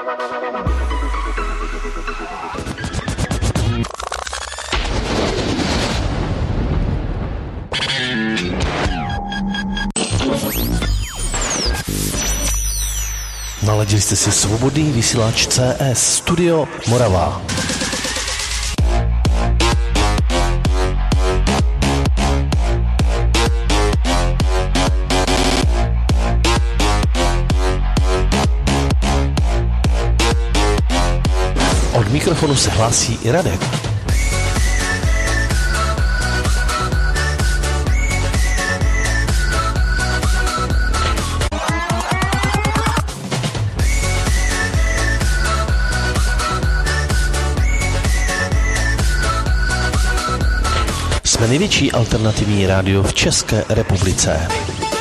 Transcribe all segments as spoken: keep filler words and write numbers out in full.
Naladili jste si svobodný vysílač C S Studio Morava. Od mikrofonu se hlásí i Radek. Jsme největší alternativní rádio v České republice.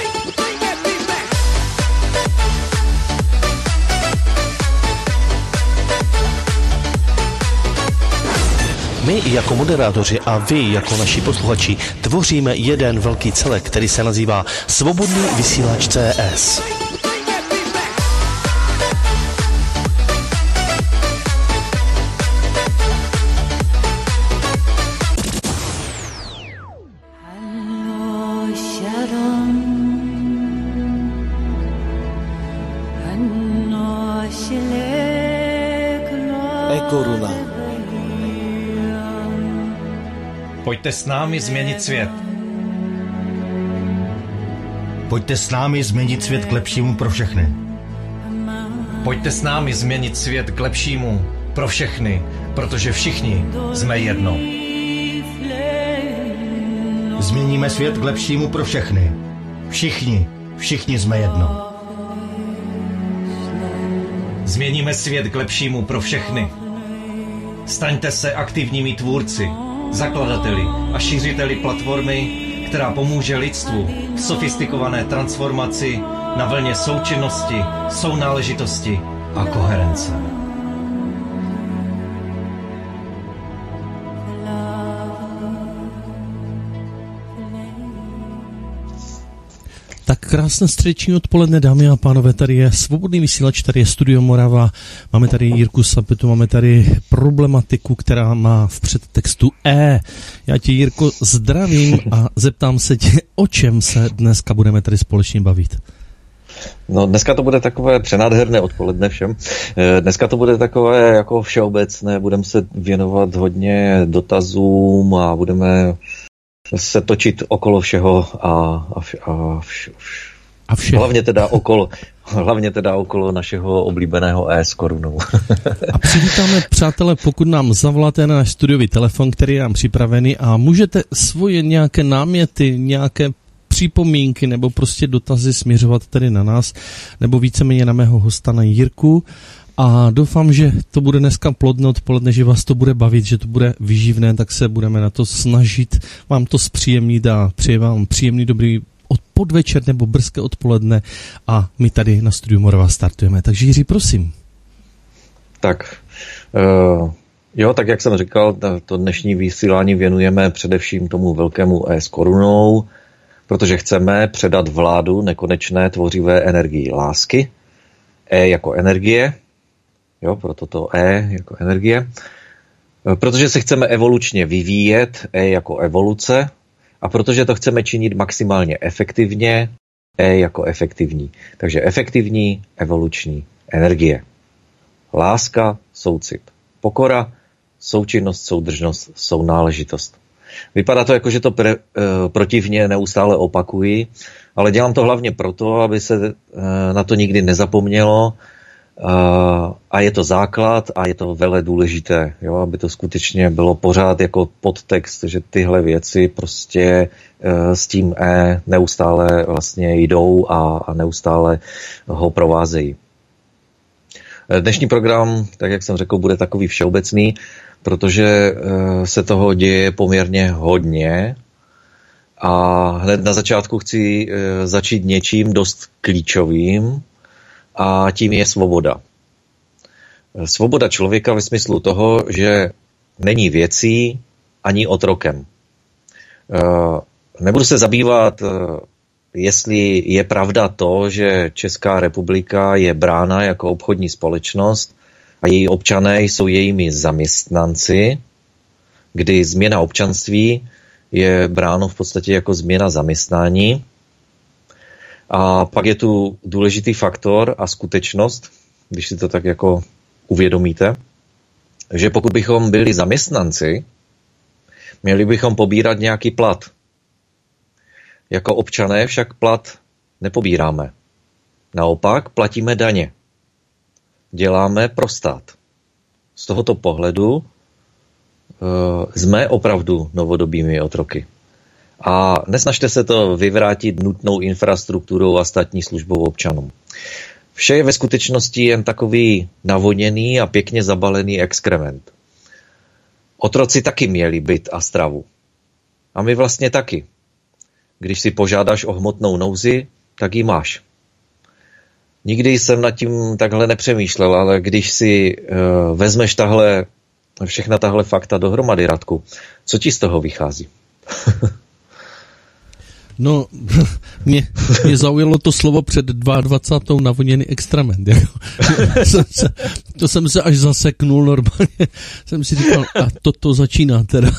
My jako moderátoři a vy jako naši posluchači tvoříme jeden velký celek, který se nazývá Svobodný vysílač C S. E-koruna. Pojďte s námi změnit svět. Pojďte s námi změnit svět k lepšímu pro všechny. Pojďte s námi změnit svět k lepšímu pro všechny, protože všichni jsme jedno. Změníme svět k lepšímu pro všechny. Všichni, všichni jsme jedno. Změníme svět k lepšímu pro všechny. Staňte se aktivními tvůrci, zakladateli a šířiteli platformy, která pomůže lidstvu v sofistikované transformaci na vlně součinnosti, sounáležitosti a koherence. Tak krásné středeční odpoledne, dámy a pánové, tady je Svobodný vysílač, tady je Studio Morava, máme tady Jirku Sapetu, máme tady problematiku, která má v předtextu E. Já tě, Jirko, zdravím a zeptám se tě, o čem se dneska budeme tady společně bavit. No, dneska to bude takové přenádherné odpoledne všem. Dneska to bude takové jako všeobecné, budeme se věnovat hodně dotazům a budeme se točit okolo všeho a, a, a, vš, vš. a vše. Hlavně teda okolo, hlavně teda okolo našeho oblíbeného E s korunou. A přivítáme, přátelé, pokud nám zavoláte na náš studiový telefon, který je nám připravený a můžete svoje nějaké náměty, nějaké připomínky nebo prostě dotazy směřovat tady na nás, nebo víceméně na mého hosta, na Jirku. A doufám, že to bude dneska plodné odpoledne, že vás to bude bavit, že to bude vyživné, tak se budeme na to snažit vám to zpříjemnit a přeji vám příjemný dobrý podvečer nebo brzké odpoledne a my tady na Studiu Morava startujeme. Takže Jiří, prosím. Tak, uh, jo, tak jak jsem říkal, to dnešní vysílání věnujeme především tomu velkému E s korunou, protože chceme předat vládu nekonečné tvořivé energii lásky, E jako energie, jo, proto to E jako energie, protože se chceme evolučně vyvíjet, E jako evoluce, a protože to chceme činit maximálně efektivně, E jako efektivní. Takže efektivní evoluční energie. Láska, soucit. Pokora, součinnost, soudržnost, sounáležitost. Vypadá to jako, že to pre, e, protivně neustále opakuji, ale dělám to hlavně proto, aby se e, na to nikdy nezapomnělo, Uh, a je to základ a je to vele důležité, jo, aby to skutečně bylo pořád jako podtext, že tyhle věci prostě uh, s tím E neustále vlastně jdou a, a neustále ho provázejí. Dnešní program, tak jak jsem řekl, bude takový všeobecný, protože uh, se toho děje poměrně hodně a hned na začátku chci uh, začít něčím dost klíčovým, a tím je svoboda. Svoboda člověka ve smyslu toho, že není věcí ani otrokem. Nebudu se zabývat jestli je pravda to, že Česká republika je brána jako obchodní společnost a její občané jsou jejími zaměstnanci, kdy změna občanství je bráno v podstatě jako změna zaměstnání. A pak je tu důležitý faktor a skutečnost, když si to tak jako uvědomíte, že pokud bychom byli zaměstnanci, měli bychom pobírat nějaký plat. Jako občané však plat nepobíráme. Naopak platíme daně. Děláme pro stát. Z tohoto pohledu uh, jsme opravdu novodobými otroky. A nesnažte se to vyvrátit nutnou infrastrukturou a státní službou občanům. Vše je ve skutečnosti jen takový navodněný a pěkně zabalený exkrement. Otroci taky měli byt a stravu. A my vlastně taky. Když si požádáš o hmotnou nouzi, tak ji máš. Nikdy jsem nad tím takhle nepřemýšlel, ale když si uh, vezmeš tahle, všechna tahle fakta dohromady, Radku, co ti z toho vychází? No, mě, mě zaujalo to slovo před dvacátou druhou navoněný extrament. Jako. jsem se, to jsem se až zaseknul normálně. Jsem si říkal, a toto začíná teda.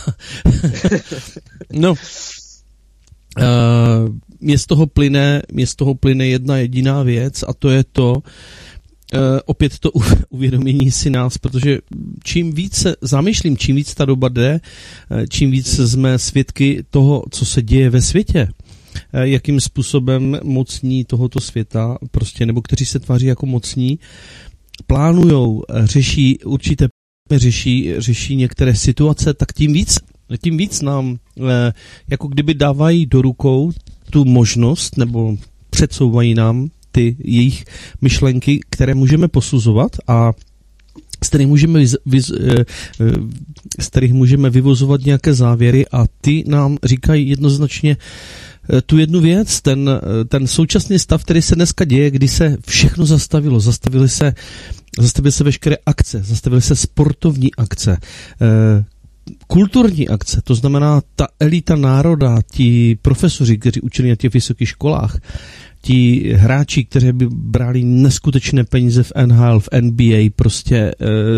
No, uh, mě z toho plyne, mě z toho plyne jedna jediná věc a to je to, uh, opět to uvědomění si nás, protože čím víc se zamýšlím, čím víc ta doba jde, čím víc jsme svědky toho, co se děje ve světě, jakým způsobem mocní tohoto světa, prostě, nebo kteří se tváří jako mocní, plánujou, řeší určité, řeší, řeší některé situace, tak tím víc, tím víc nám jako kdyby dávají do rukou tu možnost, nebo předsouvají nám ty jejich myšlenky, které můžeme posuzovat a z kterých můžeme, vyz, vyz, z kterých můžeme vyvozovat nějaké závěry a ty nám říkají jednoznačně tu jednu věc, ten, ten současný stav, který se dneska děje, kdy se všechno zastavilo, zastavily se, zastavily se veškeré akce, zastavily se sportovní akce, kulturní akce, to znamená ta elita národa, ti profesoři, kteří učili na těch vysokých školách, ti hráči, kteří by brali neskutečné peníze v N H L, v N B A, prostě e,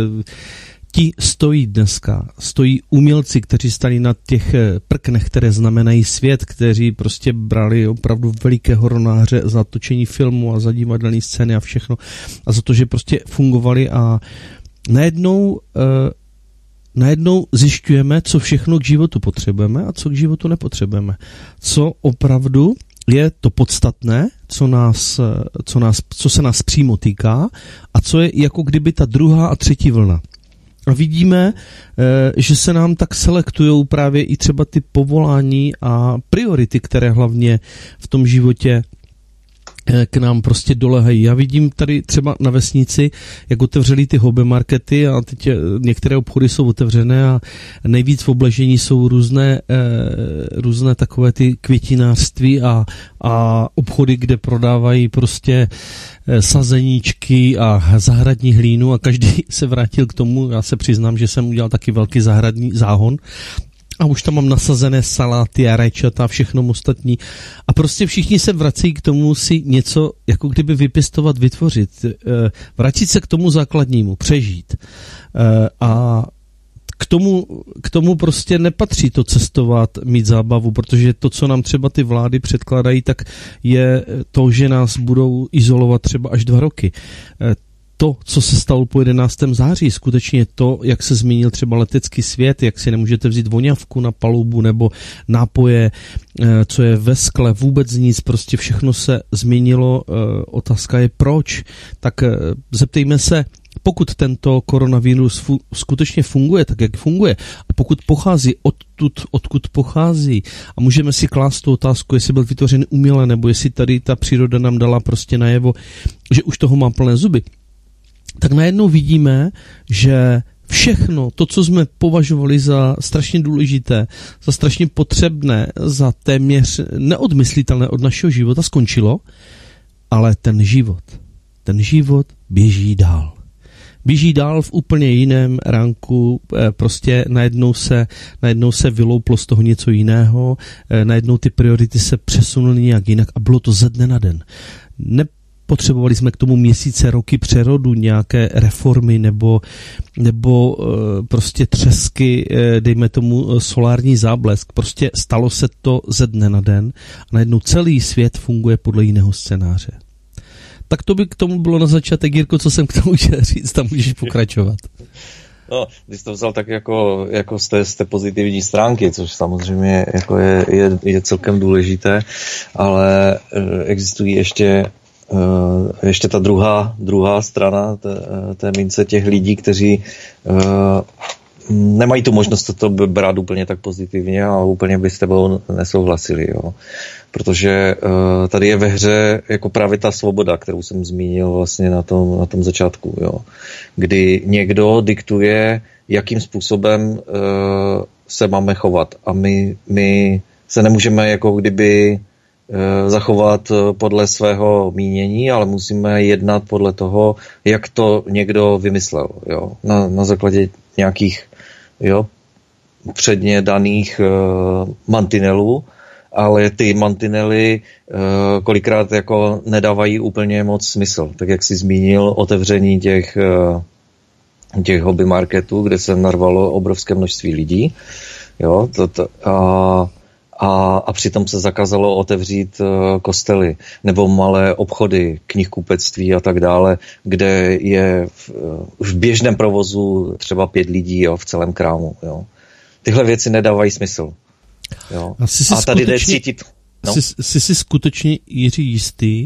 ti stojí dneska, stojí umělci, kteří stali na těch prknech, které znamenají svět, kteří prostě brali opravdu veliké horonáře za točení filmu a za divadelní scény a všechno a za to, že prostě fungovali a najednou e, najednou zjišťujeme, co všechno k životu potřebujeme a co k životu nepotřebujeme. Co opravdu je to podstatné, co, nás, co, nás, co se nás přímo týká a co je jako kdyby ta druhá a třetí vlna. A vidíme, že se nám tak selektujou právě i třeba ty povolání a priority, které hlavně v tom životě k nám prostě dolehají. Já vidím tady třeba na vesnici, jak otevřeli ty hobby markety a teď některé obchody jsou otevřené a nejvíc v obležení jsou různé, eh, různé takové ty květinářství a, a obchody, kde prodávají prostě eh, sazeníčky a zahradní hlínu a každý se vrátil k tomu, já se přiznám, že jsem udělal taky velký zahradní záhon, a už tam mám nasazené saláty a rajčata a všechno ostatní. A prostě všichni se vracejí k tomu si něco, jako kdyby vypěstovat, vytvořit. Vrátit se k tomu základnímu, přežít. A k tomu, k tomu prostě nepatří to cestovat, mít zábavu, protože to, co nám třeba ty vlády předkládají, tak je to, že nás budou izolovat třeba až dva roky. To, co se stalo po jedenáctého září, skutečně to, jak se změnil třeba letecký svět, jak si nemůžete vzít voňavku na palubu nebo nápoje, co je ve skle, vůbec nic, prostě všechno se změnilo. Otázka je proč. Tak zeptejme se, pokud tento koronavirus fu- skutečně funguje tak, jak funguje, a pokud pochází odtud, odkud pochází, a můžeme si klást tu otázku, jestli byl vytvořen uměle, nebo jestli tady ta příroda nám dala prostě najevo, že už toho má plné zuby, tak najednou vidíme, že všechno to, co jsme považovali za strašně důležité, za strašně potřebné, za téměř neodmyslitelné od našeho života, skončilo, ale ten život, ten život běží dál. běží dál v úplně jiném ranku, prostě najednou se, najednou se vylouplo z toho něco jiného, najednou ty priority se přesunuly nějak jinak a bylo to ze dne na den. Nepotřebovali jsme k tomu měsíce, roky přerodu, nějaké reformy nebo, nebo prostě třesky, dejme tomu solární záblesk. Prostě stalo se to ze dne na den a najednou celý svět funguje podle jiného scénáře. Tak to by k tomu bylo na začátek, Jirko, co jsem k tomu chtěl říct, tam můžeš pokračovat. No, když to vzal tak jako, jako z, té, z té pozitivní stránky, což samozřejmě jako je, je, je celkem důležité, ale existují ještě, ještě ta druhá, druhá strana té, té mince těch lidí, kteří nemají tu možnost to brát úplně tak pozitivně a úplně by s tebou nesouhlasili, jo. Protože uh, tady je ve hře jako právě ta svoboda, kterou jsem zmínil vlastně na tom, na tom začátku, jo. Kdy někdo diktuje, jakým způsobem uh, se máme chovat a my, my se nemůžeme jako kdyby uh, zachovat podle svého mínění, ale musíme jednat podle toho, jak to někdo vymyslel, jo. Na, na základě nějakých, jo, předně daných uh, mantinelů, ale ty mantinely uh, kolikrát jako nedávají úplně moc smysl. Tak jak jsi zmínil otevření těch, uh, těch hobby marketů, kde se narvalo obrovské množství lidí, jo, to, to, a, a, a přitom se zakázalo otevřít uh, kostely nebo malé obchody, knihkupectví a tak dále, kde je v, uh, v běžném provozu třeba pět lidí, jo, v celém krámu. Jo. Tyhle věci nedávají smysl. Jo. A, si si a tady jde cítit. No. Jsi, jsi si skutečně, Jiří, jistý,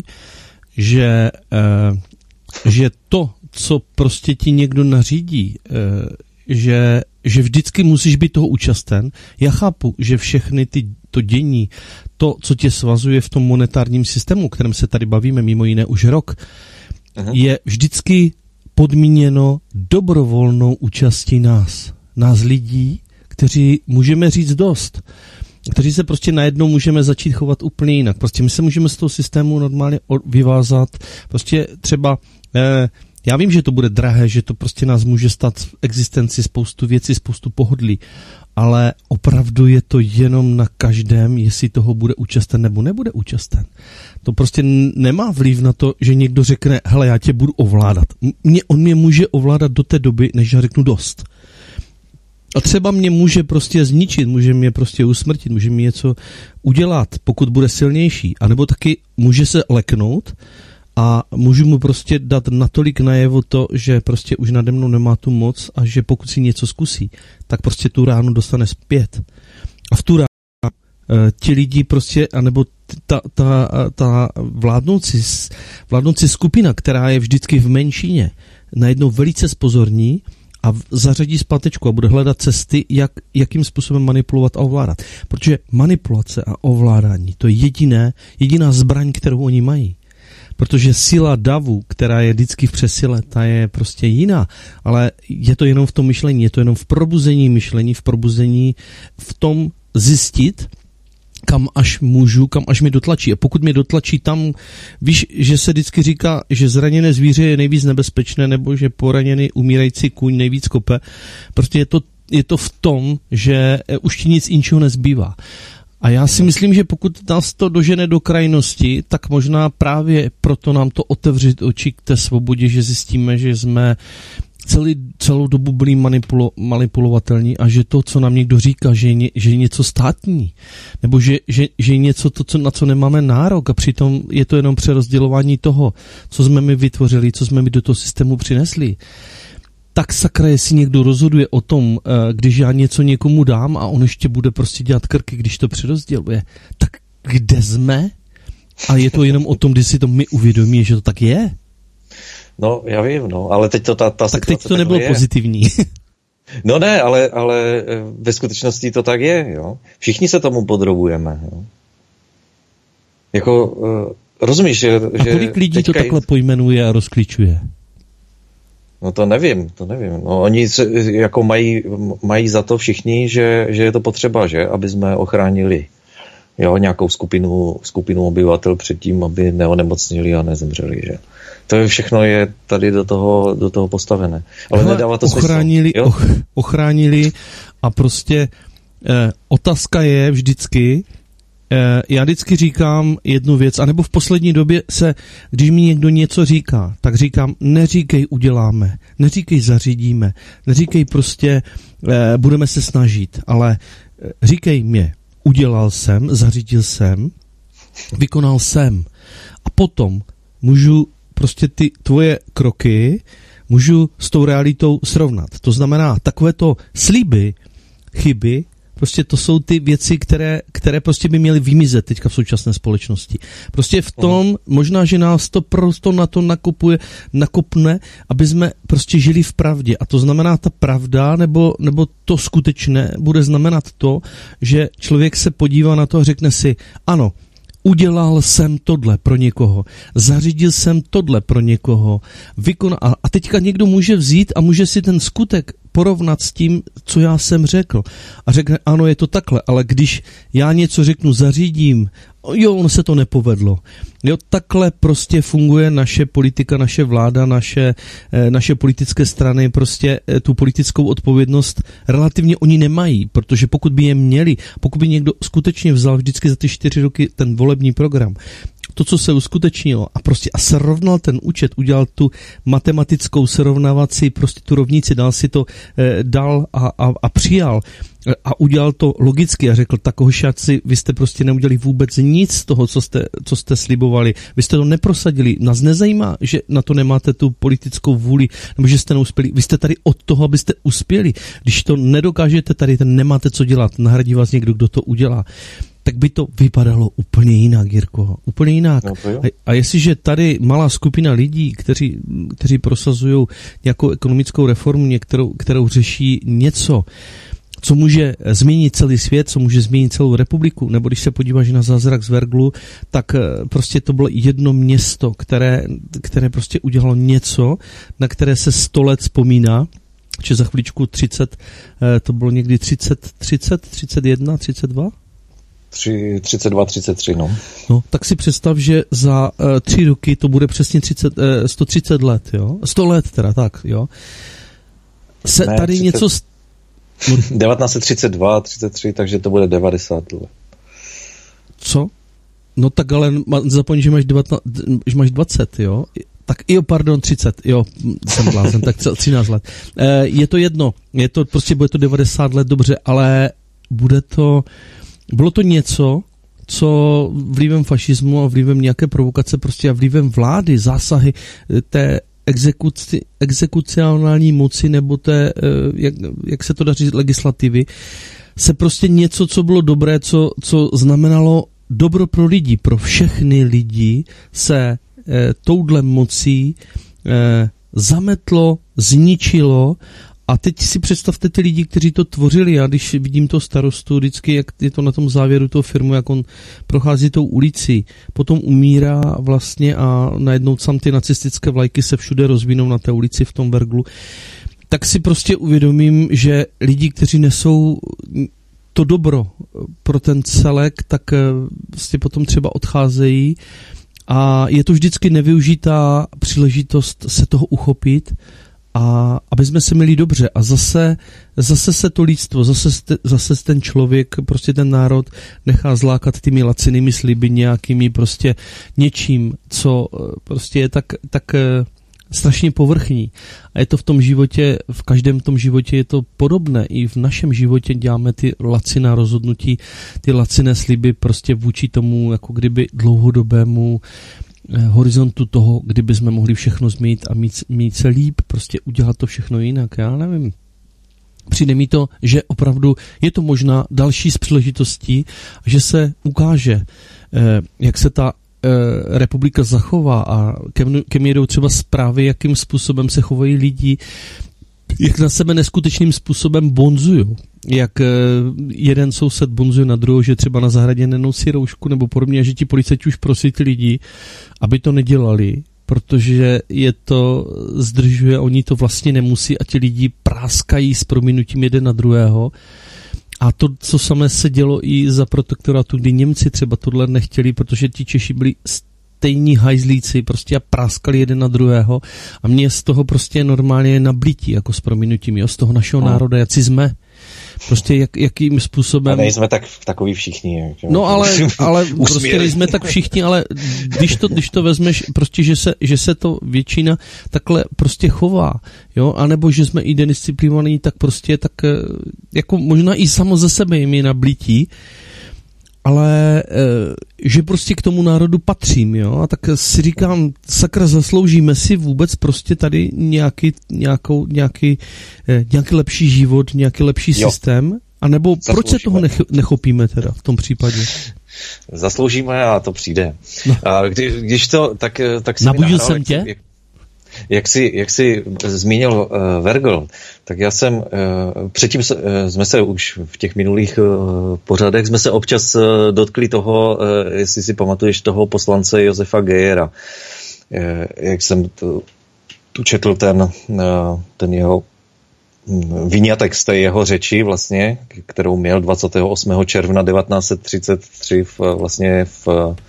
že, uh, že to, co prostě ti někdo nařídí, uh, že, že vždycky musíš být toho účasten. Já chápu, že všechny ty to dění, to, co tě svazuje v tom monetárním systému, o kterém se tady bavíme mimo jiné už rok, uh-huh. je vždycky podmíněno dobrovolnou účastí nás. Nás lidí, kteří můžeme říct dost, kteří se prostě najednou můžeme začít chovat úplně jinak. Prostě my se můžeme z toho systému normálně vyvázat. Prostě třeba, eh, já vím, že to bude drahé, že to prostě nás může stát v existenci spoustu věcí, spoustu pohodlí, ale opravdu je to jenom na každém, jestli toho bude účasten nebo nebude účasten. To prostě nemá vliv na to, že někdo řekne, hele, já tě budu ovládat. Mě, on mě může ovládat do té doby, než já řeknu dost. A třeba mě může prostě zničit, může mě prostě usmrtit, může mi něco udělat, pokud bude silnější. A nebo taky může se leknout a můžu mu prostě dát natolik najevo to, že prostě už nade mnou nemá tu moc a že pokud si něco zkusí, tak prostě tu ránu dostane zpět. A v tu ránu ti lidi prostě, anebo ta, ta, ta vládnoucí, vládnoucí skupina, která je vždycky v menšině, najednou velice spozorní a zařadí zpátečku a bude hledat cesty, jak, jakým způsobem manipulovat a ovládat. Protože manipulace a ovládání, to je jediné, jediná zbraň, kterou oni mají. Protože síla davu, která je vždycky v přesile, ta je prostě jiná. Ale je to jenom v tom myšlení, je to jenom v probuzení myšlení, v probuzení v tom zjistit, kam až můžu, kam až mi dotlačí. A pokud mě dotlačí tam, víš, že se vždycky říká, že zraněné zvíře je nejvíc nebezpečné, nebo že poraněný umírající kůň nejvíc kope. Prostě je to, je to v tom, že už ti nic jinčeho nezbývá. A já si myslím, že pokud nás to dožene do krajnosti, tak možná právě proto nám to otevřít oči k té svobodě, že zjistíme, že jsme celý, celou dobu byli manipulo, manipulovatelní a že to, co nám někdo říká, že je, že je něco státní, nebo že, že, že je něco, to, co, na co nemáme nárok a přitom je to jenom přerozdělování toho, co jsme my vytvořili, co jsme my do toho systému přinesli. Tak sakra, jestli někdo rozhoduje o tom, když já něco někomu dám a on ještě bude prostě dělat krky, když to přerozděluje, tak kde jsme? A je to jenom o tom, když si to my uvědomí, že to tak je? No, já vím, no, ale teď to ta, ta tak teď to nebylo je. Pozitivní. No ne, ale, ale ve skutečnosti to tak je, jo. Všichni se tomu podrobujeme, jo. Jako, uh, rozumíš, že... A kolik lidí to takhle pojmenuje a rozklíčuje? No to nevím, to nevím. No, oni se, jako mají, mají za to všichni, že, že je to potřeba, že, aby jsme ochránili jo, nějakou skupinu, skupinu obyvatel předtím, aby neonemocnili a nezemřeli, že? To je všechno je tady do toho, do toho postavené. Ale Hele, nedává to ochránili, smysl. Och, ochránili a prostě eh, otázka je vždycky, eh, já vždycky říkám jednu věc, anebo v poslední době se, když mi někdo něco říká, tak říkám, neříkej uděláme, neříkej zařídíme, neříkej prostě eh, budeme se snažit, ale eh, říkej mě, udělal jsem, zařídil jsem, vykonal jsem a potom můžu prostě ty tvoje kroky můžu s tou realitou srovnat. To znamená, takovéto sliby, chyby, prostě to jsou ty věci, které, které prostě by měly vymizet teďka v současné společnosti. Prostě v tom, uh-huh. možná, že nás to prostě na to nakopuje, nakopne, aby jsme prostě žili v pravdě. A to znamená ta pravda, nebo, nebo to skutečné, bude znamenat to, že člověk se podívá na to a řekne si, ano, udělal jsem tohle pro někoho, zařídil jsem tohle pro někoho, vykonal, a teďka někdo může vzít a může si ten skutek porovnat s tím, co já jsem řekl. A řekne, ano, je to takhle, ale když já něco řeknu, zařídím, jo, ono se to nepovedlo. Jo, takhle prostě funguje naše politika, naše vláda, naše, naše politické strany, prostě tu politickou odpovědnost relativně oni nemají, protože pokud by je měli, pokud by někdo skutečně vzal vždycky za ty čtyři roky ten volební program, to, co se uskutečnilo a prostě a srovnal ten účet, udělal tu matematickou srovnávací, prostě tu rovnici, dal si to, eh, dal a, a, a přijal a udělal to logicky a řekl, tak hošáci, vy jste prostě neudělali vůbec nic z toho, co jste, co jste slibovali. Vy jste to neprosadili. Nás nezajímá, že na to nemáte tu politickou vůli, nebo že jste neuspěli. Vy jste tady od toho, abyste uspěli. Když to nedokážete tady, ten nemáte co dělat, nahradí vás někdo, kdo to udělá, tak by to vypadalo úplně jinak, Jirko. Úplně jinak. No a, a jestliže tady malá skupina lidí, kteří, kteří prosazují nějakou ekonomickou reformu, některou, kterou řeší něco, co může změnit celý svět, co může změnit celou republiku, nebo když se podíváš na zázrak z Verglu, tak prostě to bylo jedno město, které, které prostě udělalo něco, na které se sto let vzpomíná, že za chvíličku třicet, to bylo někdy třicet, třicet, třicet jedna, třicet dva? třicet dva, třicet tři, no. No, tak si představ, že za uh, tři roky to bude přesně třicet, uh, sto třicet let, jo? sto let teda, tak, jo? Se ne, tady třicet, něco... St... No. devatenáct set třicet dva, třicet tři, takže to bude devadesát let. Co? No tak ale zapomeň, že máš, devatenáct, že máš dvacet, jo? Tak jo, pardon, třicet, jo, jsem blázen, tak třináct let. Uh, je to jedno, je to, prostě bude to devadesát let, dobře, ale bude to... Bylo to něco, co vlivem fašismu a vlivem nějaké provokace prostě a vlivem vlády, zásahy té exekuci, exekucionální moci nebo té, jak, jak se to dá říct, legislativy, se prostě něco, co bylo dobré, co, co znamenalo dobro pro lidi, pro všechny lidi, se eh, touhle mocí eh, zametlo, zničilo. A teď si představte ty lidi, kteří to tvořili. Já když vidím to starostu, vždycky, jak je to na tom závěru toho filmu, jak on prochází tou ulicí, potom umírá vlastně a najednou sam ty nacistické vlajky se všude rozvinou na té ulici v tom Verglu, tak si prostě uvědomím, že lidi, kteří nesou to dobro pro ten celek, tak vlastně potom třeba odcházejí a je to vždycky nevyužitá příležitost se toho uchopit, a aby jsme se měli dobře a zase, zase se to lidstvo, zase, zase ten člověk, prostě ten národ nechá zlákat těmi lacinými sliby nějakými prostě něčím, co prostě je tak, tak strašně povrchní. A je to v tom životě, v každém tom životě je to podobné. I v našem životě děláme ty laciná rozhodnutí, ty laciné sliby prostě vůči tomu, jako kdyby dlouhodobému horizontu toho, kdyby jsme mohli všechno změnit a mít, mít se líp, prostě udělat to všechno jinak, já nevím. Přijde mi to, že opravdu je to možná další z příležitostí, že se ukáže, jak se ta republika zachová a ke mně jdou třeba zprávy, jakým způsobem se chovají lidi, jak na sebe neskutečným způsobem bonzujou. Jak jeden soused bonzuje na druhou, že třeba na zahradě nenosí roušku nebo podobně, že ti policajti už prosí ty lidi, aby to nedělali, protože je to zdržuje, oni to vlastně nemusí a ti lidi práskají s prominutím jeden na druhého. A to, co samé se dělo i za protektorátu, kdy Němci třeba tohle nechtěli, protože ti Češi byli stejní hajzlíci, prostě a práskali jeden na druhého a mě z toho prostě normálně nablítí, jako s prominutím, jo, z toho našeho no. národa, jací jsme. Prostě jak, jakým způsobem... A nejsme tak takový všichni. Jak, no ale, ale prostě nejsme tak všichni, ale když to, když to vezmeš, prostě, že se, že se to většina takhle prostě chová, jo, anebo že jsme i nedisciplinovaní, tak prostě tak jako možná i samo ze sebe jim je nablítí, ale že prostě k tomu národu patřím, jo, a tak si říkám, sakra, zasloužíme si vůbec prostě tady nějaký, nějakou, nějaký, nějaký lepší život, nějaký lepší jo. systém, anebo zasloužíme. Proč se toho nech, nechopíme teda v tom případě? Zasloužíme a to přijde. No. A kdy, když to, tak, tak si nabudil jsem tě? Jak, jak, jsi, jak jsi zmínil uh, Vergl, tak já jsem, uh, předtím se, uh, jsme se už v těch minulých uh, pořadech, jsme se občas uh, dotkli toho, uh, jestli si pamatuješ toho poslance Josefa Gejera. Uh, jak jsem tu, tu četl ten, uh, ten jeho výňatek z té jeho řeči vlastně, kterou měl dvacátého osmého června devatenáct set třicet tři v, vlastně v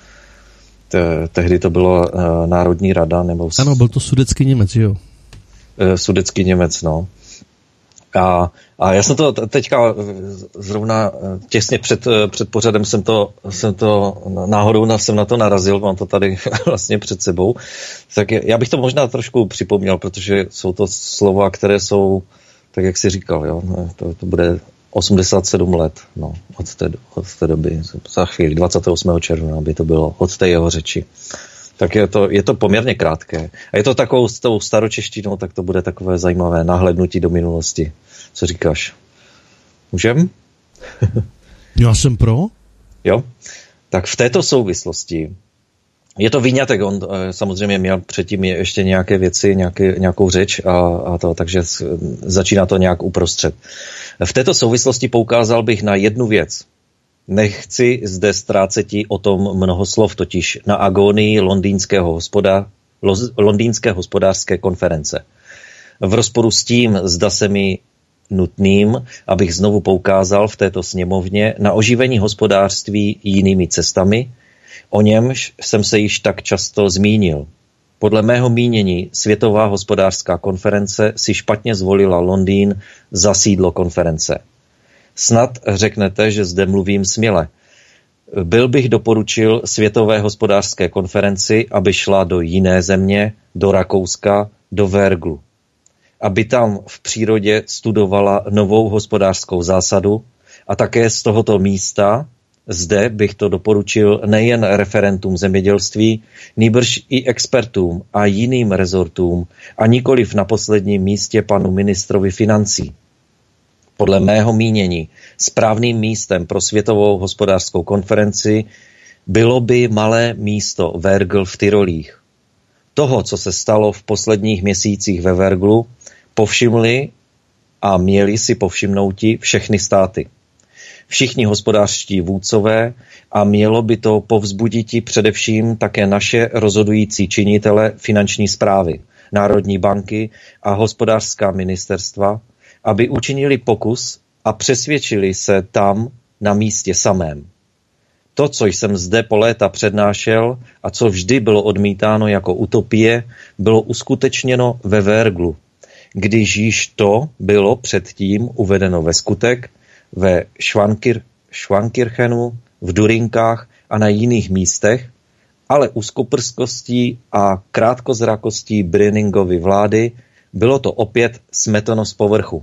te, tehdy to bylo uh, Národní rada, nebo... Ano, byl to Sudetský Němec, jo? Uh, Sudetský Němec, no. A, a já jsem to teďka zrovna těsně před, před pořadem jsem to, jsem to náhodou jsem na to narazil, mám to tady vlastně před sebou. Tak já bych to možná trošku připomněl, protože jsou to slova, které jsou, tak jak jsi říkal, jo, to, to bude osmdesát sedm let, no, od té, od té doby, za chvíli, dvacátého osmého června by to bylo, od té jeho řeči. Tak je to, je to poměrně krátké. A je to takovou s tou staročeštinou, tak to bude takové zajímavé nahlédnutí do minulosti. Co říkáš? Můžem? Já jsem pro. Jo? Tak v této souvislosti je to výňatek, on samozřejmě měl předtím ještě nějaké věci, nějaké, nějakou řeč a, a to, takže začíná to nějak uprostřed. V této souvislosti poukázal bych na jednu věc. Nechci zde ztráceti o tom mnoho slov, totiž na agónii londýnského hospoda, londýnské hospodářské konference. V rozporu s tím, zda se mi nutným, abych znovu poukázal v této sněmovně na oživení hospodářství jinými cestami, o němž jsem se již tak často zmínil. Podle mého mínění Světová hospodářská konference si špatně zvolila Londýn za sídlo konference. Snad řeknete, že zde mluvím směle. Byl bych doporučil Světové hospodářské konferenci, aby šla do jiné země, do Rakouska, do Verglu. Aby tam v přírodě studovala novou hospodářskou zásadu a také z tohoto místa, zde bych to doporučil nejen referentům zemědělství, nýbrž i expertům a jiným rezortům a nikoliv na posledním místě panu ministrovi financí. Podle mého mínění správným místem pro Světovou hospodářskou konferenci bylo by malé místo Vergl v Tyrolích. Toho, co se stalo v posledních měsících ve Verglu, povšimli a měli si povšimnouti všechny státy. Všichni hospodářští vůdcové a mělo by to povzbuditi především také naše rozhodující činitele finanční správy, Národní banky a hospodářská ministerstva, aby učinili pokus a přesvědčili se tam na místě samém. To, co jsem zde po léta přednášel a co vždy bylo odmítáno jako utopie, bylo uskutečněno ve Verglu, když již to bylo předtím uvedeno ve skutek ve Schwankir, Schwankirchenu, v Durinkách a na jiných místech, ale úzkoprskostí a krátkozrakostí Brüningovy vlády bylo to opět smeteno z povrchu.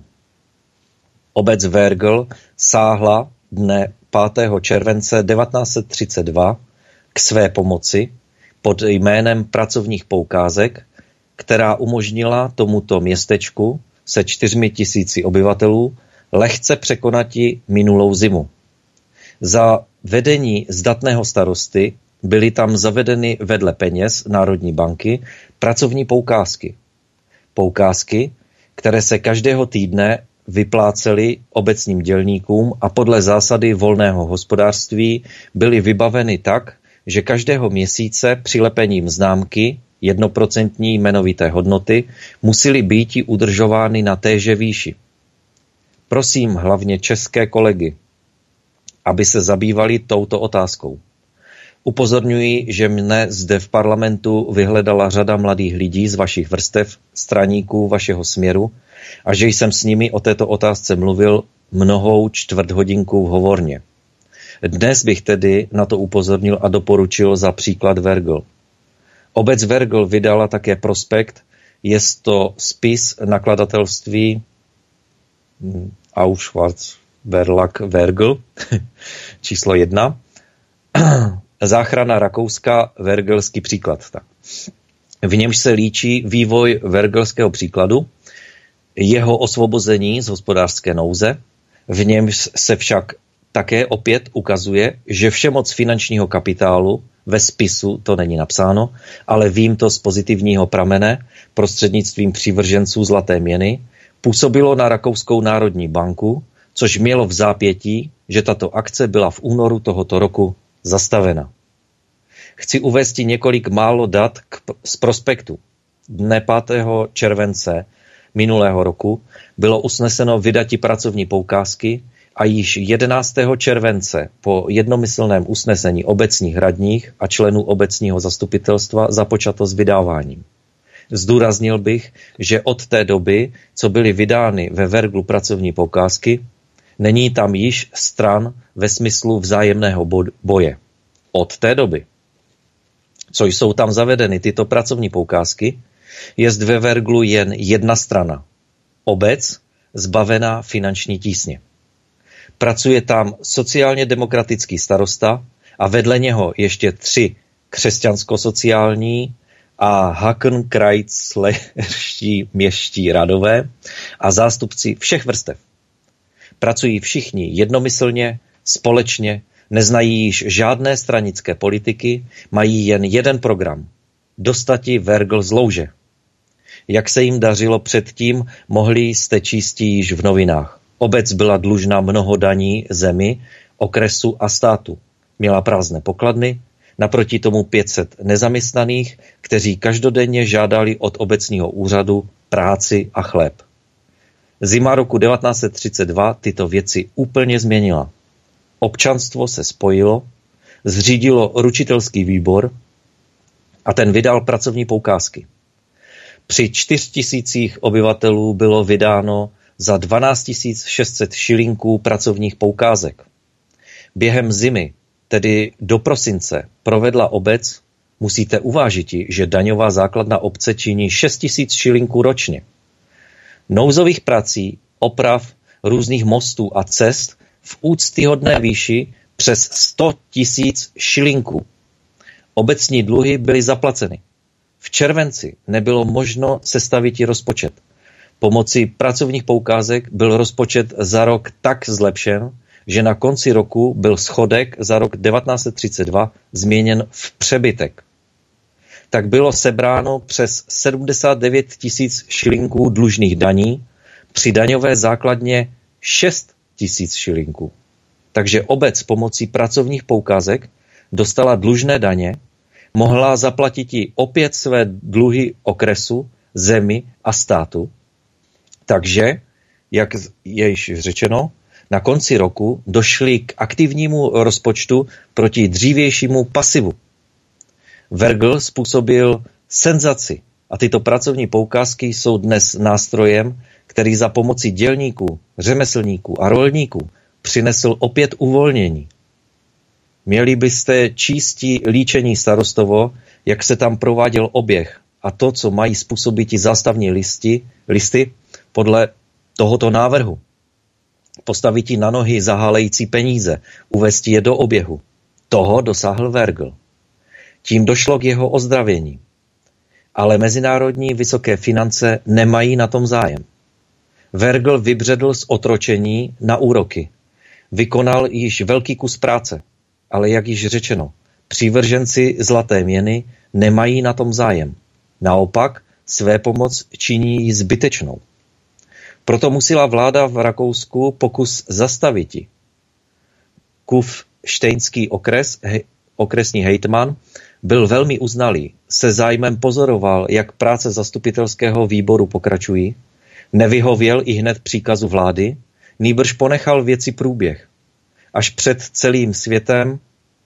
Obec Vergl sáhla dne pátého července devatenáct set třicet dva k své pomoci pod jménem pracovních poukázek, která umožnila tomuto městečku se čtyřmi tisíci obyvatelů lehce překonati minulou zimu. Za vedení zdatného starosty byly tam zavedeny vedle peněz Národní banky pracovní poukázky. Poukázky, které se každého týdne vyplácely obecním dělníkům a podle zásady volného hospodářství byly vybaveny tak, že každého měsíce přilepením známky jednoprocentní jmenovité hodnoty musely býti udržovány na téže výši. Prosím hlavně české kolegy, aby se zabývali touto otázkou. Upozorňuji, že mne zde v parlamentu vyhledala řada mladých lidí z vašich vrstev, straníků vašeho směru a že jsem s nimi o této otázce mluvil mnohou čtvrt hodinku v hovorně. Dnes bych tedy na to upozornil a doporučil za příklad Vergl. Obec Vergl vydala také prospekt, je to spis nakladatelství Auschwitz Verlag Vergl, číslo jedna, záchrana Rakouska, vergelský příklad. Tak. V němž se líčí vývoj vergelského příkladu, jeho osvobození z hospodářské nouze, v němž se však také opět ukazuje, že všemoc finančního kapitálu, ve spisu to není napsáno, ale vím to z pozitivního pramene, prostřednictvím přívrženců zlaté měny, působilo na Rakouskou národní banku, což mělo v zápětí, že tato akce byla v únoru tohoto roku zastavena. Chci uvést několik málo dat k, z prospektu. Dne pátého července minulého roku bylo usneseno vydati pracovní poukázky a již jedenáctého července po jednomyslném usnesení obecních radních a členů obecního zastupitelstva započato s vydáváním. Zdůraznil bych, že od té doby, co byly vydány ve Verglu pracovní poukázky, není tam již stran ve smyslu vzájemného boje. Od té doby, co jsou tam zavedeny tyto pracovní poukázky, je ve Verglu jen jedna strana. Obec zbavená finanční tísně. Pracuje tam sociálně demokratický starosta a vedle něho ještě tři křesťansko-sociální a Hakenkreuzlerští městští radové a zástupci všech vrstev. Pracují všichni jednomyslně, společně, neznají již žádné stranické politiky, mají jen jeden program. Dostati Vergl z louže. Jak se jim dařilo předtím, mohli jste číst již v novinách. Obec byla dlužná mnoho daní zemi, okresu a státu. Měla prázdné pokladny, naproti tomu pět set nezaměstnaných, kteří každodenně žádali od obecního úřadu práci a chléb. Zima roku devatenáct set třicet dva tyto věci úplně změnila. Občanstvo se spojilo, zřídilo ručitelský výbor a ten vydal pracovní poukázky. Při čtyři tisících obyvatelů bylo vydáno za dvanáct tisíc šest set šilinků pracovních poukázek. Během zimy, tedy do prosince, provedla obec, musíte uvážiti, že daňová základna obce činí šest tisíc šilinků ročně. Nouzových prací, oprav, různých mostů a cest v úctyhodné výši přes sto tisíc šilinků. Obecní dluhy byly zaplaceny. V červenci nebylo možno sestavit rozpočet. Pomocí pracovních poukázek byl rozpočet za rok tak zlepšen, že na konci roku byl schodek za rok devatenáct set třicet dva změněn v přebytek. Tak bylo sebráno přes sedmdesát devět tisíc šilinků dlužných daní, při daňové základně šest tisíc šilinků. Takže obec pomocí pracovních poukázek dostala dlužné daně, mohla zaplatit i opět své dluhy okresu, zemi a státu. Takže, jak je již řečeno, na konci roku došli k aktivnímu rozpočtu proti dřívějšímu pasivu. Vergl způsobil senzaci a tyto pracovní poukázky jsou dnes nástrojem, který za pomoci dělníků, řemeslníků a rolníků přinesl opět uvolnění. Měli byste čísti líčení starostovo, jak se tam prováděl oběh a to, co mají způsobit i zástavní listy, listy podle tohoto návrhu. Postavit na nohy zahálející peníze, uvést je do oběhu. Toho dosáhl Vergl. Tím došlo k jeho ozdravění. Ale mezinárodní vysoké finance nemají na tom zájem. Vergl vybředl z otročení na úroky. Vykonal již velký kus práce, ale jak již řečeno, přívrženci zlaté měny nemají na tom zájem. Naopak své pomoc činí zbytečnou. Proto musela vláda v Rakousku pokus zastaviti. Kufštejnský okres, he, okresní hejtman, byl velmi uznalý, se zájmem pozoroval, jak práce zastupitelského výboru pokračují, nevyhověl i hned příkazu vlády, nýbrž ponechal věci průběh. až před celým světem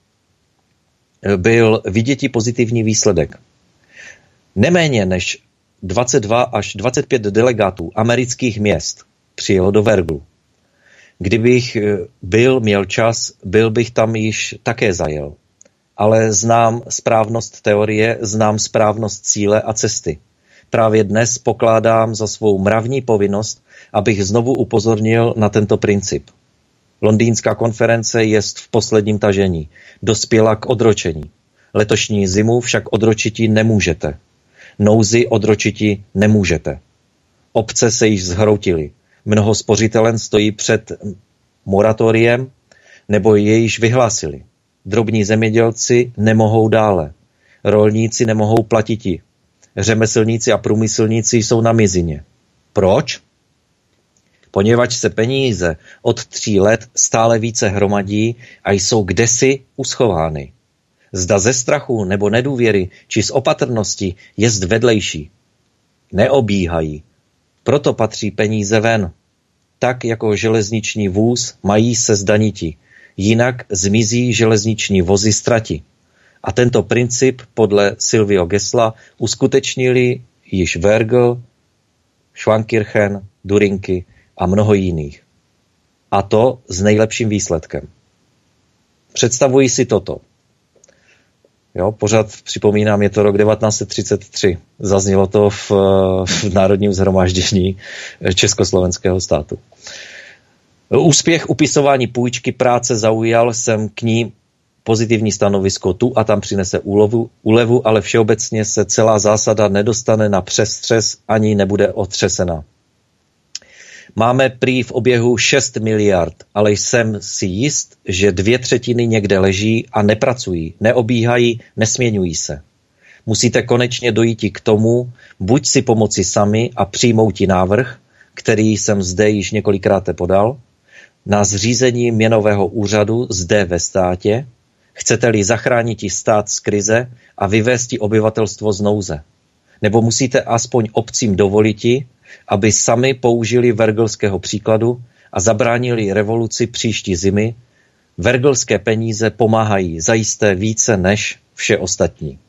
byl vidětí pozitivní výsledek. Neméně než dvacet dva až dvacet pět delegátů amerických měst přijelo do Verglu. Kdybych byl, měl čas, byl bych tam již také zajel. Ale znám správnost teorie, znám správnost cíle a cesty. Právě dnes pokládám za svou mravní povinnost, abych znovu upozornil na tento princip. Londýnská konference jest v posledním tažení. Dospěla k odročení. Letošní zimu však odročiti nemůžete. Nouzi odročiti nemůžete. Obce se již zhroutily. Mnoho spořitelen stojí před moratoriem nebo je již vyhlásili. Drobní zemědělci nemohou dále. Rolníci nemohou platiti. Řemeslníci a průmyslníci jsou na mizině. Proč? Poněvadž se peníze od tří let stále více hromadí a jsou kdesi uschovány. Zda ze strachu nebo nedůvěry či z opatrnosti jest vedlejší. Neobíhají. Proto patří peníze ven. Tak jako železniční vůz mají se zdaniti. Jinak zmizí železniční vozy ztrati. A tento princip podle Silvio Gesla uskutečnili již Vergl, Schwankirchen, Durinky a mnoho jiných. A to s nejlepším výsledkem. Představuji si toto. Jo, pořád připomínám, je to rok devatenáct set třicet tři. Zaznělo to v, v Národním shromáždění Československého státu. Úspěch upisování půjčky práce zaujal jsem k ní pozitivní stanovisko, tu a tam přinese úlevu, úlevu, ale všeobecně se celá zásada nedostane na přestřes ani nebude otřesena. Máme prý v oběhu šest miliard, ale jsem si jist, že dvě třetiny někde leží a nepracují, neobíhají, nesměňují se. Musíte konečně dojít k tomu, buď si pomoci sami a přijmout návrh, který jsem zde již několikrát podal, na zřízení měnového úřadu zde ve státě, chcete-li zachránit stát z krize a vyvést obyvatelstvo z nouze. Nebo musíte aspoň obcím dovoliti, aby sami použili vergelského příkladu a zabránili revoluci příští zimy. Vergelské peníze pomáhají zajisté více než vše ostatní.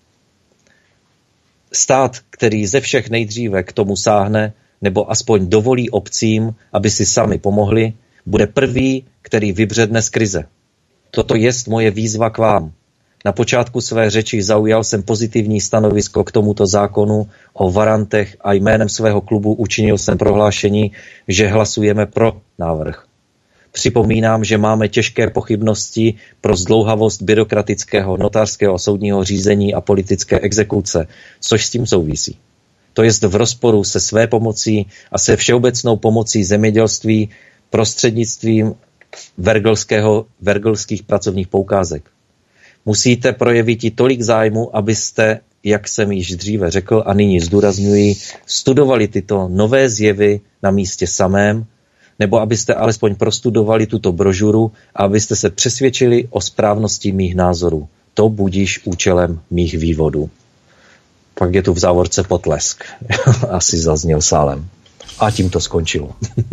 Stát, který ze všech nejdříve k tomu sáhne, nebo aspoň dovolí obcím, aby si sami pomohli, bude prvý, který vybředne z krize. Toto jest moje výzva k vám. Na počátku své řeči zaujal jsem pozitivní stanovisko k tomuto zákonu o varantech a jménem svého klubu učinil jsem prohlášení, že hlasujeme pro návrh. Připomínám, že máme těžké pochybnosti pro zdlouhavost byrokratického, notářského a soudního řízení a politické exekuce, což s tím souvisí. To jest v rozporu se své pomocí a se všeobecnou pomocí zemědělství prostřednictvím vergelského, vergelských pracovních poukázek. Musíte projevit i tolik zájmu, abyste, jak jsem již dříve řekl a nyní zdůrazňuji, studovali tyto nové zjevy na místě samém, nebo abyste alespoň prostudovali tuto brožuru a abyste se přesvědčili o správnosti mých názorů. To budíš účelem mých vývodů. Pak je tu v závorce potlesk. Asi zazněl sálem. A tím to skončilo.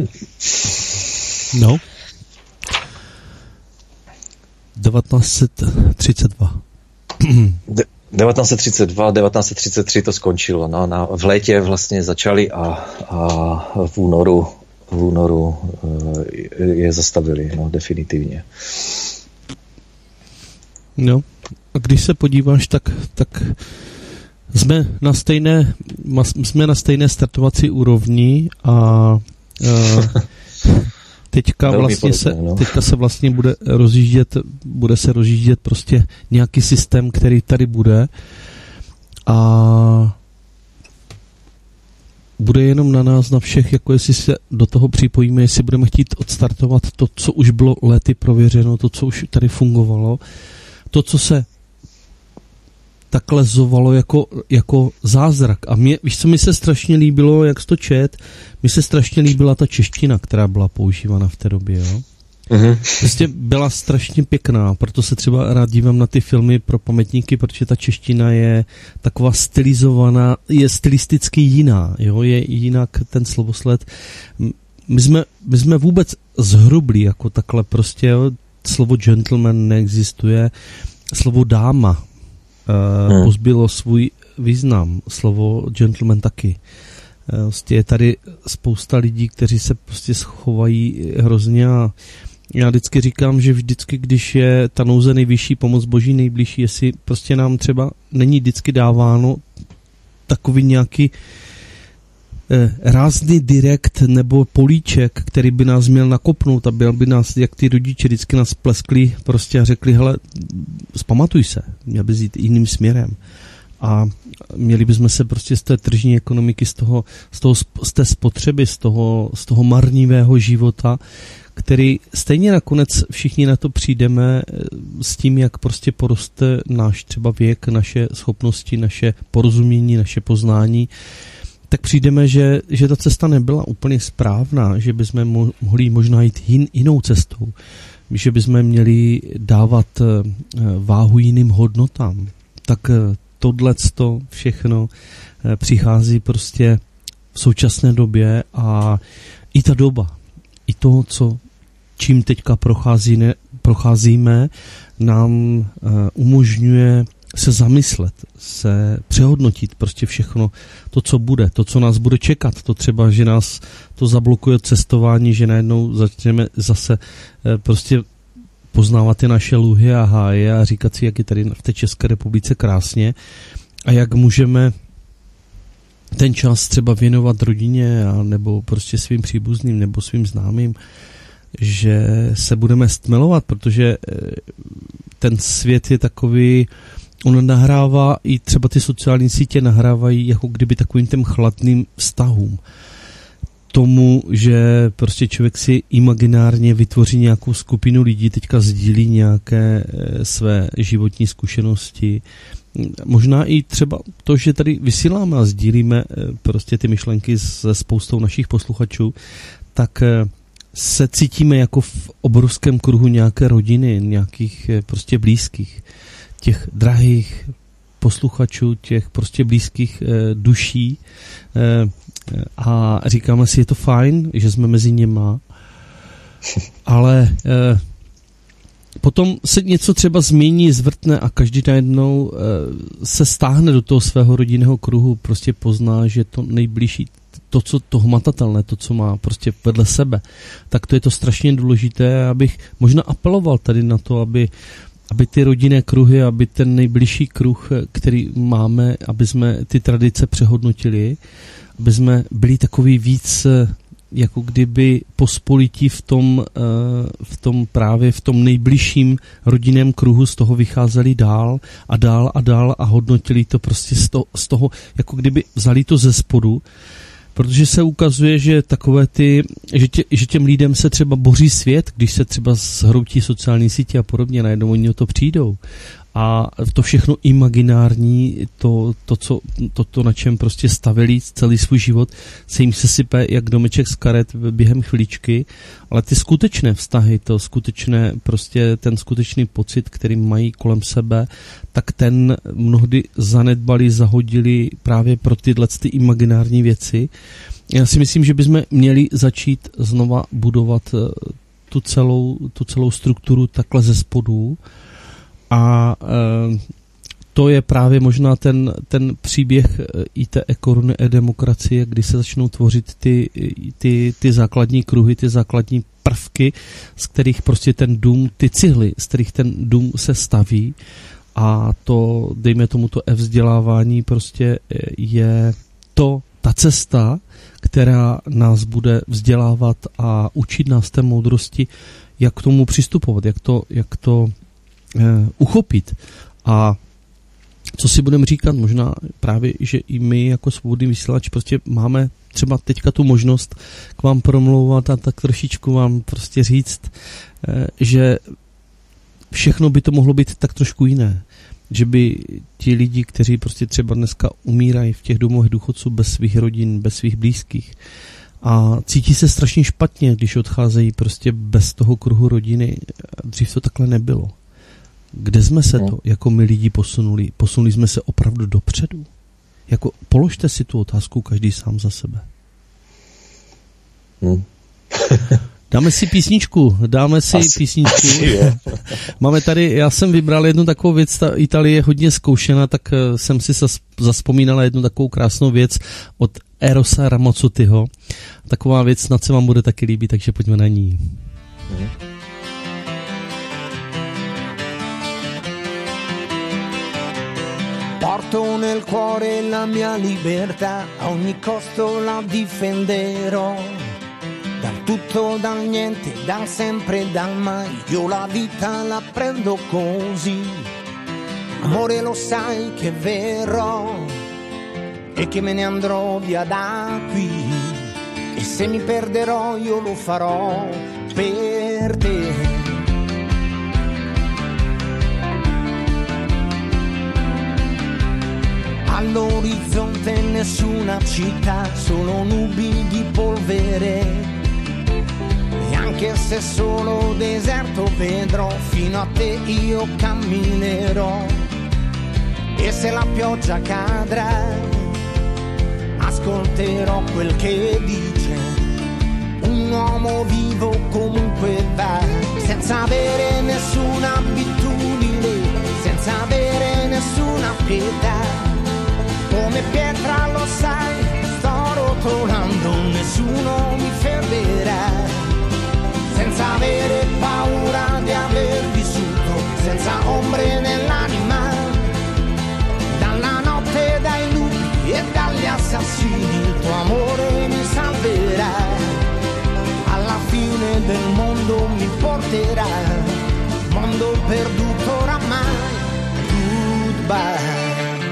No. devatenáct set třicet dva. De- devatenáct set třicet dva, devatenáct set třicet tři to skončilo. No, na, v létě vlastně začali a, a v únoru, v únoru je zastavili, no, definitivně. No, a když se podíváš, tak, tak jsme na stejné, jsme na stejné startovací úrovni a, a teďka vlastně se, no. teďka se vlastně bude rozjíždět, bude se rozjíždět prostě nějaký systém, který tady bude a bude jenom na nás, na všech, jako jestli se do toho připojíme, jestli budeme chtít odstartovat to, co už bylo lety prověřeno, to, co už tady fungovalo, to, co se takhle zovalo jako, jako zázrak. A mě, víš, co mi se strašně líbilo, jak jsi to čet, mi se strašně líbila ta čeština, která byla používána v té době, jo. Mm-hmm. Prostě byla strašně pěkná, proto se třeba rád dívám na ty filmy pro pamětníky, protože ta čeština je taková stylizovaná, je stylisticky jiná, jo, je jinak ten slovosled. My jsme, my jsme vůbec zhrublí, jako takhle prostě, jo. slovo gentleman neexistuje, slovo dáma uh, hmm. pozbylo svůj význam, slovo gentleman taky. Prostě je tady spousta lidí, kteří se prostě schovají hrozně a já vždycky říkám, že vždycky, když je ta nouze nejvyšší, pomoc boží nejbližší, jestli prostě nám třeba není vždycky dáváno takový nějaký eh, rázný direkt nebo políček, který by nás měl nakopnout a byl by nás, jak ty rodiče vždycky nás pleskli prostě a řekli, hele, zpamatuj se, měl bys jít jiným směrem. A měli bychom se prostě z té tržní ekonomiky, z toho, z toho, z té spotřeby, z toho, z toho marnivého života, který stejně nakonec všichni na to přijdeme s tím, jak prostě poroste náš třeba věk, naše schopnosti, naše porozumění, naše poznání, tak přijdeme, že, že ta cesta nebyla úplně správná, že bychom mohli možná jít jin, jinou cestou, že bychom měli dávat váhu jiným hodnotám. Tak tohleto všechno přichází prostě v současné době a i ta doba, i to, co, čím teďka prochází, ne, procházíme, nám uh, umožňuje se zamyslet, se přehodnotit prostě všechno to, co bude, to, co nás bude čekat, to třeba, že nás to zablokuje cestování, že najednou začneme zase uh, prostě poznávat ty naše luhy a háje a říkat si, jak je tady v té České republice krásně a jak můžeme ten čas třeba věnovat rodině a nebo prostě svým příbuzným nebo svým známým, že se budeme stmelovat, protože ten svět je takový, on nahrává, i třeba ty sociální sítě nahrávají jako kdyby takovým těm chladným vztahům. Tomu, že prostě člověk si imaginárně vytvoří nějakou skupinu lidí, teďka sdílí nějaké své životní zkušenosti. Možná i třeba to, že tady vysíláme a sdílíme prostě ty myšlenky se spoustou našich posluchačů, tak se cítíme jako v obrovském kruhu nějaké rodiny, nějakých prostě blízkých, těch drahých posluchačů, těch prostě blízkých eh, duší eh, a říkáme si, je to fajn, že jsme mezi něma, ale eh, potom se něco třeba změní, zvrtne a každý najednou eh, se stáhne do toho svého rodinného kruhu, prostě pozná, že to nejbližší, to, co to hmatatelné, to, co má prostě vedle sebe, tak to je to strašně důležité, abych možná apeloval tady na to, aby aby ty rodinné kruhy, aby ten nejbližší kruh, který máme, aby jsme ty tradice přehodnotili, aby jsme byli takový víc jako kdyby pospolití v tom, v tom právě v tom nejbližším rodinném kruhu, z toho vycházeli dál a dál a dál a hodnotili to prostě z toho, z toho jako kdyby vzali to ze spodu, protože se ukazuje, že takové ty, že, tě, že těm lidem se třeba boří svět, když se třeba zhroutí sociální sítě a podobně, najednou oni o to přijdou. A to všechno imaginární, to, to, co, to, to, na čem prostě stavili celý svůj život, se jim sesype jak domeček z karet během chvíličky, ale ty skutečné vztahy, to skutečné, prostě ten skutečný pocit, který mají kolem sebe, tak ten mnohdy zanedbali, zahodili právě pro tyhle ty imaginární věci. Já si myslím, že bychom měli začít znova budovat tu celou, tu celou strukturu takhle ze spodu. A e, to je právě možná ten, ten příběh i té ekoruny e demokracie, kdy se začnou tvořit ty, ty, ty základní kruhy, ty základní prvky, z kterých prostě ten dům, ty cihly, z kterých ten dům se staví. A to, dejme tomu, to e-vzdělávání prostě je to, ta cesta, která nás bude vzdělávat a učit nás té moudrosti, jak k tomu přistupovat, jak to, jak to uchopit. A co si budeme říkat, možná právě, že i my jako svobodný vysílač prostě máme třeba teďka tu možnost k vám promlouvat a tak trošičku vám prostě říct, že všechno by to mohlo být tak trošku jiné. Že by ti lidi, kteří prostě třeba dneska umírají v těch domovech důchodců bez svých rodin, bez svých blízkých a cítí se strašně špatně, když odcházejí prostě bez toho kruhu rodiny. Dřív to takhle nebylo. Kde jsme se to jako my lidi posunuli? Posunuli jsme se opravdu dopředu? Jako položte si tu otázku každý sám za sebe. Hmm. Dáme si písničku, dáme si Asi. písničku. Máme tady, já jsem vybral jednu takovou věc, ta Itálie je hodně zkoušena, tak jsem si zazpomínala jednu takovou krásnou věc od Erosa Ramazzottiho. Taková věc snad se vám bude taky líbit, takže pojďme na ní. Mhm. Porto nel cuore la mia libertà, a ogni costo la difenderò. Dal tutto, dal niente, dal sempre, dal mai, io la vita la prendo così. Amore, lo sai che verrò e che me ne andrò via da qui. E se mi perderò io lo farò per te. All'orizzonte nessuna città, solo nubi di polvere. E anche se solo deserto vedrò, fino a te io camminerò. E se la pioggia cadrà, ascolterò quel che dice. Un uomo vivo comunque va, senza avere nessuna abitudine, senza avere nessuna pietà. Come pietra lo sai, sto rotolando, nessuno mi fermerà. Senza avere paura di aver vissuto, senza ombre nell'anima. Dalla notte, dai lupi e dagli assassini, il tuo amore mi salverà. Alla fine del mondo mi porterà, mondo perduto oramai. Goodbye.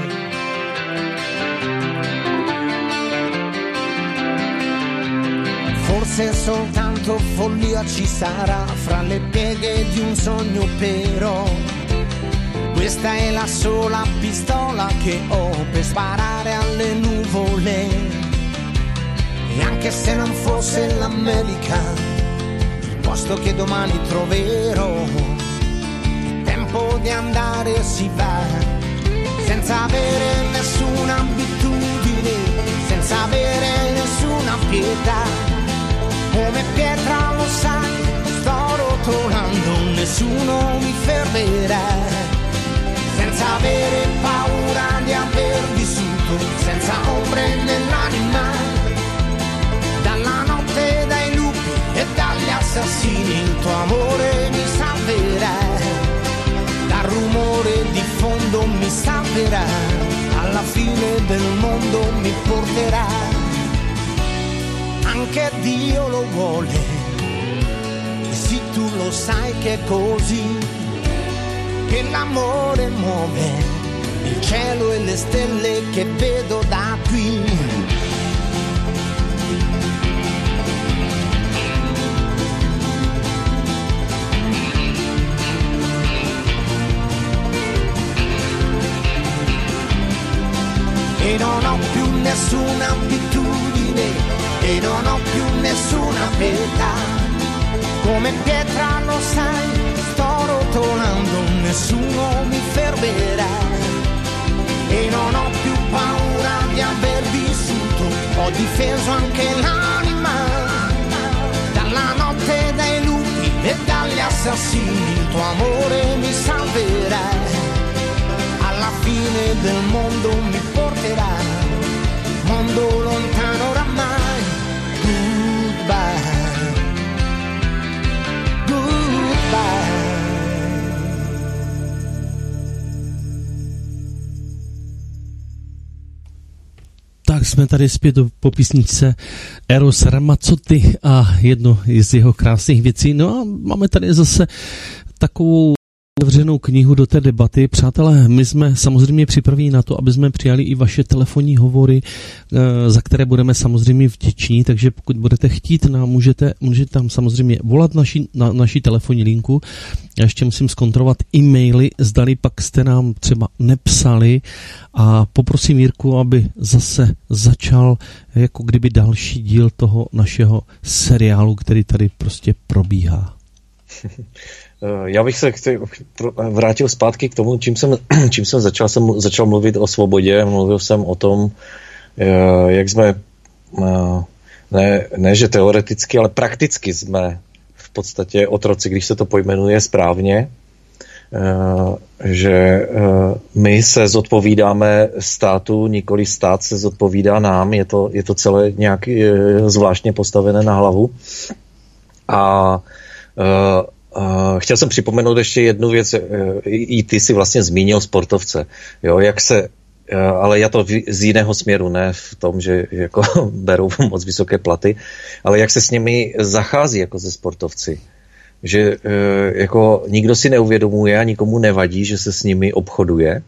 Forse soltanto follia ci sarà fra le pieghe di un sogno, però questa è la sola pistola che ho per sparare alle nuvole. E anche se non fosse l'America, il posto che domani troverò, è tempo di andare, si va, senza avere nessuna abitudine, senza avere nessuna pietà. Come pietra lo sai, sto rotolando, nessuno mi fermerà. Senza avere paura di aver vissuto, senza ombre nell'anima. Dalla notte, dai lupi e dagli assassini, il tuo amore mi salverà. Dal rumore di fondo mi salverà, alla fine del mondo mi porterà. Anche Dio lo vuole, e sì tu lo sai che è così, che l'amore muove il cielo e le stelle che vedo da qui. E non ho più nessuna abitudine, e non ho più nessuna pietà. Come pietra lo sai, sto rotolando, nessuno mi fermerà. E non ho più paura di aver vissuto, ho difeso anche l'anima. Dalla notte, dai lupi e dagli assassini, il tuo amore mi salverà. Alla fine del mondo mi porterà, mondo lontano oramai. Goodbye, goodbye. Tak jsme tady zpět po písničce Eros Ramazzotti a jedno z jeho krásných věcí. No a máme tady zase takovou otevřenou knihu do té debaty. Přátelé, my jsme samozřejmě připraveni na to, aby jsme přijali i vaše telefonní hovory, za které budeme samozřejmě vděční, takže pokud budete chtít, nám můžete, můžete tam samozřejmě volat naši, na naší telefonní linku. Já ještě musím zkontrolovat e-maily, zdali pak jste nám třeba nepsali, a poprosím Jirku, aby zase začal jako kdyby další díl toho našeho seriálu, který tady prostě probíhá. Já bych se vrátil zpátky k tomu, čím jsem, čím jsem začal. Jsem začal mluvit o svobodě, mluvil jsem o tom, jak jsme, ne, ne že teoreticky, ale prakticky jsme podstatě otroci, když se to pojmenuje správně, že my se zodpovídáme státu, nikoli stát se zodpovídá nám, je to, je to celé nějak zvláštně postavené na hlavu. A chtěl jsem připomenout ještě jednu věc, i ty si vlastně zmínil sportovce, jo, jak se, ale já to z jiného směru, ne v tom, že jako berou moc vysoké platy, ale jak se s nimi zachází jako ze sportovci. Že jako nikdo si neuvědomuje a nikomu nevadí, že se s nimi obchoduje.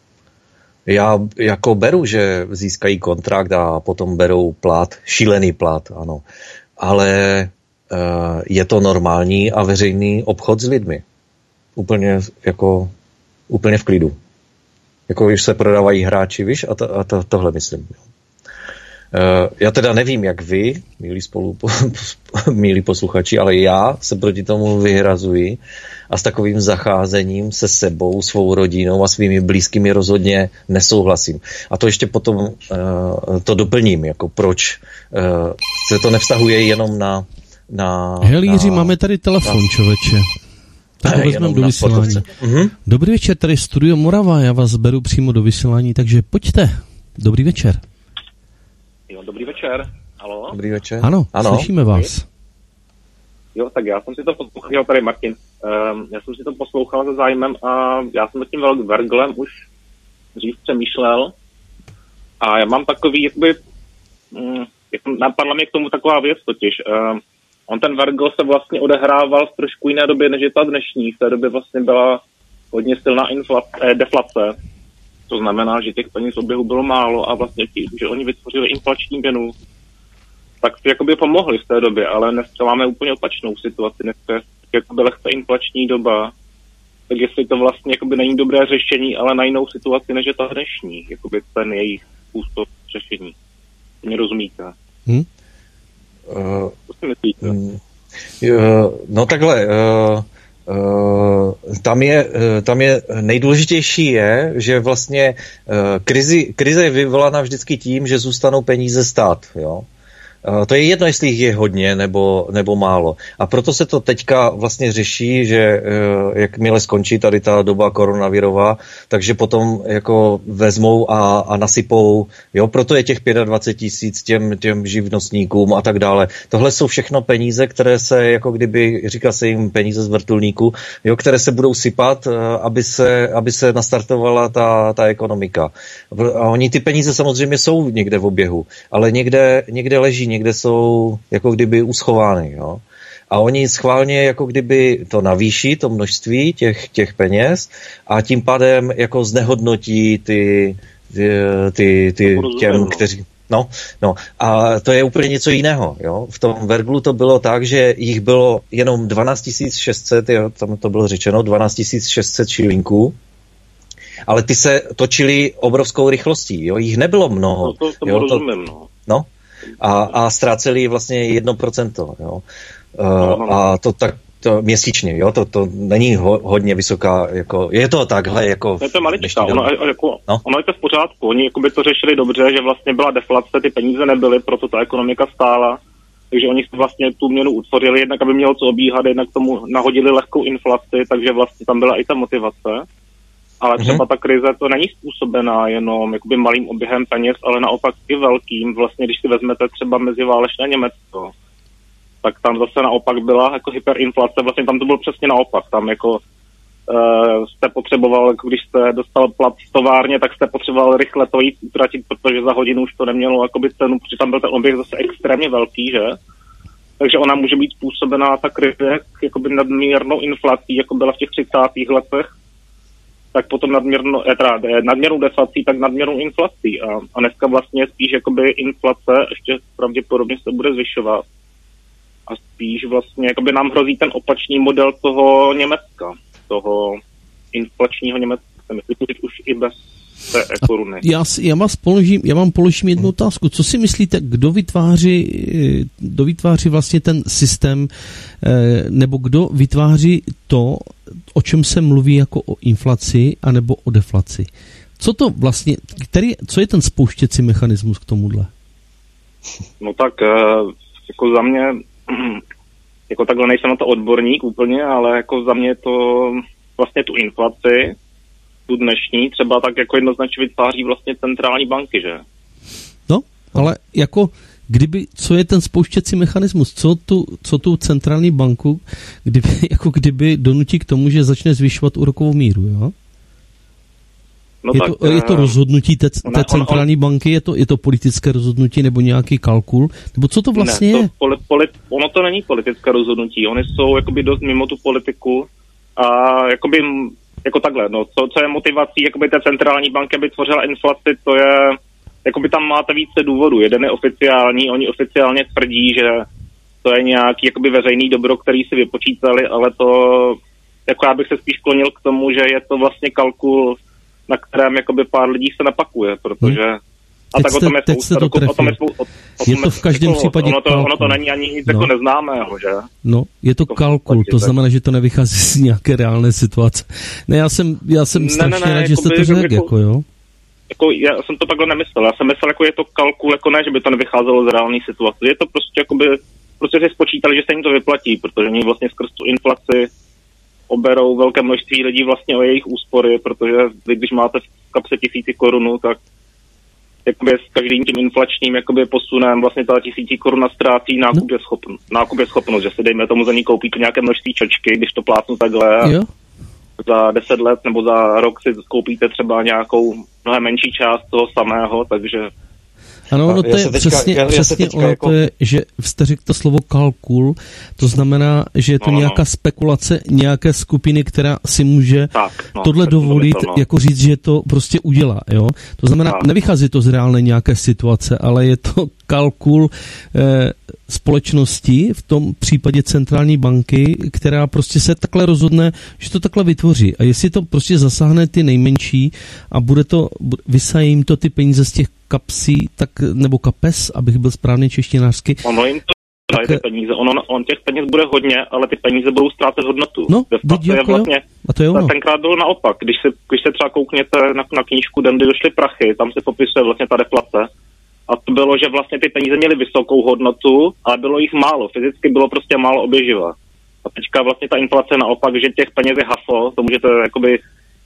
Já jako beru, že získají kontrakt a potom berou plat, šílený plat, ano. Ale je to normální a veřejný obchod s lidmi. Úplně jako úplně v klidu. Jako když se prodávají hráči, víš, a, to, a to, tohle myslím. Já teda nevím, jak vy, milí, spolu, milí posluchači, ale já se proti tomu vyhrazuji a s takovým zacházením se sebou, svou rodinou a svými blízkými rozhodně nesouhlasím. A to ještě potom uh, to doplním, jako proč uh, se to nevztahuje jenom na... na Hele Jiří, na, máme tady telefon, na, člověče. Tak ho vezmeme do vysílání. Uh-huh. Dobrý večer, tady Studio Morava, já vás beru přímo do vysílání, takže pojďte. Dobrý večer. Jo, dobrý večer. Haló? Dobrý večer. Ano, ano, slyšíme vás. Jo, tak já jsem si to poslouchal, jo, tady Martin, um, já jsem si to poslouchal se zájmem a já jsem nad tím Verglem už dřív přemýšlel a já mám takový, jakoby, um, napadla mě k tomu taková věc totiž. Um, on ten Vergl se vlastně odehrával v trošku jiné době, než je ta dnešní. V té době vlastně byla hodně silná inflace, eh, deflace. To znamená, že těch peněz oběhu bylo málo a vlastně tím, že oni vytvořili inflační měnu, tak si jakoby pomohli v té době, ale dneska máme úplně opačnou situaci. Dneska je jakoby lehce inflační doba, tak jestli to vlastně jakoby není dobré řešení, ale na jinou situaci, než je ta dnešní, jakoby ten jejich způsob řešení. Mě rozumíte? Hmm? Uh, Co si myslíte? Uh, no takhle... Uh... Uh, tam je, uh, tam je nejdůležitější je, že vlastně uh, krizi, krize je vyvolaná vždycky tím, že zůstanou peníze stát, jo. Uh, to je jedno, jestli jich je hodně nebo, nebo málo. A proto se to teďka vlastně řeší, že uh, jakmile skončí tady ta doba koronavirová, takže potom jako vezmou a, a nasypou, jo, proto je těch dvacet pět tisíc těm, těm živnostníkům a tak dále. Tohle jsou všechno peníze, které se, jako kdyby, říká se jim peníze z vrtulníku, jo, které se budou sypat, uh, aby se, aby se nastartovala ta, ta ekonomika. A oni ty peníze samozřejmě jsou někde v oběhu, ale někde, někde leží, někde jsou jako kdyby uschovány, jo. A oni schválně jako kdyby to navýší, to množství těch, těch peněz a tím pádem jako znehodnotí ty, ty, ty, ty těm, kteří... No, no, a to je úplně něco jiného, jo. V tom Verglu to bylo tak, že jich bylo jenom dvanáct tisíc šest set, jo, tam to bylo řečeno, dvanáct tisíc šest set šilinků, ale ty se točily obrovskou rychlostí, jo, jich nebylo mnoho. No to, to jo, rozumím, no. No, a, a ztráceli vlastně jedno procento, jo. Uh, a to tak to měsíčně, jo, to, to není ho, hodně vysoká, jako, je to takhle, jako... To je to maličká, ono, jako, no? ono je to v pořádku, oni jako by to řešili dobře, že vlastně byla deflace, ty peníze nebyly, proto ta ekonomika stála, takže oni vlastně tu měnu utvořili, jednak aby mělo co obíhat, jednak tomu nahodili lehkou inflaci, takže vlastně tam byla i ta motivace. Ale třeba ta krize to není způsobená jenom jakoby malým oběhem peněz, ale naopak i velkým. Vlastně, když si vezmete třeba meziválečné Německo, tak tam zase naopak byla jako hyperinflace. Vlastně tam to bylo přesně naopak. Tam jako uh, jste potřeboval, jako když jste dostal plat v továrně, tak jste potřeboval rychle to jít utratit, protože za hodinu už to nemělo jakoby cenu, protože tam byl ten oběh zase extrémně velký, že? Takže ona může být způsobená ta krize jakoby nadměrnou inflací, jako byla v těch třicátých letech, tak potom nadměrnou, teda, nadměrnou deflací, tak nadměrnou inflací. A, a dneska vlastně spíš jakoby inflace ještě pravděpodobně se bude zvyšovat. A spíš vlastně jakoby nám hrozí ten opačný model toho Německa, toho inflačního Německa. Myslím, že už i bez té koruny. Já, já, vás položím, já vám položím jednu otázku. Co si myslíte, kdo vytváří, kdo vytváří vlastně ten systém, nebo kdo vytváří to, o čem se mluví jako o inflaci anebo o deflaci? Co to vlastně, který, co je ten spouštěcí mechanismus k tomuhle? No tak jako za mě jako takhle nejsem na to odborník úplně, ale jako za mě to vlastně tu inflaci, tu dnešní, třeba tak jako jednoznačně vytváří vlastně centrální banky, že? No, ale jako kdyby, co je ten spouštěcí mechanismus, co tu, co tu centrální banku, kdyby, jako kdyby donutí k tomu, že začne zvyšovat úrokovou míru, jo? No je, tak, to, je to rozhodnutí té, ona, té centrální on, on, banky, je to, je to politické rozhodnutí nebo nějaký kalkul? Nebo co to vlastně ne, je? To poli, poli, ono to není politické rozhodnutí, oni jsou jakoby dost mimo tu politiku a jakoby, jako takhle, no, co, co je motivací jakoby té centrální banky, aby tvořila inflaci, to je, jakoby tam máte více důvodů. Jeden je oficiální, oni oficiálně tvrdí, že to je nějaký jakoby veřejný dobro, který si vypočítali, ale to, jako já bych se spíš klonil k tomu, že je to vlastně kalkul, na kterém jakoby pár lidí se napakuje, protože a teď tak jste, o tom je teď jste to trefil. O tom je, o, o je to v každém jako, případě ono to, kalkul. ono to není ani nic no. jako neznámého, že? No, je to, to kalkul, to znamená, že to nevychází z nějaké reálné situace. Ne, já jsem, já jsem strašně ne, ne, rád, že jste to řekl, jako, jako jo. Jako, já jsem to takhle nemyslel, já jsem myslel, jako je to kalkul, jako ne, že by to nevycházelo z reálné situace. Je to prostě jakoby, prostě si spočítali, že se jim to vyplatí, protože oni vlastně skrz tu inflaci oberou velké množství lidí vlastně o jejich úspory, protože vy, když máte v kapse tisíci korunů, tak jakoby s každým tím inflačním jakoby posunem vlastně ta tisíci koruna ztrácí nákup je schopnost, nákup je schopnost, že si dejme tomu za ní koupíte nějaké množství čočky, když to plátnu takhle. Jo. Za deset let nebo za rok si koupíte třeba nějakou mnohem menší část toho samého, takže... Ano, no to je teďka, přesně, já, přesně ono jako... to je, že jste řekl to slovo kalkul, to znamená, že je to no, nějaká no. spekulace nějaké skupiny, která si může tak, no, tohle dovolit, to, no. jako říct, že to prostě udělá, jo. To znamená, tak. nevychází to z reálné nějaké situace, ale je to kalkul eh, společnosti, v tom případě centrální banky, která prostě se takhle rozhodne, že to takhle vytvoří. A jestli to prostě zasáhne ty nejmenší a bude to, vysají jim to ty peníze z těch kapsí, tak, nebo kapes, abych byl správný češtinářsky. Ono jim to dají ty peníze. Ono, on těch peněz bude hodně, ale ty peníze budou ztrácet hodnotu. No, teď jako vlastně, a to je ono. Tenkrát bylo naopak. Když se, když se třeba koukněte na, na knížku Den, kdy došly prachy, tam se popisuje vlastně ta deflace. A to bylo, že vlastně ty peníze měly vysokou hodnotu, ale bylo jich málo. Fyzicky bylo prostě málo oběživa. A teďka vlastně ta inflace naopak, že těch peněz je hafo, to můžete jakoby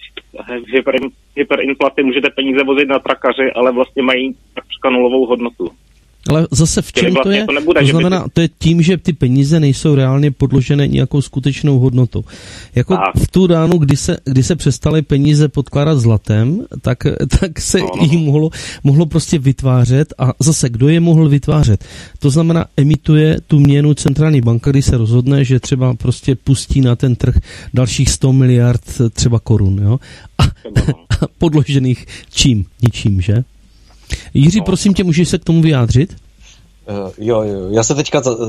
hyper, hyperinflaci, můžete peníze vozit na trakaři, ale vlastně mají takřka nulovou hodnotu. Ale zase v čem vlastně to je? To, nebude, to znamená, ty... to je tím, že ty peníze nejsou reálně podložené nějakou skutečnou hodnotou. Jako tak. v tu ránu, kdy se, kdy se přestaly peníze podkládat zlatem, tak, tak se no, no. jich mohlo, mohlo prostě vytvářet a zase, kdo je mohl vytvářet? To znamená, emituje tu měnu centrální banka, kdy se rozhodne, že třeba prostě pustí na ten trh dalších sto miliard třeba korun, jo? A, a podložených čím? Ničím, že? Jiří, prosím tě, můžeš se k tomu vyjádřit? Uh, jo, jo, já se teďka uh,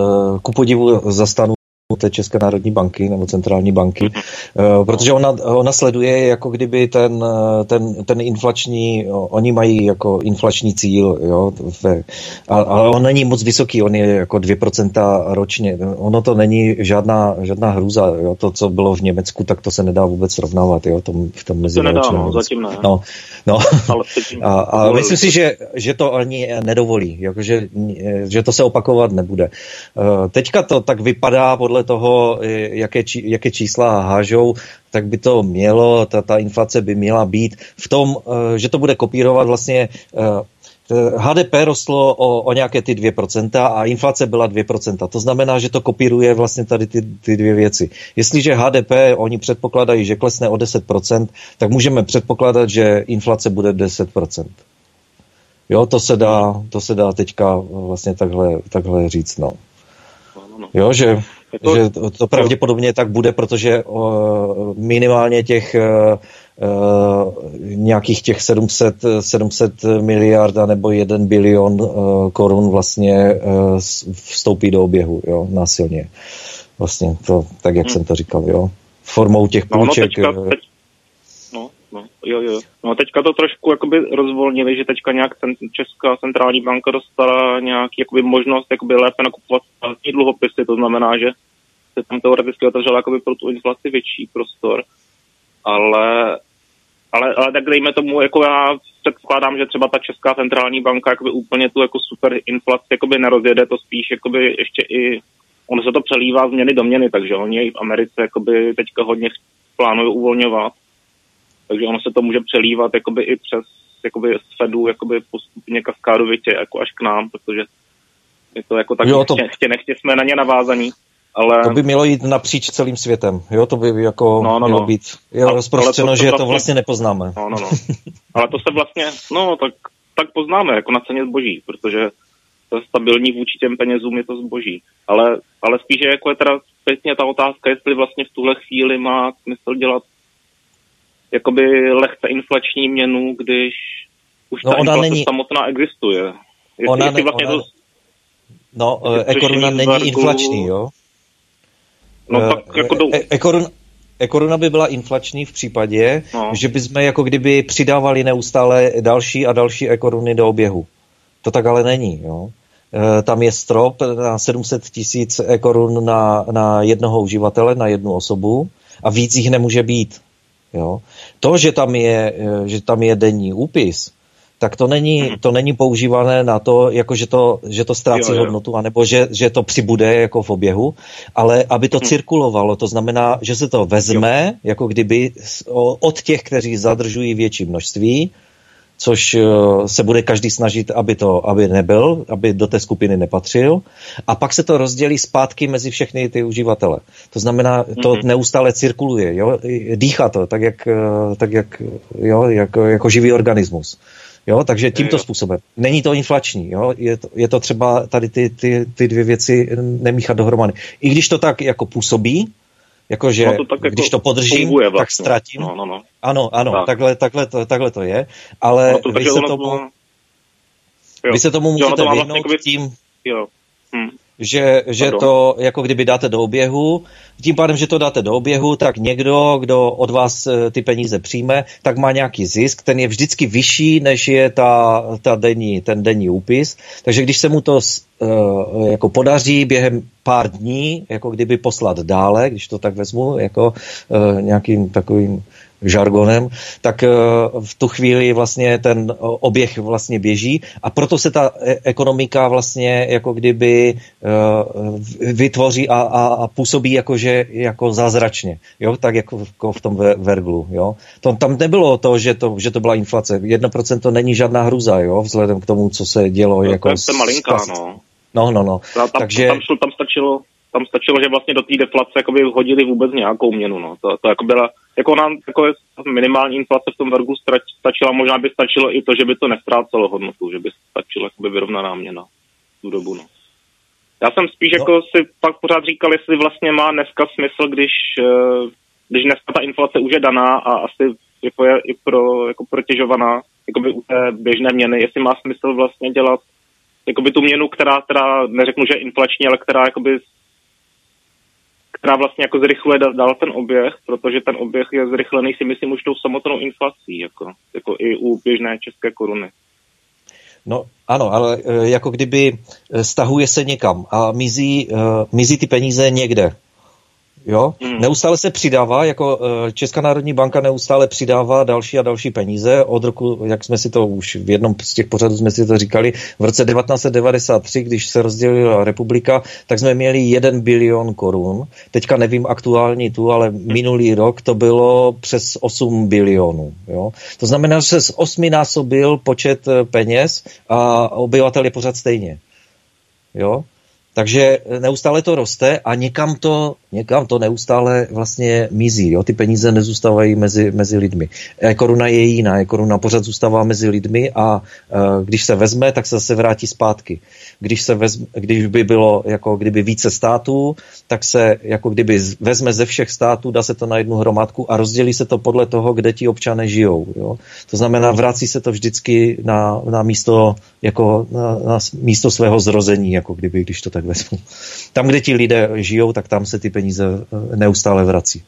ku podivu zastanu té České národní banky nebo centrální banky, uh, protože ona, ona sleduje jako kdyby ten, ten, ten inflační, jo, oni mají jako inflační cíl, jo, ve, ale on není moc vysoký, on je jako dvě procenta ročně, ono to není žádná, žádná hrůza, jo, to, co bylo v Německu, tak to se nedá vůbec srovnávat, jo, tom, v tom meziročním. No, zatím ne. No, no. a, a myslím si, že, že to ani nedovolí, jakože, že to se opakovat nebude. Uh, teďka to tak vypadá podle toho, jaké, či, jaké čísla hážou, tak by to mělo, ta, ta inflace by měla být v tom, že to bude kopírovat vlastně H D P rostlo o, o nějaké ty dvě procenta a inflace byla dvě procenta. To znamená, že to kopíruje vlastně tady ty, ty dvě věci. Jestliže H D P oni předpokládají, že klesne o deset procent, tak můžeme předpokládat, že inflace bude deset procent. Jo, to se dá, to se dá teďka vlastně takhle, takhle říct, no. Jo, že To, že to, to pravděpodobně tak bude, protože uh, minimálně těch uh, nějakých těch sedm set miliard nebo jeden bilion uh, korun vlastně uh, vstoupí do oběhu, jo, násilně. Vlastně to, tak jak hmm. jsem to říkal, jo. Formou těch půjček. No, no, teďka, teď, no, no, jo, jo. No teďka to trošku jakoby rozvolnili, že teďka nějak ten, Česká centrální banka dostala nějaký jakoby možnost jakoby lépe nakupovat státní dluhopisy, to znamená, že se tam teoreticky otevřel jakoby pro tu inflaci větší prostor. Ale, ale, ale tak dejme tomu, jako já předpokládám, že třeba ta Česká centrální banka jakoby úplně tu jako super inflaci jakoby nerozjede, to spíš jakoby ještě i ono se to přelívá z měny do měny, takže oni v Americe jakoby teďka hodně plánují uvolňovat, takže ono se to může přelívat jakoby i přes jakoby z Fedu jakoby postupně kaskádovitě jako až k nám, protože je to jako tak jo, to... chtě, nechtě jsme na ně navázaní. Ale... To by mělo jít napříč celým světem, jo, to by jako no, no, mělo no. být jo, no, rozprostřeno, to, to že vlastně... to vlastně nepoznáme. No, no, no. Ale to se vlastně, no, tak, tak poznáme, jako na ceně zboží, protože to je stabilní vůči těm penězům, je to zboží. Ale, ale spíše jako je teda zpětně ta otázka, jestli vlastně v tuhle chvíli má smysl dělat jakoby lehce inflační měnu, když už no, ta inflace není... samotná existuje. Jestli, ona jestli ne, vlastně ona... to... No, e-koruna není Vargu... inflační, jo? No tak jako do... E- e-koruna... E-koruna by byla inflační v případě, no. že bychom jako kdyby přidávali neustále další a další e-koruny do oběhu. To tak ale není, jo? E, tam je strop na sedm set tisíc e-korun na, na jednoho uživatele, na jednu osobu a víc jich nemůže být, jo? To, že tam je, že tam je denní úpis, tak to není, to není používané na to, jako že to, že to ztrácí jo, jo. hodnotu, anebo že, že to přibude jako v oběhu, ale aby to hmm. cirkulovalo, to znamená, že se to vezme, jo. jako kdyby od těch, kteří zadržují větší množství, což se bude každý snažit, aby to aby nebyl, aby do té skupiny nepatřil, a pak se to rozdělí zpátky mezi všechny ty uživatele. To znamená, to mm-hmm. neustále cirkuluje, jo? Dýchá to, tak jak, tak jak, jo? Jako, jako živý organismus. Jo, takže tímto způsobem. Není to inflační, jo? Je, to, je to třeba tady ty, ty, ty dvě věci nemíchat dohromady. I když to tak jako působí, jakože no to když jako to podržím, vlastně. tak ztratím. No, no, no. Ano, ano, tak. takhle, takhle, to, takhle to je, ale no to, vy, se tomu, to... vy se tomu můžete vyhnout vlastně tím, jo. Hm. že, že to jako kdyby dáte do oběhu, tím pádem, že to dáte do oběhu, tak někdo, kdo od vás ty peníze přijme, tak má nějaký zisk, ten je vždycky vyšší, než je ta, ta denní, ten denní úpis, takže když se mu to uh, jako podaří během pár dní, jako kdyby poslat dále, když to tak vezmu, jako uh, nějakým takovým žargonem, tak uh, v tu chvíli vlastně ten oběh vlastně běží a proto se ta ekonomika vlastně jako kdyby uh, vytvoří a, a, a působí jakože jako zázračně, jo, tak jako v, jako v tom Verglu, jo. To, tam nebylo to, že to, že to byla inflace. jedno procento není žádná hruza, jo, vzhledem k tomu, co se dělo. No, jako to je malinká, no. No, no, no. Tam, Takže... tam, šlo, tam stačilo tam stačilo, že vlastně do té deflace jakoby hodili vůbec nějakou měnu, no. To, to jako byla, jako nám jako minimální inflace v tom Vergu stačila, možná by stačilo i to, že by to nestrácelo hodnotu, že by stačilo jakoby vyrovnaná měna v tu dobu, no. Já jsem spíš no. jako si pak pořád říkal, jestli vlastně má dneska smysl, když, když dneska ta inflace už je daná a asi jako je i pro, jako protěžovaná jakoby u té běžné měny, jestli má smysl vlastně dělat jakoby tu měnu, která, která neřeknu, že je inflační, ale která jakoby která vlastně jako zrychluje dál ten oběh, protože ten oběh je zrychlený, si myslím, už tou samotnou inflací, jako, jako i u běžné české koruny. No ano, ale jako kdyby stahuje se někam a mizí, mizí ty peníze někde. Jo? Hmm. Neustále se přidává, jako Česká národní banka neustále přidává další a další peníze od roku, jak jsme si to už v jednom z těch pořadů jsme si to říkali, v roce devatenáct set devadesát tři, když se rozdělila republika, tak jsme měli jeden bilion korun. Teďka nevím aktuální tu, ale minulý rok to bylo přes osm bilionů. Jo? To znamená, že se z osminásobil počet peněz a obyvatel je pořád stejně. Jo? Takže neustále to roste a někam to, někam to neustále vlastně mizí. Jo? Ty peníze nezůstávají mezi, mezi lidmi. E-koruna je jiná. E-koruna pořád zůstává mezi lidmi a e, když se vezme, tak se zase vrátí zpátky. Když, se vezme, když by bylo jako kdyby více států, tak se jako kdyby vezme ze všech států, dá se to na jednu hromádku a rozdělí se to podle toho, kde ti občané žijou. Jo? To znamená, vrací se to vždycky na, na místo jako na, na místo svého zrození, jako kdyby, když to tak vezmu. Tam, kde ti lidé žijou, tak tam se ty peníze neustále vrací.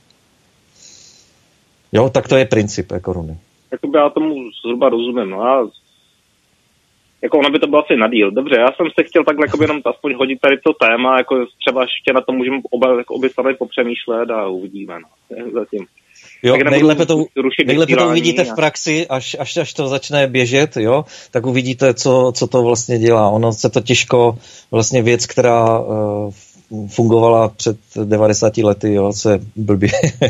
Jo, tak to je princip koruny. Jakoby já tomu zhruba rozumím. No a jako ono by to bylo asi na díl. Dobře, já jsem se chtěl takhle jako jenom aspoň hodit tady to téma, jako třeba ještě na to můžeme oba, jako obě strany popřemýšlet a uvidíme. No. Zatím. Jo, nejlépe to, nejlépe to uvidíte v praxi, až, až, až to začne běžet, jo, tak uvidíte, co, co to vlastně dělá. Ono se to těžko, vlastně věc, která uh, fungovala před devadesáti lety, jo, se blbě.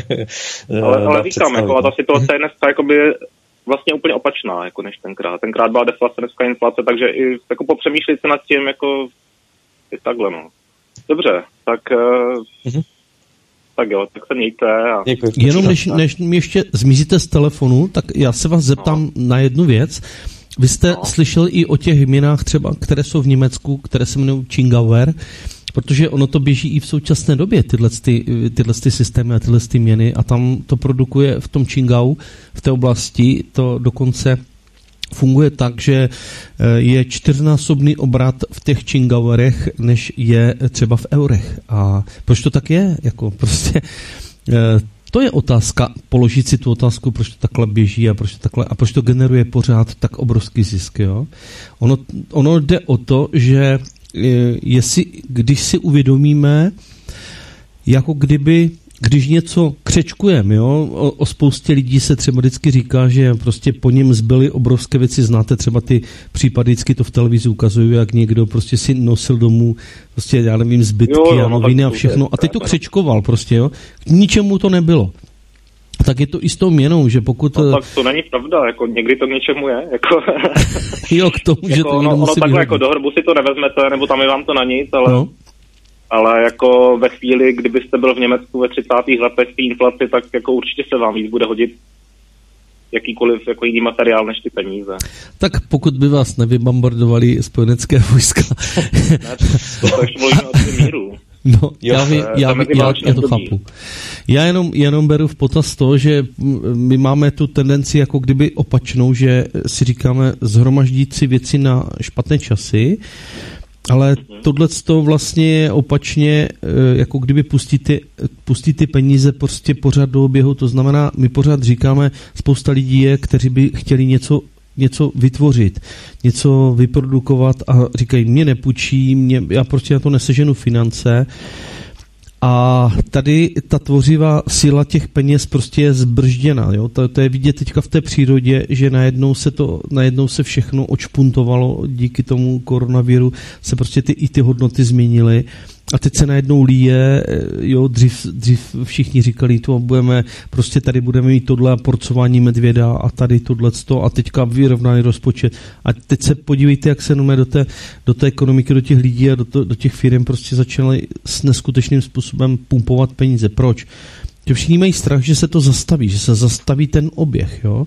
ale, ale říkám, jako, a ta situace je dneska jakoby vlastně úplně opačná, jako než tenkrát. Tenkrát byla deflace, dneska inflace, takže i jako popřemýšlejte se nad tím, jako i takhle, no. Dobře, tak mm-hmm. tak jo, tak se mějte. A... Děkuji. Jenom než, než mi ještě zmizíte z telefonu, tak já se vás zeptám no. na jednu věc. Vy jste no. slyšel i o těch měnách třeba, které jsou v Německu, které se jmenují Chingauer, protože ono to běží i v současné době, tyhle, ty, tyhle ty systémy a tyhle ty měny a tam to produkuje v tom Qingdao, v té oblasti, to dokonce funguje tak, že je čtyřnásobný obrat v těch Qingdauerech, než je třeba v eurech. A proč to tak je? Jako prostě... To je otázka, položit si tu otázku, proč to takhle běží a proč to, takhle, a proč to generuje pořád tak obrovský zisk. Jo? Ono, ono jde o to, že jestli, když si uvědomíme, jako kdyby, když něco křečkujeme, jo, o, o spoustě lidí se třeba vždycky říká, že prostě po něm zbyly obrovské věci, znáte třeba ty případy, vždycky to v televizi ukazují, jak někdo prostě si nosil domů, prostě já nevím, zbytky jo, jo, a noviny a všechno a teď to křečkoval prostě, jo, k ničemu to nebylo. Tak je to i s tou měnou, že pokud... No, tak to není pravda, jako někdy to k něčemu je, jako... jo, k tomu, že jako to ono, ono takhle vyhodit. Jako do hrbu si to nevezmete, nebo tam je vám to na nic, ale... No. Ale jako ve chvíli, kdybyste byl v Německu ve třicátých letech v té inflaci, tak jako určitě se vám víc bude hodit jakýkoliv jako jiný materiál než ty peníze. Tak pokud by vás nevybombardovali spojenecké vojska... ne, to, to ještě mluvíme o tom míru. No, jo, já, já, já, já, já to chápu. Já jenom, jenom beru v potaz to, že my máme tu tendenci jako kdyby opačnou, že si říkáme zhromaždit si věci na špatné časy, ale tohleto vlastně je opačně, jako kdyby pustíte, pustíte peníze prostě pořád do oběhu, to znamená, my pořád říkáme, spousta lidí je, kteří by chtěli něco něco vytvořit, něco vyprodukovat a říkají, mě nepůjčí, mě, já prostě na to neseženu finance a tady ta tvořivá síla těch peněz prostě je zbržděna. Jo? To, to je vidět teďka v té přírodě, že najednou se to, najednou se všechno očpuntovalo, díky tomu koronaviru se prostě ty, i ty hodnoty změnily. A teď se najednou líje, jo, dřív, dřív všichni říkali, to budeme, prostě tady budeme mít tohle a porcování medvěda a tady tohleto a teďka vyrovnaný rozpočet. A teď se podívejte, jak se do té, do té ekonomiky, do těch lidí a do, to, do těch firm prostě začaly s neskutečným způsobem pumpovat peníze. Proč? Že všichni mají strach, že se to zastaví, že se zastaví ten oběh, jo.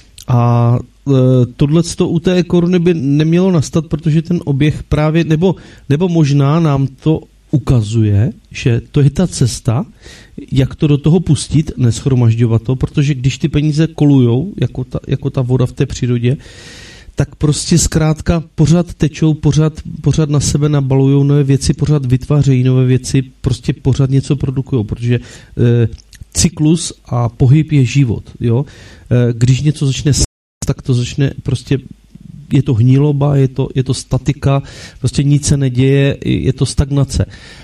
A e, tohleto u té koruny by nemělo nastat, protože ten oběh právě, nebo, nebo možná nám to ukazuje, že to je ta cesta, jak to do toho pustit, neschromažďovat to, protože když ty peníze kolujou, jako ta, jako ta voda v té přírodě, tak prostě zkrátka pořád tečou, pořád, pořád na sebe nabalujou nové věci, pořád vytvářejí nové věci, prostě pořád něco produkují, protože e, cyklus a pohyb je život, jo. E, když něco začne, tak to začne prostě je to hniloba, je to, je to statika, prostě nic se neděje, je to stagnace.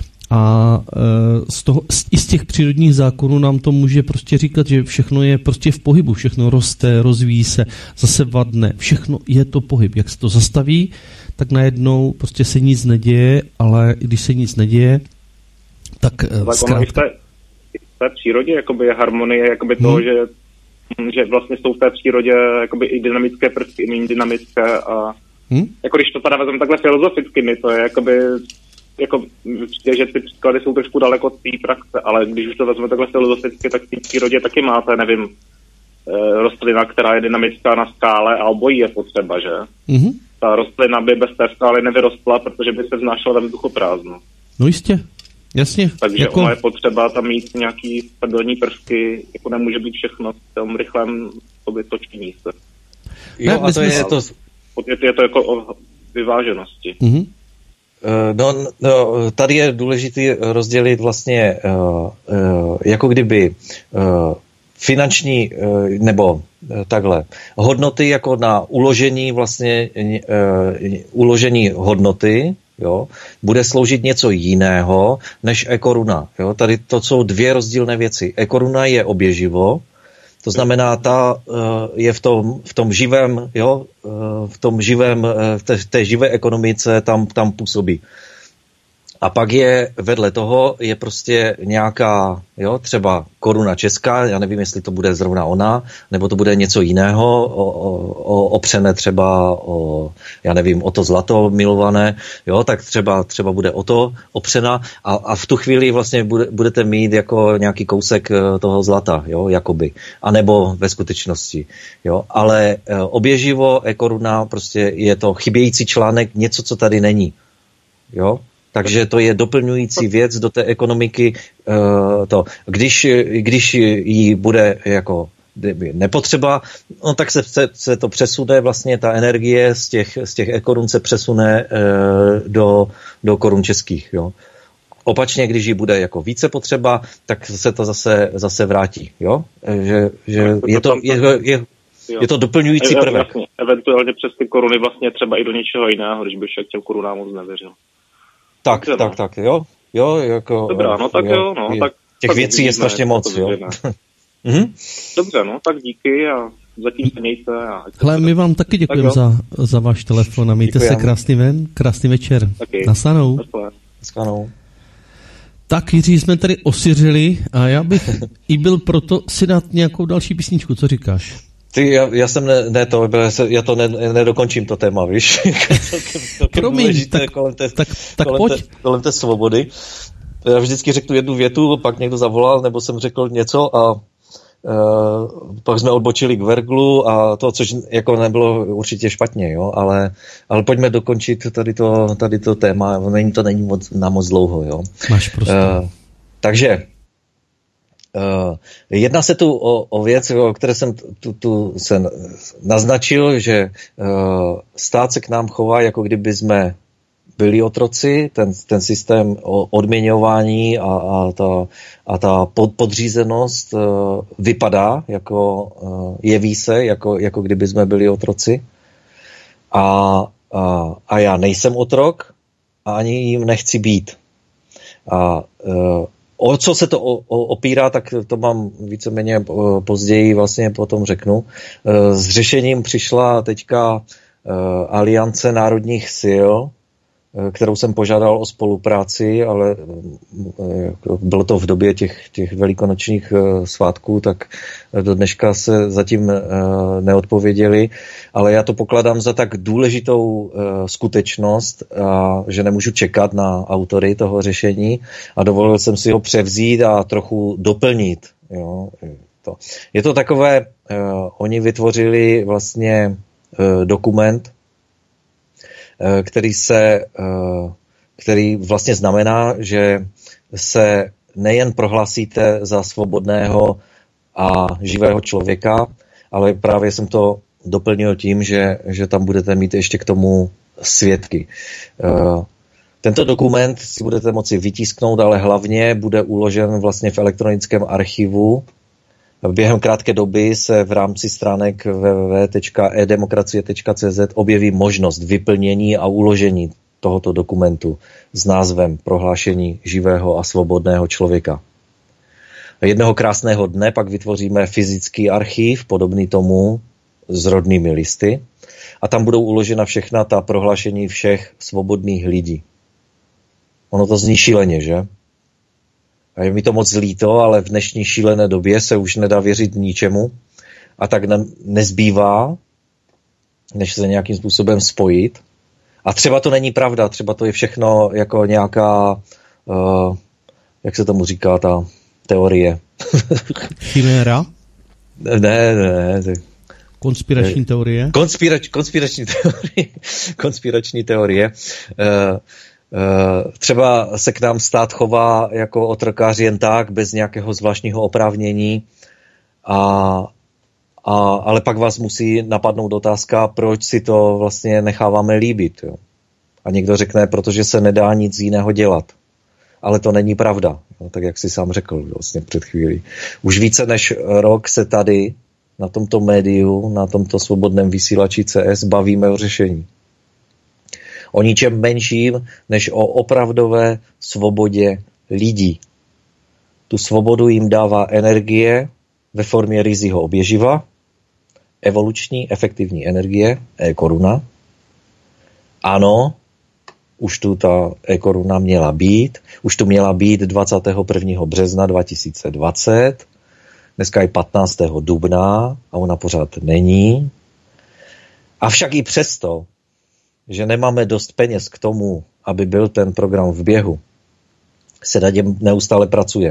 A z toho, i z těch přírodních zákonů nám to může prostě říkat, že všechno je prostě v pohybu, všechno roste, rozvíjí se, zase vadne, všechno je to pohyb. Jak se to zastaví, tak najednou prostě se nic neděje, ale když se nic neděje, tak, tak zkrátka... Ono i v té přírodě jakoby je harmonie jakoby hmm. toho, že že vlastně jsou v té přírodě jakoby i dynamické prvky, i méně dynamické a hmm? jako když to teda vezmeme takhle filozoficky, my to je jakoby jako, že ty příklady jsou trošku daleko od té praxe, ale když už to vezmeme takhle filozoficky, tak v té přírodě taky máte, nevím, rostlina, která je dynamická na skále a obojí je potřeba, že? Hmm? Ta rostlina by bez té skály nevyrostla, protože by se vznášela ve vzduchoprázdnu. No jistě. Jasně. Takže jako... ono je potřeba tam mít nějaký stabilní prvky, jako nemůže být všechno v tom rychlém točení se. Jo, ne, a to je to... Je to jako o vyváženosti. Mm-hmm. No, no, tady je důležité rozdělit vlastně uh, uh, jako kdyby uh, finanční uh, nebo uh, takhle hodnoty jako na uložení vlastně uh, uložení hodnoty. Jo, bude sloužit něco jiného než e-koruna. Jo, tady to jsou dvě rozdílné věci. E-koruna je oběživo, to znamená, ta uh, je v tom, v tom živém, jo, uh, v tom živém, uh, v té, v té živé ekonomice tam, tam působí. A pak je vedle toho je prostě nějaká, jo, třeba koruna česká, já nevím, jestli to bude zrovna ona, nebo to bude něco jiného, o, o, opřené třeba o, já nevím, o to zlato milované, jo, tak třeba, třeba bude o to opřena a, a v tu chvíli vlastně bude, budete mít jako nějaký kousek toho zlata, jo, jakoby, a nebo ve skutečnosti, jo, ale oběživo, e-koruna, prostě je to chybějící článek, něco, co tady není, jo. Takže to je doplňující věc do té ekonomiky. To, když, když jí bude jako nepotřeba, no tak se, se, se to přesune, vlastně ta energie z těch, z těch e-korun se přesune do, do korun českých. Jo. Opačně, když jí bude jako více potřeba, tak se to zase, zase vrátí. Jo? Že, že je, to, je, je, je to doplňující prvek. Eventuálně přes ty koruny vlastně třeba i do něčeho jiného, když bych těm korunám moc nevěřil. Tak, Dobře, tak, no. tak, jo, jo, jako... Dobrá, no tak jo, jo no, je, tak... Těch tak věcí uvidíme, je strašně moc, jo. mm-hmm. Dobře, no, tak díky a zatím se mějte. A... Hele, my vám taky děkujeme za, za váš telefon a mějte Děkujem. se krásný ven, krásný večer. Nasanou. Nasanou. Tak, Jiří, jsme tady osiřili a já bych i byl proto si dát nějakou další písničku, co říkáš? Ty, já, já jsem ne, ne to, já to ne, nedokončím to téma, víš? Promiň, tak, kolem té, tak, tak kolem pojď. Té, kolem té svobody. Já vždycky řeknu jednu větu, pak někdo zavolal, nebo jsem řekl něco a uh, pak jsme odbočili k Verglu a to, což jako nebylo určitě špatně, jo, ale, ale pojďme dokončit tady to, tady to téma, není to není moc, na moc dlouho, jo. Máš prostě. Uh, takže Uh, jedná se tu o, o věc, o které jsem tu, tu se naznačil, že uh, stát se k nám chová, jako kdyby jsme byli otroci, ten, ten systém odměňování a, a ta, a ta pod, podřízenost uh, vypadá, jako uh, jeví se, jako, jako kdyby jsme byli otroci. A, a, a já nejsem otrok a ani jim nechci být. A uh, O co se to opírá, tak to mám víceméně později vlastně potom řeknu. S řešením přišla teďka Aliance národních sil, kterou jsem požádal o spolupráci, ale bylo to v době těch, těch velikonočních svátků, tak do dneška se zatím neodpověděli, ale já to pokládám za tak důležitou skutečnost, že nemůžu čekat na autory toho řešení a dovolil jsem si ho převzít a trochu doplnit. Jo, to. Je to takové, oni vytvořili vlastně dokument, který se, který vlastně znamená, že se nejen prohlásíte za svobodného a živého člověka, ale právě jsem to doplnil tím, že, že tam budete mít ještě k tomu svědky. Tento dokument si budete moci vytisknout, ale hlavně bude uložen vlastně v elektronickém archivu. Během krátké doby se v rámci stránek w w w tečka e demokracie tečka c z objeví možnost vyplnění a uložení tohoto dokumentu s názvem Prohlášení živého a svobodného člověka. Jednoho krásného dne pak vytvoříme fyzický archiv, podobný tomu s rodnými listy, a tam budou uložena všechna ta prohlášení všech svobodných lidí. Ono to zní šíleně, že? A je mi to moc líto, ale v dnešní šílené době se už nedá věřit ničemu a tak ne- nezbývá, než se nějakým způsobem spojit. A třeba to není pravda, třeba to je všechno jako nějaká, uh, jak se tomu říká, ta teorie. Chiméra? Ne, ne. ne. Konspirační teorie? Konspirač, konspirační teorie. konspirační teorie. Uh, Uh, třeba se k nám stát chová jako otrokáři jen tak, bez nějakého zvláštního oprávnění, a, a, ale pak vás musí napadnout otázka, proč si to vlastně necháváme líbit. Jo? A někdo řekne, protože se nedá nic jiného dělat. Ale to není pravda, jo? Tak jak jsi sám řekl vlastně před chvílí. Už více než rok se tady na tomto médiu, na tomto svobodném vysílači C S bavíme o řešení. O ničem menším, než o opravdové svobodě lidí. Tu svobodu jim dává energie ve formě ryzího oběživa, evoluční efektivní energie, e-koruna. Ano, už tu ta e-koruna měla být, už tu měla být dvacátého prvního března dva tisíce dvacet, dneska je patnáctého dubna a ona pořád není. Avšak i přesto, že nemáme dost peněz k tomu, aby byl ten program v běhu, se na něm neustále pracuje.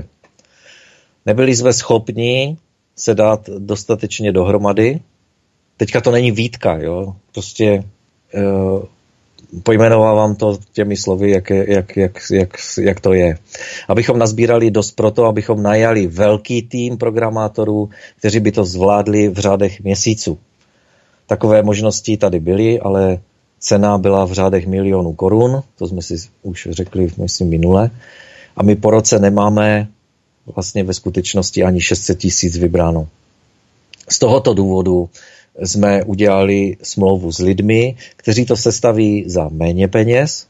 Nebyli jsme schopni se dát dostatečně dohromady. Teďka to není výtka, jo. Prostě uh, pojmenovávám to těmi slovy, jak, jak, jak, jak, jak to je. Abychom nazbírali dost proto, abychom najali velký tým programátorů, kteří by to zvládli v řádech měsíců. Takové možnosti tady byly, ale cena byla v řádech milionů korun, to jsme si už řekli, myslím, minule. A my po roce nemáme vlastně ve skutečnosti ani šest set tisíc vybráno. Z tohoto důvodu jsme udělali smlouvu s lidmi, kteří to sestaví za méně peněz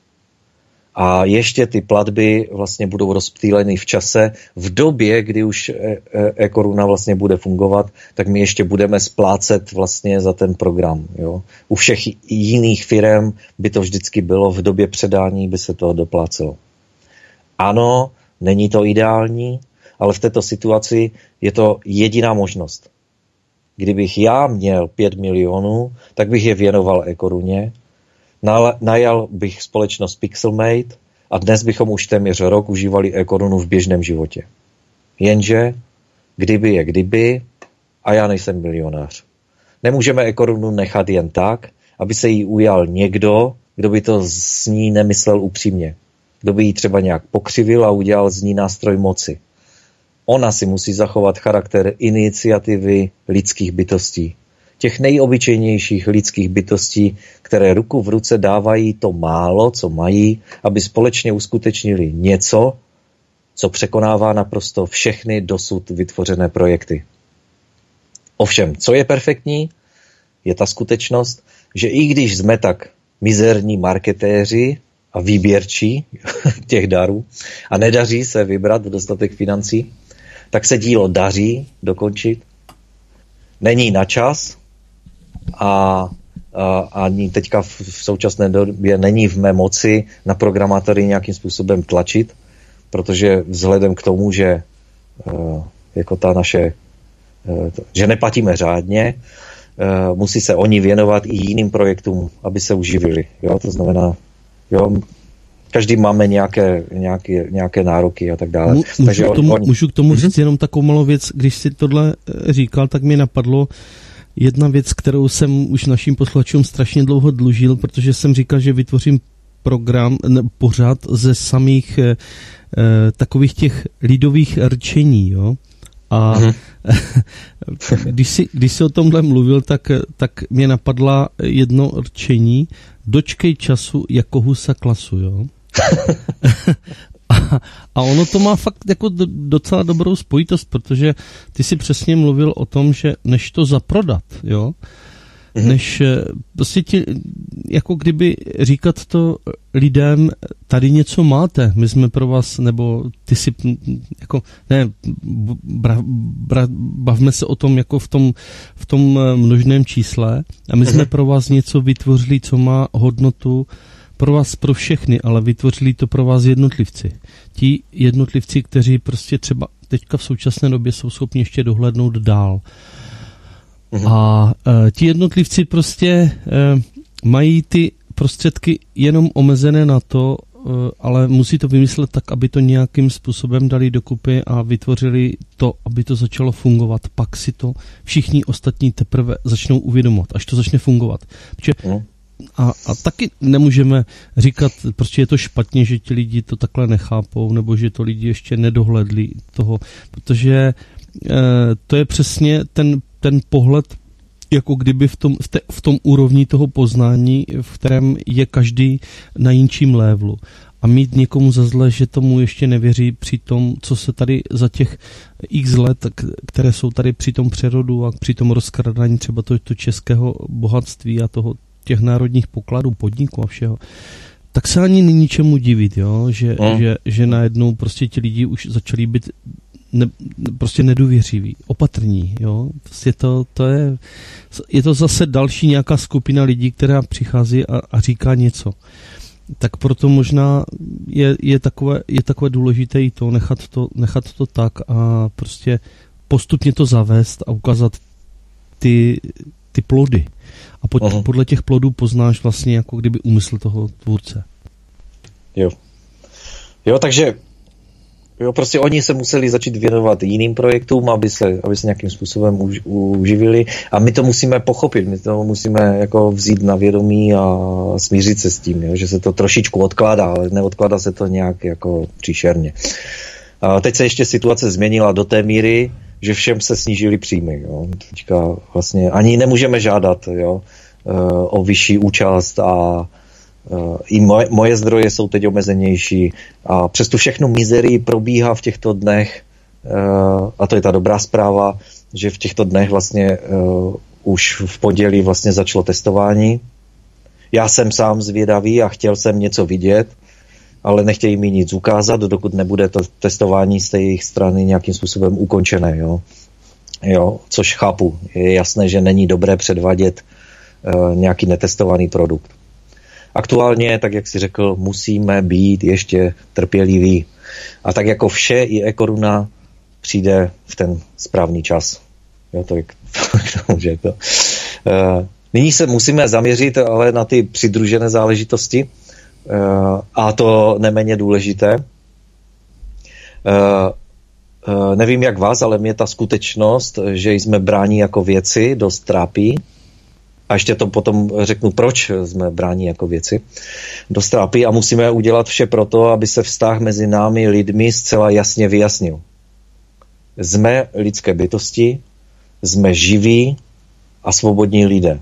a ještě ty platby vlastně budou rozptýleny v čase. V době, kdy už e-koruna vlastně bude fungovat, tak my ještě budeme splácet vlastně za ten program. Jo? U všech jiných firem by to vždycky bylo, v době předání by se to doplácelo. Ano, není to ideální, ale v této situaci je to jediná možnost. Kdybych já měl pět milionů, tak bych je věnoval e-koruně, najal bych společnost Pixelmate a dnes bychom už téměř rok užívali e-korunu v běžném životě. Jenže, kdyby je kdyby, a já nejsem milionář. Nemůžeme e-korunu nechat jen tak, aby se jí ujal někdo, kdo by to z ní nemyslel upřímně. Kdo by ji třeba nějak pokřivil a udělal z ní nástroj moci. Ona si musí zachovat charakter iniciativy lidských bytostí. Těch nejobyčejnějších lidských bytostí, které ruku v ruce dávají to málo, co mají, aby společně uskutečnili něco, co překonává naprosto všechny dosud vytvořené projekty. Ovšem, co je perfektní, je ta skutečnost, že i když jsme tak mizerní marketéři a výběrčí těch darů a nedaří se vybrat dostatek financí, tak se dílo daří dokončit. Není na čas a, a ani teďka v, v současné době není v mé moci na programátory nějakým způsobem tlačit, protože vzhledem k tomu, že uh, jako ta naše, uh, že neplatíme řádně, uh, musí se oni věnovat i jiným projektům, aby se uživili. Jo? To znamená, jo, každý máme nějaké, nějaké, nějaké nároky a tak dále. Můžu, Takže k tomu, on... můžu k tomu říct jenom takovou malou věc. Když si tohle říkal, tak mi napadlo jedna věc, kterou jsem už našim posluchačům strašně dlouho dlužil, protože jsem říkal, že vytvořím program, ne, pořád ze samých eh, takových těch lidových rčení, jo. A uh-huh. když, si, když si o tomhle mluvil, tak, tak mě napadla jedno rčení: dočkej času jako husa klasu, jo. a, a ono to má fakt jako do, docela dobrou spojitost, protože ty si přesně mluvil o tom, že než to zaprodat, jo, mm-hmm. než prostě ti, jako kdyby říkat to lidem, tady něco máte, my jsme pro vás, nebo ty si, jako, ne, bra, bra, bavme se o tom jako v tom, v tom množném čísle a my mm-hmm. jsme pro vás něco vytvořili, co má hodnotu pro vás, pro všechny, ale vytvořili to pro vás jednotlivci. Ti jednotlivci, kteří prostě třeba teďka v současné době jsou schopni ještě dohlédnout dál. Uhum. A e, ti jednotlivci prostě e, mají ty prostředky jenom omezené na to, e, ale musí to vymyslet tak, aby to nějakým způsobem dali dokupy a vytvořili to, aby to začalo fungovat. Pak si to všichni ostatní teprve začnou uvědomovat, až to začne fungovat. Protože A, a taky nemůžeme říkat, prostě je to špatně, že ti lidi to takhle nechápou, nebo že to lidi ještě nedohledli toho, protože e, to je přesně ten, ten pohled, jako kdyby v tom, v, te, v tom úrovni toho poznání, v kterém je každý na jinčím lévlu. A mít někomu za zle, že tomu ještě nevěří při tom, co se tady za těch x let, které jsou tady při tom přerodu a při tom rozkradání třeba to, to českého bohatství a toho těch národních pokladů, podniků a všeho, tak se ani není ničemu divit, jo? Že, mm. že, že najednou prostě ti lidi už začali být ne, prostě nedůvěřiví, opatrní, jo? Prostě to, to je, je to zase další nějaká skupina lidí, která přichází a, a říká něco. tak proto možná je, je, takové, je takové důležité i to nechat, to, nechat to tak a prostě postupně to zavést a ukázat ty, ty plody. A pod, uh-huh. podle těch plodů poznáš vlastně jako kdyby úmysl toho tvůrce. Jo. Jo, takže jo, prostě oni se museli začít věnovat jiným projektům, aby se, aby se nějakým způsobem už, uživili a my to musíme pochopit, my to musíme jako vzít na vědomí a smířit se s tím, jo, že se to trošičku odkládá, ale neodkládá se to nějak jako příšerně. A teď se ještě situace změnila do té míry, že všem se snížily příjmy. Jo. Teďka vlastně ani nemůžeme žádat, jo, o vyšší účast a i moje, moje zdroje jsou teď omezenější a přes tu všechnu mizerii probíhá v těchto dnech, a to je ta dobrá zpráva, že v těchto dnech vlastně už v pondělí vlastně začalo testování. Já jsem sám zvědavý a chtěl jsem něco vidět, ale nechtějí mi nic ukázat, dokud nebude to testování z té jejich strany nějakým způsobem ukončené. Jo? Jo, což chápu. Je jasné, že není dobré předvádět uh, nějaký netestovaný produkt. Aktuálně, tak jak si řekl, musíme být ještě trpěliví. A tak jako vše, i e-koruna přijde v ten správný čas. Jo, to je k tomu, že to. Uh, nyní se musíme zaměřit ale na ty přidružené záležitosti, Uh, a to neméně důležité. Uh, uh, nevím jak vás, ale mě ta skutečnost, že jsme bráni jako věci, dost trápí. A ještě to potom řeknu, proč jsme bráni jako věci. Dost trápí a musíme udělat vše proto, aby se vztah mezi námi lidmi zcela jasně vyjasnil. Jsme lidské bytosti, jsme živí a svobodní lidé.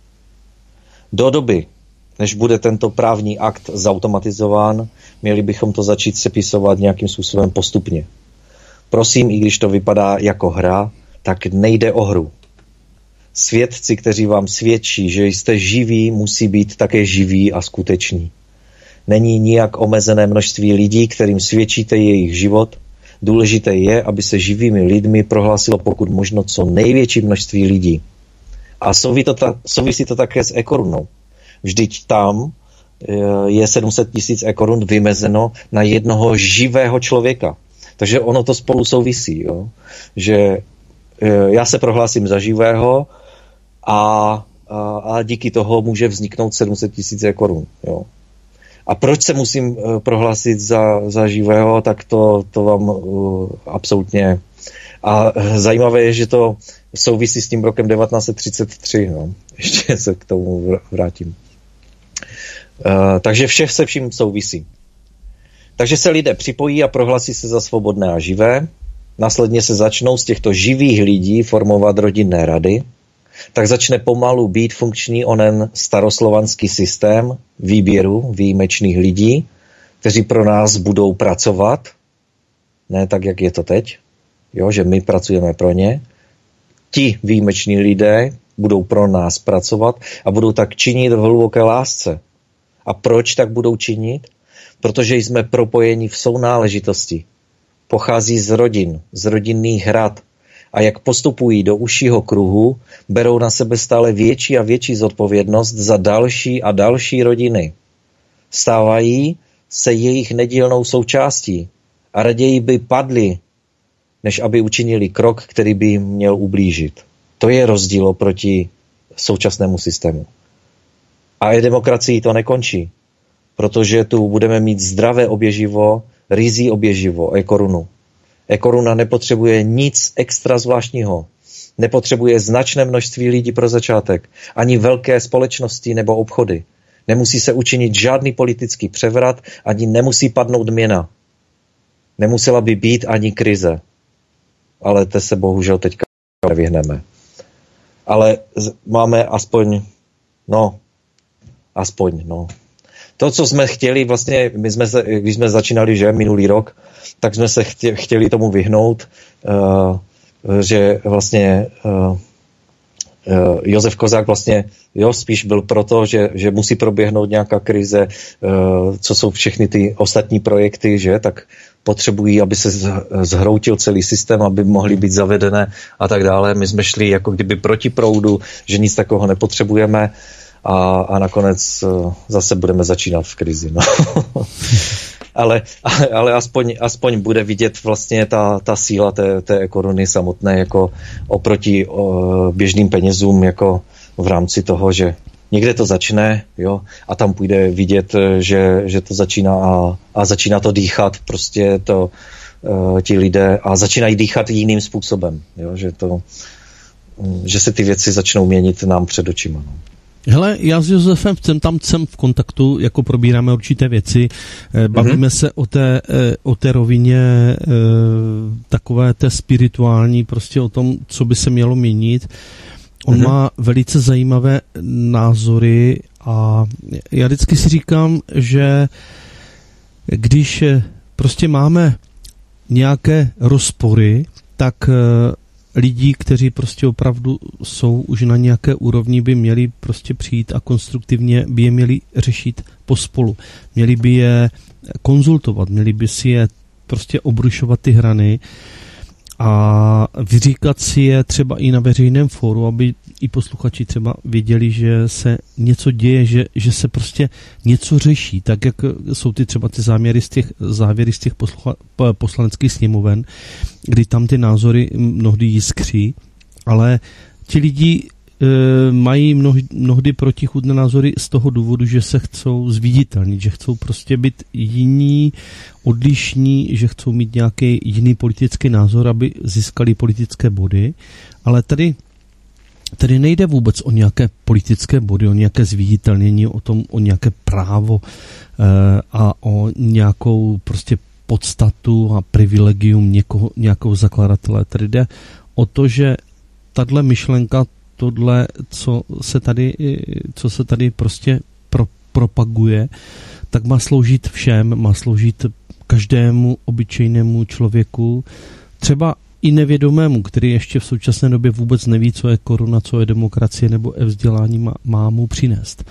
Do doby, než bude tento právní akt zautomatizován, měli bychom to začít sepisovat nějakým způsobem postupně. Prosím, i když to vypadá jako hra, tak nejde o hru. Svědci, kteří vám svědčí, že jste živí, musí být také živí a skuteční. Není nijak omezené množství lidí, kterým svědčíte jejich život. Důležité je, aby se živými lidmi prohlásilo pokud možno co největší množství lidí. A souvisí to, ta, souvisí to také s e-korunou. Vždyť tam je sedm set tisíc e-korun vymezeno na jednoho živého člověka. Takže ono to spolu souvisí. Jo? Že já se prohlásím za živého a, a, a díky toho může vzniknout sedm set tisíc e-korun. Jo? A proč se musím prohlásit za, za živého, tak to, to vám uh, absolutně... A zajímavé je, že to souvisí s tím rokem devatenáct set třicet tři. No. Ještě se k tomu vrátím. Uh, takže vše se vším souvisí. Takže se lidé připojí a prohlásí se za svobodné a živé. Následně se začnou z těchto živých lidí formovat rodinné rady. Tak začne pomalu být funkční onen staroslovanský systém výběru výjimečných lidí, kteří pro nás budou pracovat. Ne tak, jak je to teď. Jo, že my pracujeme pro ně. Ti výjimeční lidé budou pro nás pracovat a budou tak činit v hluboké lásce. A proč tak budou činit? Protože jsme propojeni v sounáležitosti. Pochází z rodin, z rodinných hrad. A jak postupují do užšího kruhu, berou na sebe stále větší a větší zodpovědnost za další a další rodiny. Stávají se jejich nedílnou součástí a raději by padli, než aby učinili krok, který by jim měl ublížit. To je rozdíl oproti současnému systému. A i demokracii to nekončí, protože tu budeme mít zdravé oběživo, ryzí oběživo, e-korunu. E-koruna nepotřebuje nic extra zvláštního. Nepotřebuje značné množství lidí pro začátek, ani velké společnosti nebo obchody. Nemusí se učinit žádný politický převrat, ani nemusí padnout měna. Nemusela by být ani krize. Ale to se bohužel teďka nevyhneme. Ale máme aspoň, no, aspoň, no. To, co jsme chtěli, vlastně, my jsme se, když jsme začínali, že minulý rok, tak jsme se chtěli tomu vyhnout, uh, že vlastně uh, uh, Josef Kozák vlastně, jo, spíš byl proto, že, že musí proběhnout nějaká krize, uh, co jsou všechny ty ostatní projekty, že, tak potřebují, aby se zhroutil celý systém, aby mohly být zavedené a tak dále. My jsme šli jako kdyby proti proudu, že nic takového nepotřebujeme. a, a nakonec zase budeme začínat v krizi. No. ale, ale aspoň, aspoň bude vidět vlastně ta, ta síla té, té koruny samotné jako oproti o, běžným penězům jako v rámci toho, že někde to začne, jo, a tam půjde vidět, že, že to začíná a, a začíná to dýchat prostě to uh, ti lidé a začínají dýchat jiným způsobem, jo, že to, um, že se ty věci začnou měnit nám před očima. No. Hele, já s Josefem jsem tam jsem v kontaktu, jako probíráme určité věci, bavíme mm-hmm. se o té, o té rovině takové té spirituální, prostě o tom, co by se mělo měnit. On mm-hmm. má velice zajímavé názory a já vždycky si říkám, že když prostě máme nějaké rozpory, tak lidí, kteří prostě opravdu jsou už na nějaké úrovni, by měli prostě přijít a konstruktivně by je měli řešit pospolu. Měli by je konzultovat, měli by si je prostě obrušovat ty hrany a vyříkat si je třeba i na veřejném fóru, aby i posluchači třeba věděli, že se něco děje, že, že se prostě něco řeší, tak jak jsou ty třeba ty záměry z těch, závěry z těch poslucha, poslaneckých sněmoven, kdy tam ty názory mnohdy jiskří, ale ti lidi e, mají mnohdy, mnohdy protichůdné názory z toho důvodu, že se chcou zviditelnit, že chcou prostě být jiní, odlišní, že chcou mít nějaký jiný politický názor, aby získali politické body, ale tady Tady nejde vůbec o nějaké politické body, o nějaké zviditelnění, o tom, o nějaké právo e, a o nějakou prostě podstatu a privilegium někoho, nějakého zakladatele. Tady jde o to, že tahle myšlenka, tohle, co se tady, co se tady prostě pro, propaguje, tak má sloužit všem, má sloužit každému obyčejnému člověku, třeba i nevědomému, který ještě v současné době vůbec neví, co je koruna, co je demokracie nebo e-vzdělání má, má mu přinést.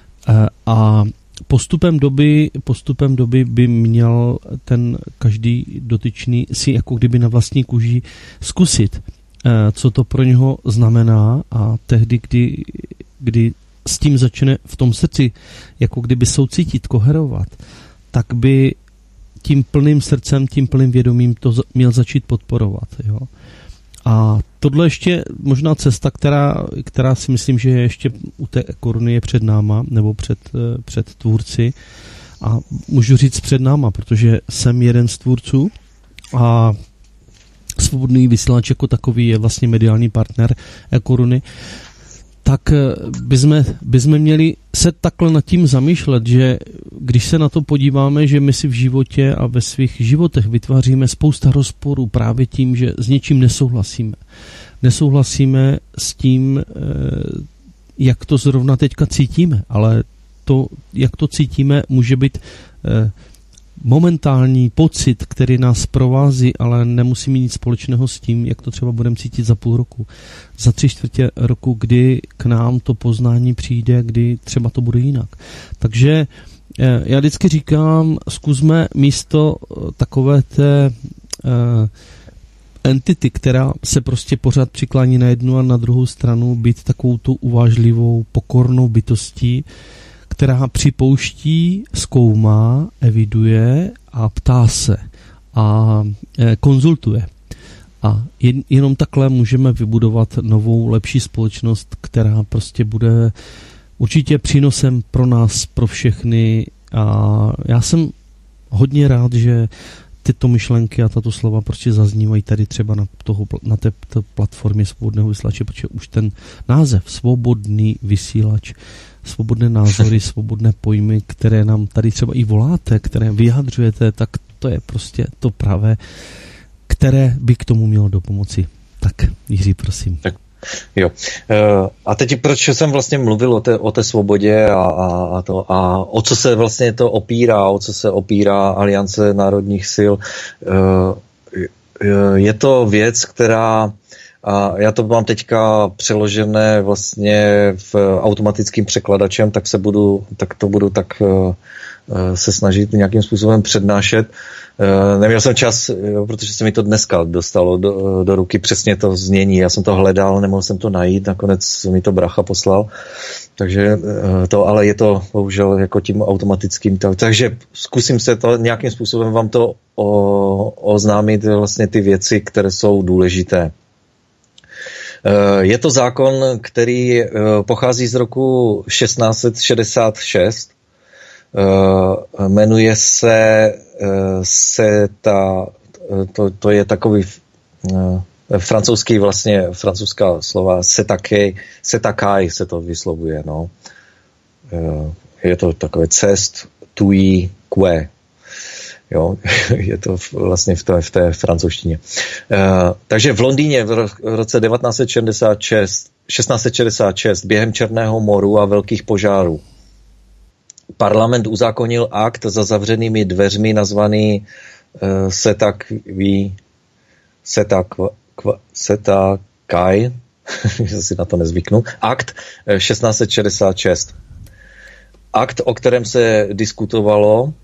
A postupem doby, postupem doby by měl ten každý dotyčný si jako kdyby na vlastní kůži zkusit, co to pro něho znamená, a tehdy, kdy, kdy s tím začne v tom srdci jako kdyby soucítit, koherovat, tak by tím plným srdcem, tím plným vědomím to měl začít podporovat. Jo? A tohle ještě možná cesta, která, která si myslím, že je ještě u té koruny je před náma, nebo před, před tvůrci. A můžu říct před náma, protože jsem jeden z tvůrců a Svobodný vysílač jako takový je vlastně mediální partner koruny. Tak bychom, bychom měli se takhle nad tím zamýšlet, že když se na to podíváme, že my si v životě a ve svých životech vytváříme spousta rozporů právě tím, že s něčím nesouhlasíme. Nesouhlasíme s tím, jak to zrovna teďka cítíme, ale to, jak to cítíme, může být momentální pocit, který nás provází, ale nemusí mít nic společného s tím, jak to třeba budeme cítit za půl roku, za tři čtvrtě roku, kdy k nám to poznání přijde, kdy třeba to bude jinak. Takže já vždycky říkám, zkusme místo takové té uh, entity, která se prostě pořád přiklání na jednu a na druhou stranu, být takovou tu uvážlivou, pokornou bytostí, která připouští, zkoumá, eviduje a ptá se a e, konzultuje. A jen, jenom takhle můžeme vybudovat novou, lepší společnost, která prostě bude určitě přínosem pro nás, pro všechny. A já jsem hodně rád, že tyto myšlenky a tato slova prostě zaznívají tady třeba na, toho, na té, té platformě Svobodného vysílače, protože už ten název Svobodný vysílač, svobodné názory, svobodné pojmy, které nám tady třeba i voláte, které vyjadřujete, tak to je prostě to pravé, které by k tomu mělo dopomoci. Tak, Jiří, prosím. Tak. Jo. A teď proč jsem vlastně mluvil o té, o té svobodě a, a, a, to, a o co se vlastně to opírá, o co se opírá Aliance národních sil. Je to věc, která, a já to mám teďka přeložené vlastně v automatickým překladačem, tak se budu, tak to budu tak se snažit nějakým způsobem přednášet. Neměl jsem čas, jo, protože se mi to dneska dostalo do, do ruky přesně to znění. Já jsem to hledal, nemohl jsem to najít, nakonec mi to bracha poslal. Takže to, ale je to bohužel jako tím automatickým. Takže zkusím se to nějakým způsobem vám to o, oznámit vlastně ty věci, které jsou důležité. Je to zákon, který pochází z roku šestnáct set šedesát šest. Jmenuje se, se ta, to, to je takový francouzský vlastně, francouzská slova setakai, setakai se to vyslovuje, no. Je to takové cest, tui, que. Jo, je to vlastně v té, v té francouzštině. Takže v Londýně v roce devatenáct set šedesát šest, šestnáct set šedesát šest během Černého moru a velkých požárů parlament uzákonil akt za zavřenými dveřmi nazvaný uh, Setakví Setak, Setakai, že si na to nezvyknu, akt šestnáct set šedesát šest. Akt, o kterém se diskutovalo, uh,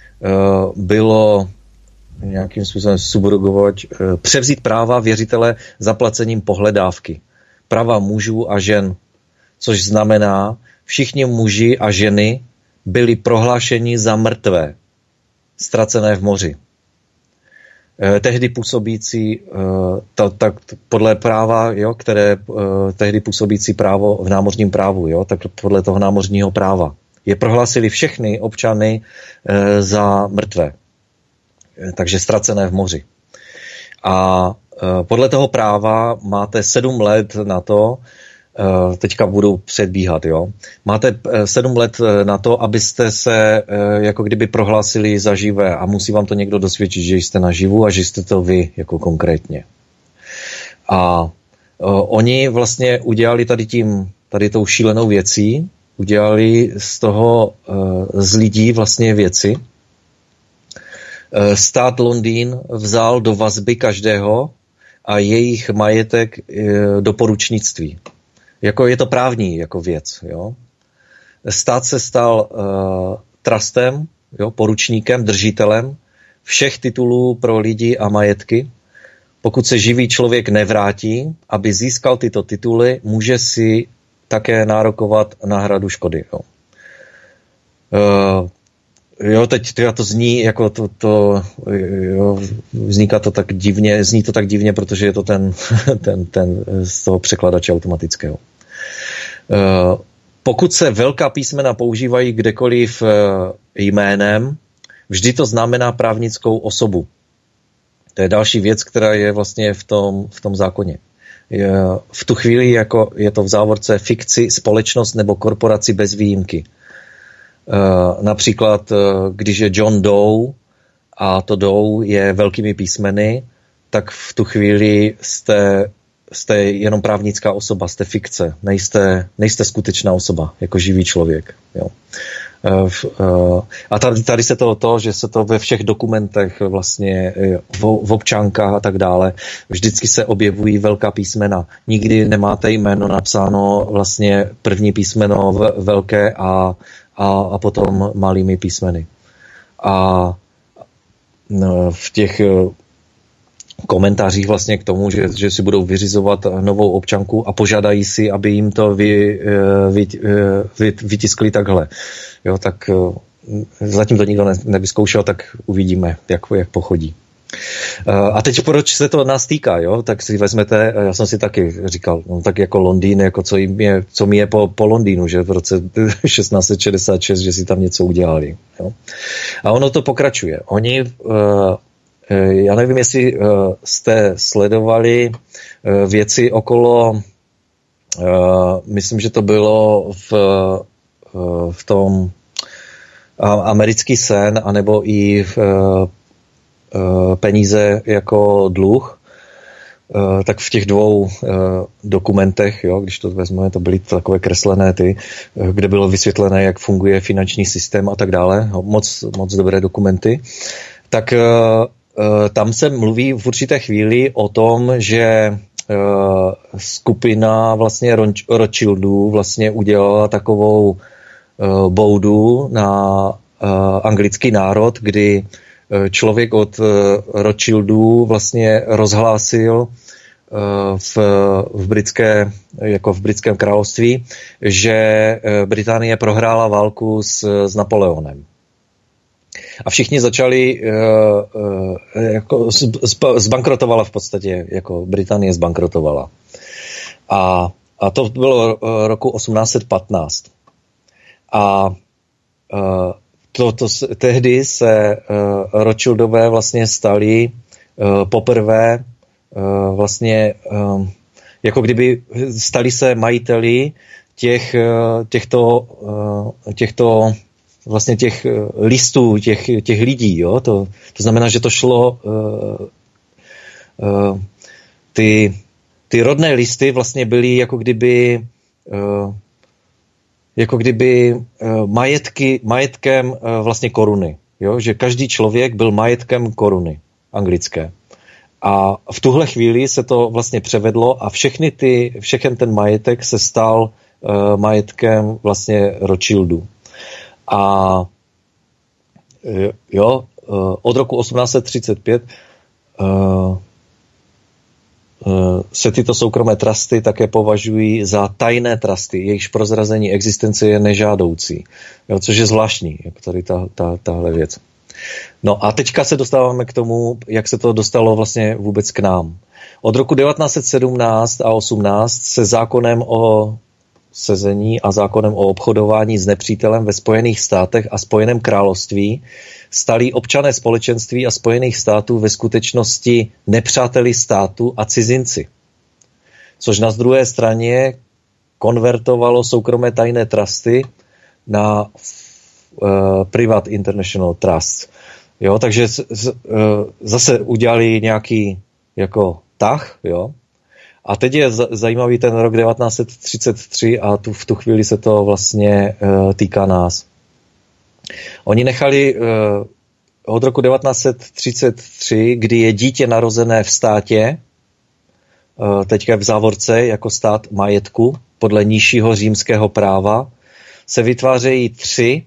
bylo nějakým způsobem subrogovat, uh, převzít práva věřitele zaplacením pohledávky. Práva mužů a žen, což znamená, všichni muži a ženy byli prohlášeni za mrtvé, ztracené v moři. Eh, tehdy působící, eh, to, tak podle práva, jo, které eh, tehdy působící právo v námořním právu, jo, tak podle toho námořního práva. Je prohlásili všechny občany eh, za mrtvé, eh, takže ztracené v moři. A eh, podle toho práva máte sedm let na to, teďka budu předbíhat, jo. Máte sedm let na to, abyste se jako kdyby prohlásili za živé a musí vám to někdo dosvědčit, že jste naživu a že jste to vy jako konkrétně. A uh, oni vlastně udělali tady tím, tady tou šílenou věcí, udělali z toho uh, z lidí vlastně věci. Uh, stát Londýn vzal do vazby každého a jejich majetek uh, do poručnictví. Jako je to právní jako věc, jo. Stát se stal uh, trustem, jo, poručníkem, držitelem všech titulů pro lidi a majetky. Pokud se živý člověk nevrátí, aby získal tyto tituly, může si také nárokovat náhradu škody, jo. Uh, jo, teď to zní jako to, to jo, vzniká to tak divně, zní to tak divně, protože je to ten, ten, ten z toho překladače automatického. Uh, pokud se velká písmena používají kdekoliv uh, jménem, vždy to znamená právnickou osobu. To je další věc, která je vlastně v tom, v tom zákoně. Je, v tu chvíli jako je to v závorce fikci, společnost nebo korporaci bez výjimky. Uh, například, uh, když je John Doe a to Doe je velkými písmeny, tak v tu chvíli jste, jste jenom právnická osoba, jste fikce, nejste, nejste skutečná osoba, jako živý člověk. Jo. Uh, uh, a tady, tady se to, to, že se to ve všech dokumentech vlastně v, v občankách a tak dále, vždycky se objevují velká písmena. Nikdy nemáte jméno napsáno vlastně první písmeno velké a A, a potom malými písmeny. A no, v těch komentářích vlastně k tomu, že, že si budou vyřizovat novou občanku a požádají si, aby jim to vy, vy, vy, vytiskli takhle. Jo, tak zatím to nikdo ne, nevyzkoušel, tak uvidíme, jak, jak pochodí. A teď proč se to nás týká, jo? Tak si vezmete, já jsem si taky říkal, no tak jako Londýn, jako co, jim je, co mi je po, po Londýnu, že v roce šestnáct set šedesát šest, že si tam něco udělali. Jo? A ono to pokračuje. Oni, uh, já nevím, jestli uh, jste sledovali uh, věci okolo, uh, myslím, že to bylo v, uh, v tom uh, americký sen, anebo i v uh, peníze jako dluh, tak v těch dvou dokumentech, jo, když to vezmeme, to byly takové kreslené ty, kde bylo vysvětlené, jak funguje finanční systém a tak dále, moc, moc dobré dokumenty, tak tam se mluví v určité chvíli o tom, že skupina vlastně Rothschildů vlastně udělala takovou boudu na anglický národ, kdy člověk od Rothschildů vlastně rozhlásil v, v, britské, jako v britském království, že Británie prohrála válku s, s Napoleonem. A všichni začali, jako zbankrotovala v podstatě, jako Británie zbankrotovala. A, a to bylo roku osmnáct set patnáct. A to, to, tehdy se Rothschildové vlastně stali poprvé vlastně jako kdyby stali se majiteli těch, těchto, těchto vlastně těch listů, těch, těch lidí, jo? To, to znamená, že to šlo ty, ty rodné listy vlastně byly jako kdyby jako kdyby majetky, majetkem vlastně koruny, jo? Že každý člověk byl majetkem koruny anglické. A v tuhle chvíli se to vlastně převedlo a všechny ty, všechen ten majetek se stal uh, majetkem vlastně Rothschildů. A jo, uh, od roku osmnáct set třicet pět uh, uh, se tyto soukromé trusty také považují za tajné trusty, jejichž prozrazení existence je nežádoucí. Jo, což je zvláštní, jako tady ta, ta, tahle věc. No a teďka se dostáváme k tomu, jak se to dostalo vlastně vůbec k nám. Od roku devatenáct set sedmnáct a osmnáct se zákonem o sezení a zákonem o obchodování s nepřítelem ve Spojených státech a Spojeném království stali občané společenství a Spojených států ve skutečnosti nepřáteli státu a cizinci. Což na druhé straně konvertovalo soukromé tajné trusty na Uh, Private International Trust. Jo, takže z, z, uh, zase udělali nějaký jako tah, jo. A teď je z, zajímavý ten rok devatenáct set třicet tři a tu, v tu chvíli se to vlastně uh, týká nás. Oni nechali uh, od roku devatenáct set třicet tři, kdy je dítě narozené v státě, uh, teďka v závorce jako stát majetku, podle nižšího římského práva, se vytvářejí tři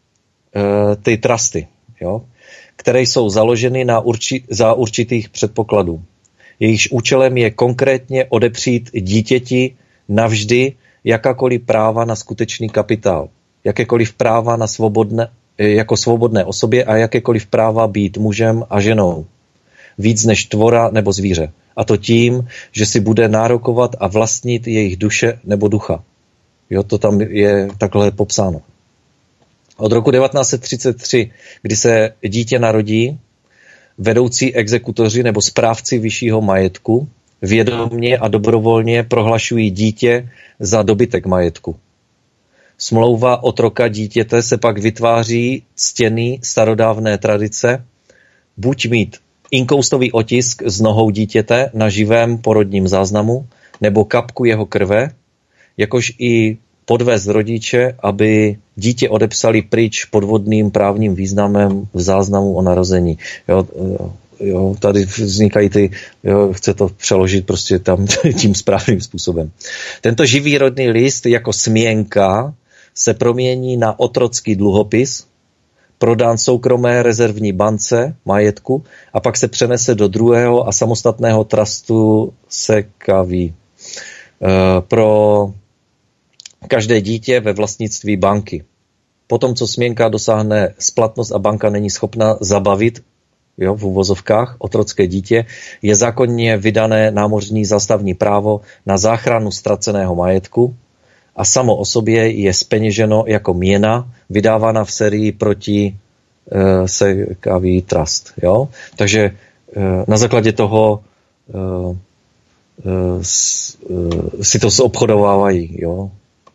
ty trusty, jo, které jsou založeny na urči, za určitých předpokladů. Jejichž účelem je konkrétně odepřít dítěti navždy jakákoliv práva na skutečný kapitál, jakékoliv práva na svobodné, jako svobodné osobě a jakékoliv práva být mužem a ženou. Víc než tvora nebo zvíře. A to tím, že si bude nárokovat a vlastnit jejich duše nebo ducha. Jo, to tam je takhle popsáno. Od roku devatenáct set třicet tři, kdy se dítě narodí, vedoucí exekutoři nebo správci vyššího majetku vědomě a dobrovolně prohlašují dítě za dobytek majetku. Smlouva otroka dítěte se pak vytváří ctěný starodávné tradice, buď mít inkoustový otisk s nohou dítěte na živém porodním záznamu, nebo kapku jeho krve, jakož i podvést rodiče, aby dítě odepsali pryč podvodným právním významem v záznamu o narození. Jo, jo, tady vznikají ty, jo, chce to přeložit prostě tam tím správným způsobem. Tento živý rodný list jako směnka se promění na otrocký dluhopis, prodán soukromé rezervní bance majetku a pak se přenese do druhého a samostatného trustu sekaví. E, pro každé dítě ve vlastnictví banky. Potom, co směnka dosáhne splatnost a banka není schopna zabavit, jo, v uvozovkách, otrocké dítě, je zákonně vydané námořní zástavní právo na záchranu ztraceného majetku a samo o sobě je zpeněženo jako měna, vydávána v sérii proti e, sekaví trust. Jo? Takže e, na základě toho e, e, s, e, si to zobchodovávají, jo?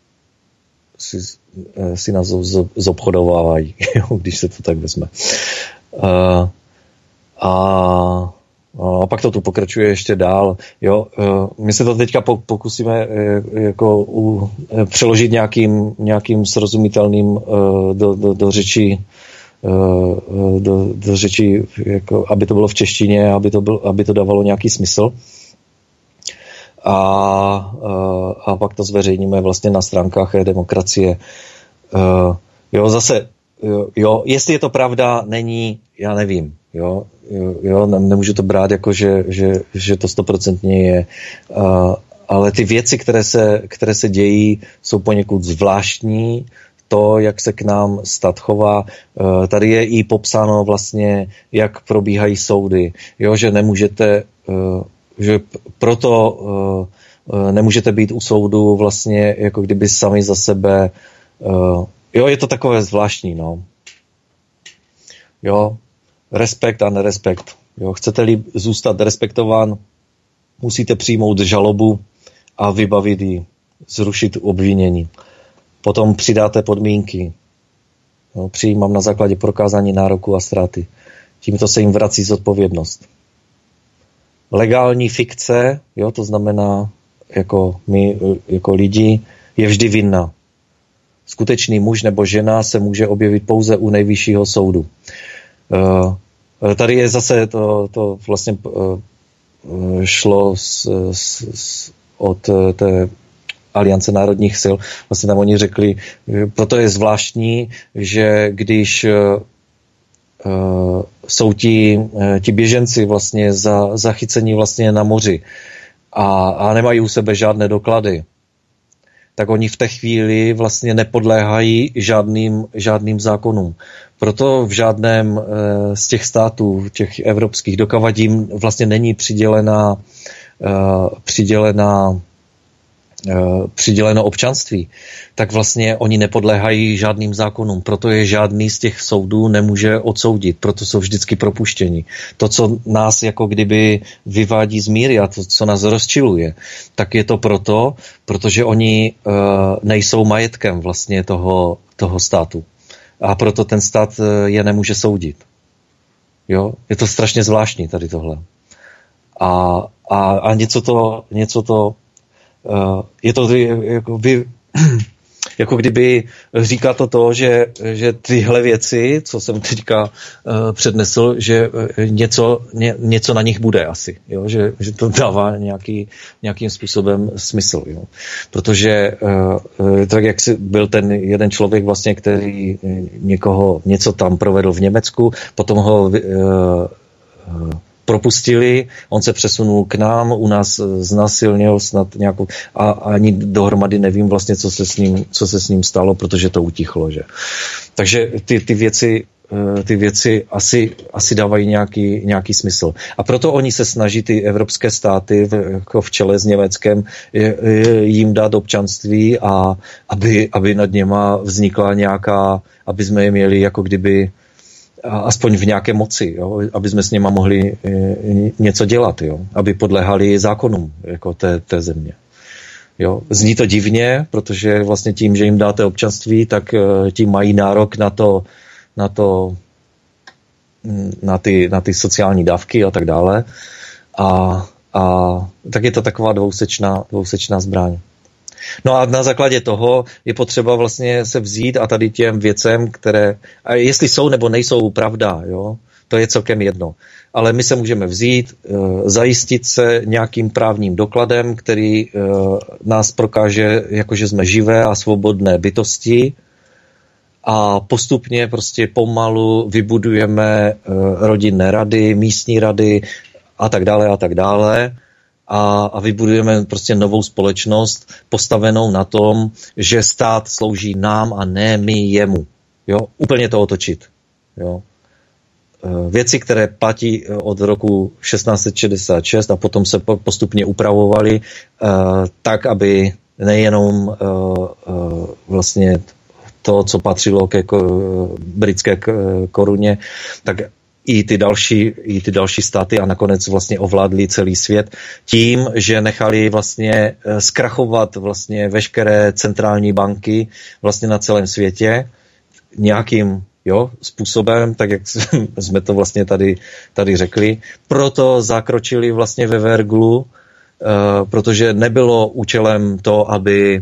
si, si nás zobchodovávají, když se to tak vezme. Uh, a, a pak to tu pokračuje ještě dál. Jo? Uh, my se to teďka pokusíme uh, jako uh, přeložit nějakým, nějakým srozumitelným uh, do, do, do řeči uh, do, do řeči, jako, aby to bylo v češtině, aby to, byl, aby to dávalo nějaký smysl. A, a pak to zveřejníme vlastně na stránkách e-demokracie. Jo, zase jo, jestli je to pravda, není, já nevím, jo, jo, nemůžu to brát jako, že, že, že to stoprocentně je, uh, ale ty věci, které se, které se dějí, jsou poněkud zvláštní, to, jak se k nám stát chová. Uh, tady je i popsáno vlastně, jak probíhají soudy, jo, že nemůžete, uh, že proto uh, nemůžete být u soudu vlastně jako kdyby sami za sebe. Uh, jo, je to takové zvláštní, no. Jo, respekt a nerespekt. Jo, chcete-li zůstat respektován, musíte přijmout žalobu a vybavit ji, zrušit obvinění. Potom přidáte podmínky. Jo, přijímám na základě prokázání nároku a ztráty. Tímto se jim vrací zodpovědnost. Legální fikce, jo, to znamená, jako my, jako lidi, je vždy vinná. Skutečný muž nebo žena se může objevit pouze u nejvyššího soudu. Uh, tady je zase to, to vlastně uh, šlo z, z, z, od té Aliance národních sil. Vlastně tam oni řekli, proto je zvláštní, že když uh, jsou ti, ti běženci vlastně za, zachycení vlastně na moři a, a nemají u sebe žádné doklady, tak oni v té chvíli vlastně nepodléhají žádným, žádným zákonům. Proto v žádném z těch států, těch evropských, dokud jim vlastně není přidělená, přidělená, přiděleno občanství, tak vlastně oni nepodléhají žádným zákonům. Proto je žádný z těch soudů nemůže odsoudit. Proto jsou vždycky propuštěni. To, co nás jako kdyby vyvádí z míry a to, co nás rozčiluje, tak je to proto, protože oni uh, nejsou majetkem vlastně toho, toho státu. A proto ten stát je nemůže soudit. Jo? Je to strašně zvláštní tady tohle. A, a, a něco to, něco to Uh, je to jako, by, jako kdyby říká to to, že, že tyhle věci, co jsem teďka uh, přednesl, že něco, ně, něco na nich bude asi, jo? Že, že to dává nějaký, nějakým způsobem smysl. Jo? Protože uh, tak jak si byl ten jeden člověk vlastně, který někoho něco tam provedl v Německu, potom ho uh, uh, propustili, on se přesunul k nám, u nás znásilnil snad nějakou, a ani dohromady nevím vlastně, co se s ním, co se s ním stalo, protože to utichlo, že. Takže ty, ty věci, ty věci asi, asi dávají nějaký, nějaký smysl. A proto oni se snaží ty evropské státy v, jako v čele s Německem jim dát občanství a aby, aby nad něma vznikla nějaká, aby jsme je měli jako kdyby aspoň v nějaké moci, jo? Aby jsme s něma mohli e, něco dělat, jo? Aby podléhali zákonům jako té, té země. Jo? Zní to divně, protože vlastně tím, že jim dáte občanství, tak e, tím mají nárok na to, na to, na ty, na ty sociální dávky a tak dále. A, a tak je to taková dvousečná, dvousečná zbraň. No a na základě toho je potřeba vlastně se vzít a tady těm věcem, které, a jestli jsou nebo nejsou pravda, jo, to je celkem jedno. Ale my se můžeme vzít, e, zajistit se nějakým právním dokladem, který e, nás prokáže, jakože jsme živé a svobodné bytosti a postupně prostě pomalu vybudujeme e, rodinné rady, místní rady a tak dále a tak dále. A, a vybudujeme prostě novou společnost postavenou na tom, že stát slouží nám a ne my jemu. Jo? Úplně to otočit. Jo? Věci, které platí od roku šestnáct set šedesát šest a potom se postupně upravovaly uh, tak, aby nejenom uh, uh, vlastně to, co patřilo ke britské koruně, tak i ty další, i ty další státy a nakonec vlastně ovládli celý svět tím, že nechali vlastně zkrachovat vlastně veškeré centrální banky vlastně na celém světě nějakým, jo, způsobem, tak jak jsme to vlastně tady, tady řekli. Proto zakročili vlastně ve Verglu, uh, protože nebylo účelem to, aby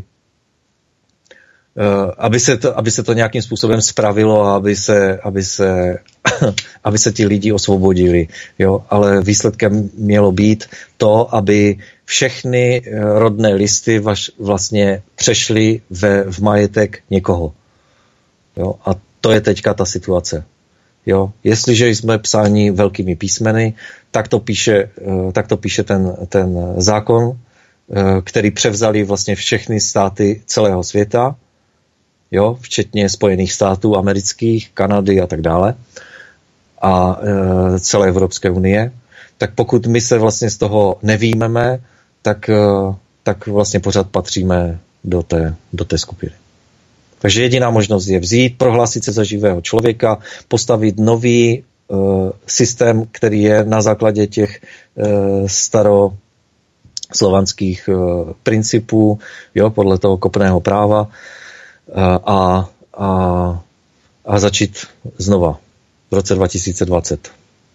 Uh, aby, se to, aby se to nějakým způsobem spravilo a aby se, aby se, aby se ti lidi osvobodili. Jo? Ale výsledkem mělo být to, aby všechny rodné listy vaš, vlastně přešly ve, v majetek někoho. Jo? A to je teďka ta situace. Jo? Jestliže jsme psáni velkými písmeny, tak to píše, tak to píše ten, ten zákon, který převzali vlastně všechny státy celého světa, jo? Včetně Spojených států amerických, Kanady a tak dále a e, celé Evropské unie. Tak pokud my se vlastně z toho nevýjmeme, tak, e, tak vlastně pořád patříme do té, do té skupiny. Takže jediná možnost je vzít, prohlásit se za živého člověka, postavit nový uh, systém, který je na základě těch uh, staroslovanských uh, principů, jo, podle toho kopného práva uh, a, a, a začít znova v roce dva tisíce dvacet.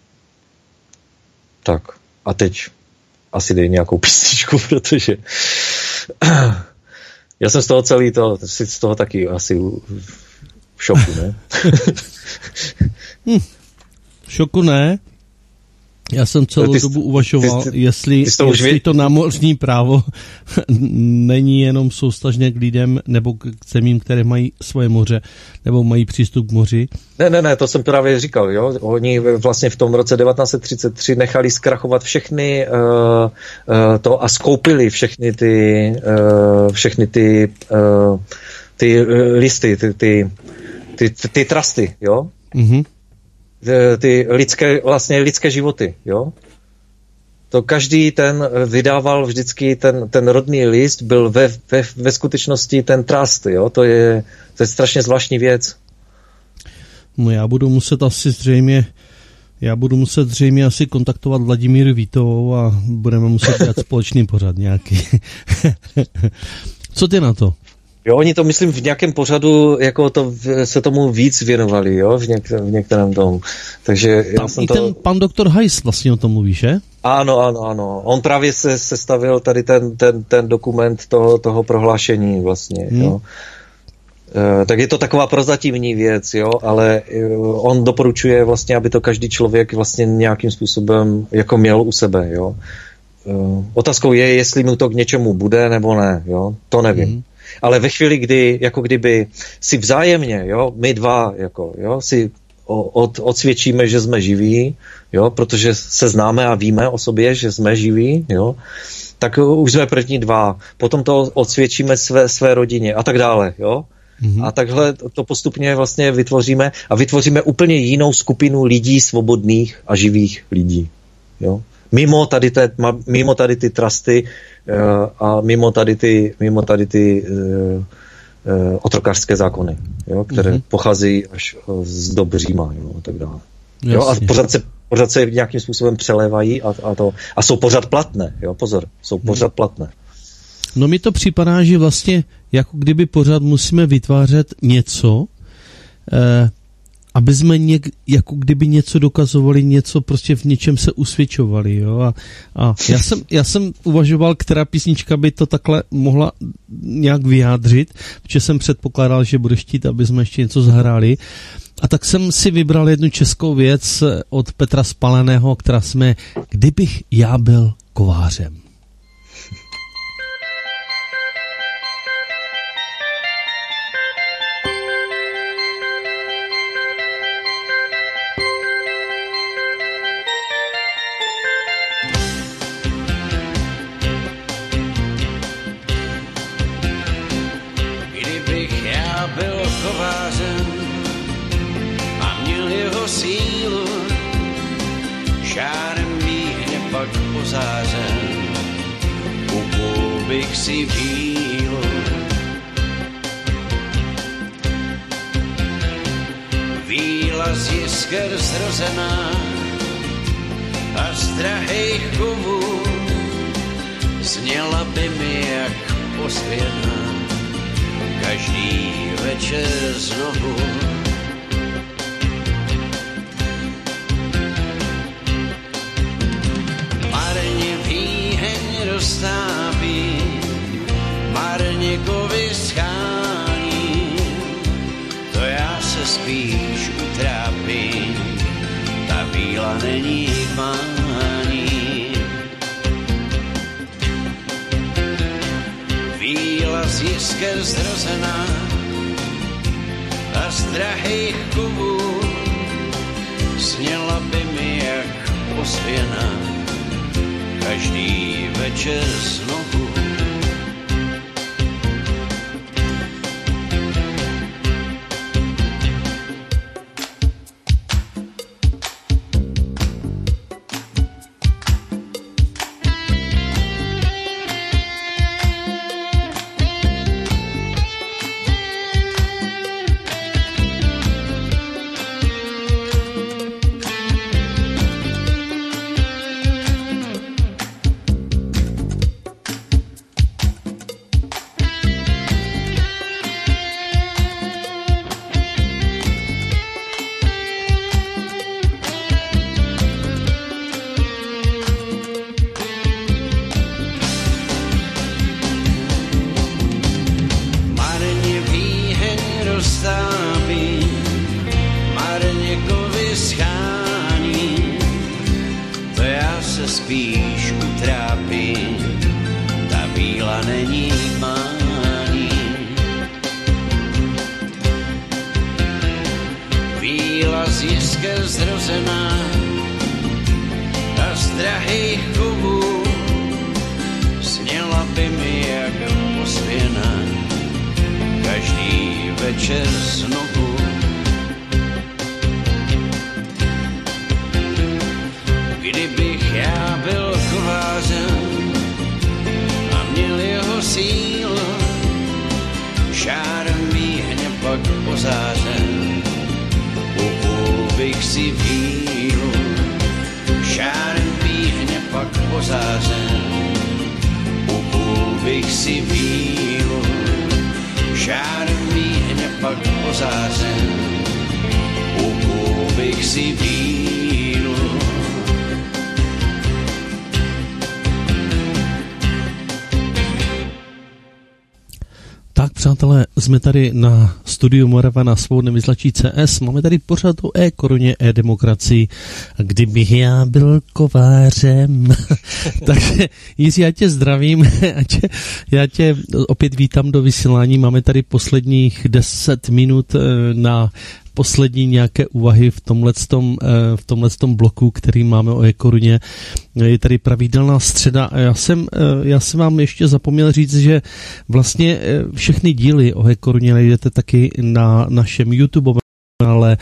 Tak a teď asi dej nějakou písničku, protože já jsem z toho celý to, jsi z toho taky asi v šoku, ne? hm, v šoku ne. Já jsem celou ty, dobu uvažoval, ty, ty, jestli, ty to, jestli to námořní právo není jenom soustažně k lidem nebo k zemím, které mají svoje moře, nebo mají přístup k moři. Ne, ne, ne, to jsem právě říkal, jo. Oni vlastně v tom roce devatenáct set třicet tři nechali zkrachovat všechny uh, uh, to a skoupili všechny ty uh, všechny ty uh, ty listy, ty, ty, ty, ty, ty trusty, jo. Mhm. Ty lidské, vlastně lidské životy, jo. To každý ten vydával vždycky ten, ten rodný list, byl ve, ve, ve skutečnosti ten trust, jo. To je, to je strašně zvláštní věc. No já budu muset asi zřejmě, já budu muset zřejmě asi kontaktovat Vladimíru Vítovou a budeme muset dělat společný pořad nějaký. Co ty na to? Jo, oni to, myslím, v nějakém pořadu jako to, se tomu víc věnovali, jo, v, něk, v některém tomu. Takže já tam jsem i to... ten pan doktor Heiss vlastně o tom mluví, že? Ano, ano, ano. On právě se sestavil tady ten, ten, ten dokument toho, toho prohlášení vlastně, hmm. jo. E, tak je to taková prozatímní věc, jo, ale on doporučuje vlastně, aby to každý člověk vlastně nějakým způsobem jako měl u sebe, jo. E, otázkou je, jestli mu to k něčemu bude, nebo ne, jo, to nevím. Hmm. Ale ve chvíli, kdy, jako kdyby si vzájemně, jo, my dva, jako, jo, si od, odsvědčíme, že jsme živí, jo, protože se známe a víme o sobě, že jsme živí, jo, tak už jsme první dva. Potom to odsvědčíme své, své rodině a tak dále, jo. Mm-hmm. A takhle to postupně vlastně vytvoříme a vytvoříme úplně jinou skupinu lidí, svobodných a živých lidí, jo. Mimo tady, te, mimo tady ty trusty uh, a mimo tady ty, mimo tady ty uh, uh, otrokářské zákony, jo, které mm-hmm. pocházejí až z doby Říma, jo, a tak dále. Jo, a pořád se, pořád se nějakým způsobem přelévají a, a, to, a jsou pořád platné, jo, pozor, jsou pořád platné. No mi to připadá, že vlastně jako kdyby pořád musíme vytvářet něco, eh, aby jsme něk, jako kdyby něco dokazovali, něco prostě v něčem se usvědčovali, jo, a, a já jsem, já jsem uvažoval, která písnička by to takhle mohla nějak vyjádřit, protože jsem předpokládal, že budeš chtít, aby jsme ještě něco zahráli, a tak jsem si vybral jednu českou věc od Petra Spaleného, která jsme Kdybych já byl kovářem. Bych si víl. Víla z jisker zrozená a z drahých kovů zněla by mi jak ozvěna každý večer znovu. Marně výheň roztápí, marně kovy schání, to já se spíš utrápím, ta víla není k mání. Víla z jisker zrozená a a z drahých kovů sněla by mi jak ozvěna každý večer znovu. Přátelé, jsme tady na studiu Morava na svobodném vysílači C S. Máme tady pořád o e-koruně, e-demokracii. Kdybych já byl kovářem. Takže Jiří, já tě zdravím. Já tě, já tě opět vítám do vysílání. Máme tady posledních deset minut na poslední nějaké úvahy v tomhletom, v tomhletom bloku, který máme o e-koruně. Je tady pravidelná středa a já jsem, já jsem vám ještě zapomněl říct, že vlastně všechny díly o e-koruně najdete taky na našem YouTube kanále,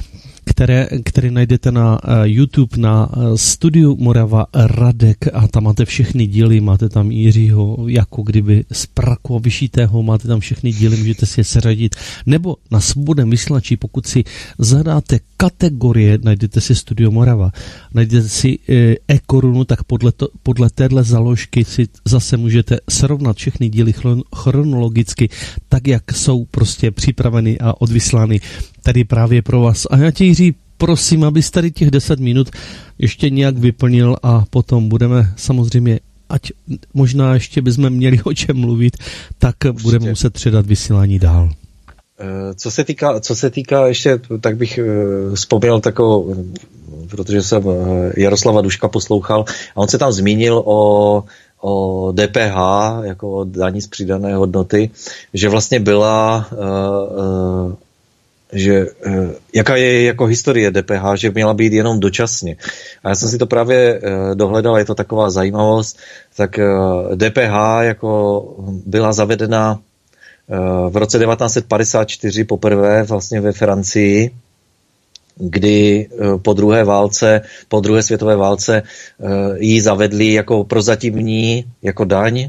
které, které najdete na YouTube, na studiu Morava Radek a tam máte všechny díly, máte tam Jiřího, jako kdyby z praku vyšitého, máte tam všechny díly, můžete si je seřadit, nebo na svobodném vysílači, pokud si zadáte kategorie, najdete si Studio Morava, najdete si e-korunu, tak podle, to, podle téhle založky si zase můžete srovnat všechny díly chronologicky, tak jak jsou prostě připraveny a odvyslány tady právě pro vás. A já tě, Jiří, prosím, abys tady těch deset minut ještě nějak vyplnil a potom budeme samozřejmě, ať možná ještě bychom měli o čem mluvit, tak určitě budeme muset předat vysílání dál. Co se týká, co se týká ještě, tak bych vzpomněl takovou, protože jsem Jaroslava Duška poslouchal a on se tam zmínil o o D P H, jako o daní z přidané hodnoty, že vlastně byla uh, uh, že uh, jaká je jako historie D P H, že měla být jenom dočasně. A já jsem si to právě uh, dohledal, je to taková zajímavost, tak uh, D P H jako byla zavedena uh, v roce devatenáct set padesát čtyři poprvé vlastně ve Francii, kdy po druhé válce, po druhé světové válce ji zavedli jako prozatímní, jako daň.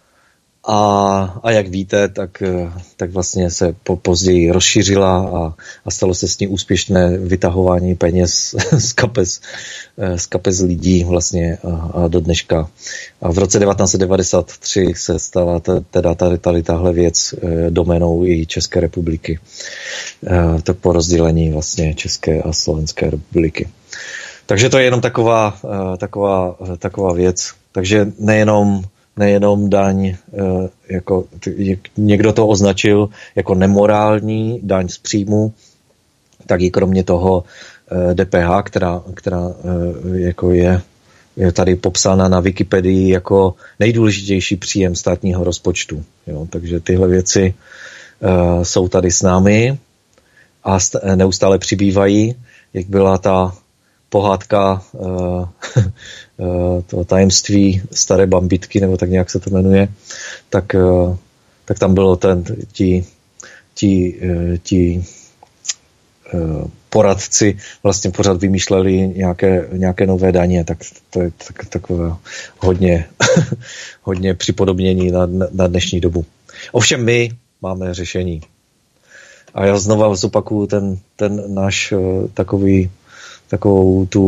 A, a jak víte, tak, tak vlastně se po, později rozšířila a, a stalo se s ní úspěšné vytahování peněz z kapes, z kapes lidí vlastně a, a do dneška. A v roce devatenáct set devadesát tři se stala teda tady, tady tahle věc doménou i České republiky. To po rozdělení vlastně České a Slovenské republiky. Takže to je jenom taková, taková, taková věc. Takže nejenom nejenom daň, jako někdo to označil jako nemorální daň z příjmu, tak i kromě toho D P H, která, která jako je, je tady popsána na Wikipedii jako nejdůležitější příjem státního rozpočtu. Jo, takže tyhle věci uh, jsou tady s námi a st- neustále přibývají, jak byla ta pohádka uh, uh, to tajemství staré bambitky, nebo tak nějak se to jmenuje, tak, uh, tak tam bylo ten, ti, ti, uh, ti uh, poradci vlastně pořád vymýšleli nějaké, nějaké nové daně, tak to je tak, takové hodně, hodně připodobnění na, na dnešní dobu. Ovšem my máme řešení. A já znova zopakuju ten, ten náš uh, takový takovou tu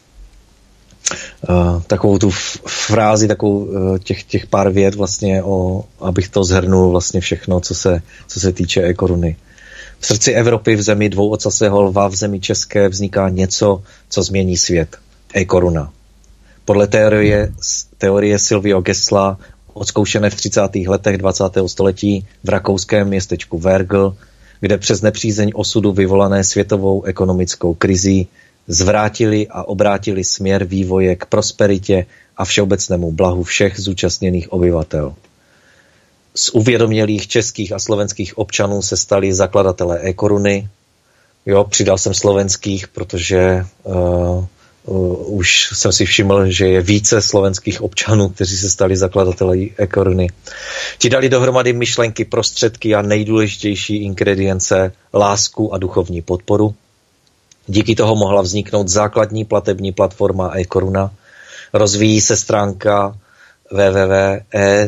uh, takovou tu frázi, takovou uh, těch, těch pár vět vlastně, o, abych to zhrnul vlastně všechno, co se, co se týče e-koruny. V srdci Evropy, v zemi dvouocasého lva, v zemi české vzniká něco, co změní svět. E-koruna. Podle teorie, teorie Silvio Gesla, odzkoušené v třicátých letech dvacátého století v rakouském městečku Vergl, kde přes nepřízeň osudu vyvolané světovou ekonomickou krizí zvrátili a obrátili směr vývoje k prosperitě a všeobecnému blahu všech zúčastněných obyvatel. Z uvědomělých českých a slovenských občanů se stali zakladatelé e-koruny. Jo, přidal jsem slovenských, protože uh, uh, už jsem si všiml, že je více slovenských občanů, kteří se stali zakladateli e-koruny. Ti dali dohromady myšlenky, prostředky a nejdůležitější ingredience, lásku a duchovní podporu. Díky toho mohla vzniknout základní platební platforma e-koruna. Rozvíjí se stránka w w w tečka e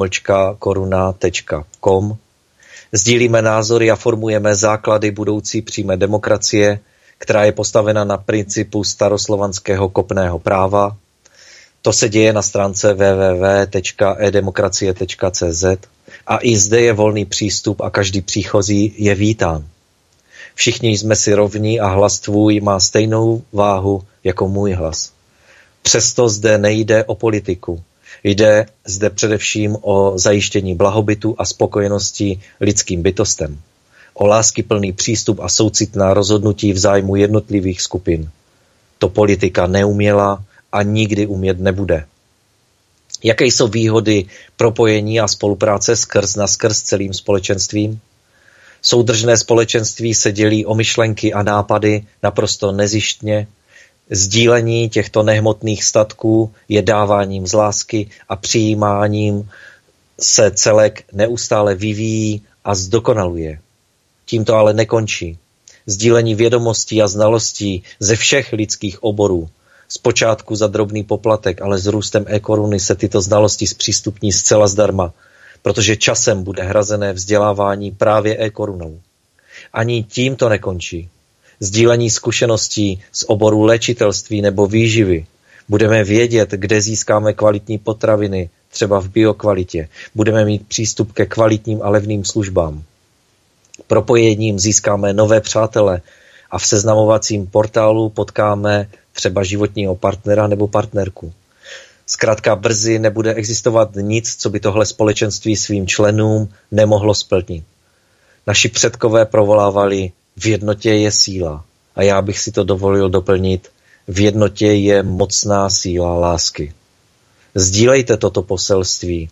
koruna tečka com. Sdílíme názory a formujeme základy budoucí přímé demokracie, která je postavena na principu staroslovanského kopného práva. To se děje na stránce w w w tečka e demokracie tečka c z a i zde je volný přístup a každý příchozí je vítán. Všichni jsme si rovní a hlas tvůj má stejnou váhu jako můj hlas. Přesto zde nejde o politiku. Jde zde především o zajištění blahobytu a spokojenosti lidským bytostem. O láskyplný přístup a soucitná rozhodnutí v zájmu jednotlivých skupin. To politika neuměla a nikdy umět nebude. Jaké jsou výhody propojení a spolupráce skrz na skrz celým společenstvím? Soudržné společenství se dělí o myšlenky a nápady naprosto nezištně. Sdílení těchto nehmotných statků je dáváním z lásky a přijímáním se celek neustále vyvíjí a zdokonaluje. Tím to ale nekončí. Sdílení vědomostí a znalostí ze všech lidských oborů. Zpočátku za drobný poplatek, ale s růstem e-koruny se tyto znalosti zpřístupní zcela zdarma, protože časem bude hrazené vzdělávání právě e-korunou. Ani tím to nekončí. Sdílení zkušeností z oboru léčitelství nebo výživy. Budeme vědět, kde získáme kvalitní potraviny, třeba v biokvalitě. Budeme mít přístup ke kvalitním a levným službám. Propojením získáme nové přátele a v seznamovacím portálu potkáme třeba životního partnera nebo partnerku. Zkrátka brzy nebude existovat nic, co by tohle společenství svým členům nemohlo splnit. Naši předkové provolávali, v jednotě je síla. A já bych si to dovolil doplnit, v jednotě je mocná síla lásky. Sdílejte toto poselství.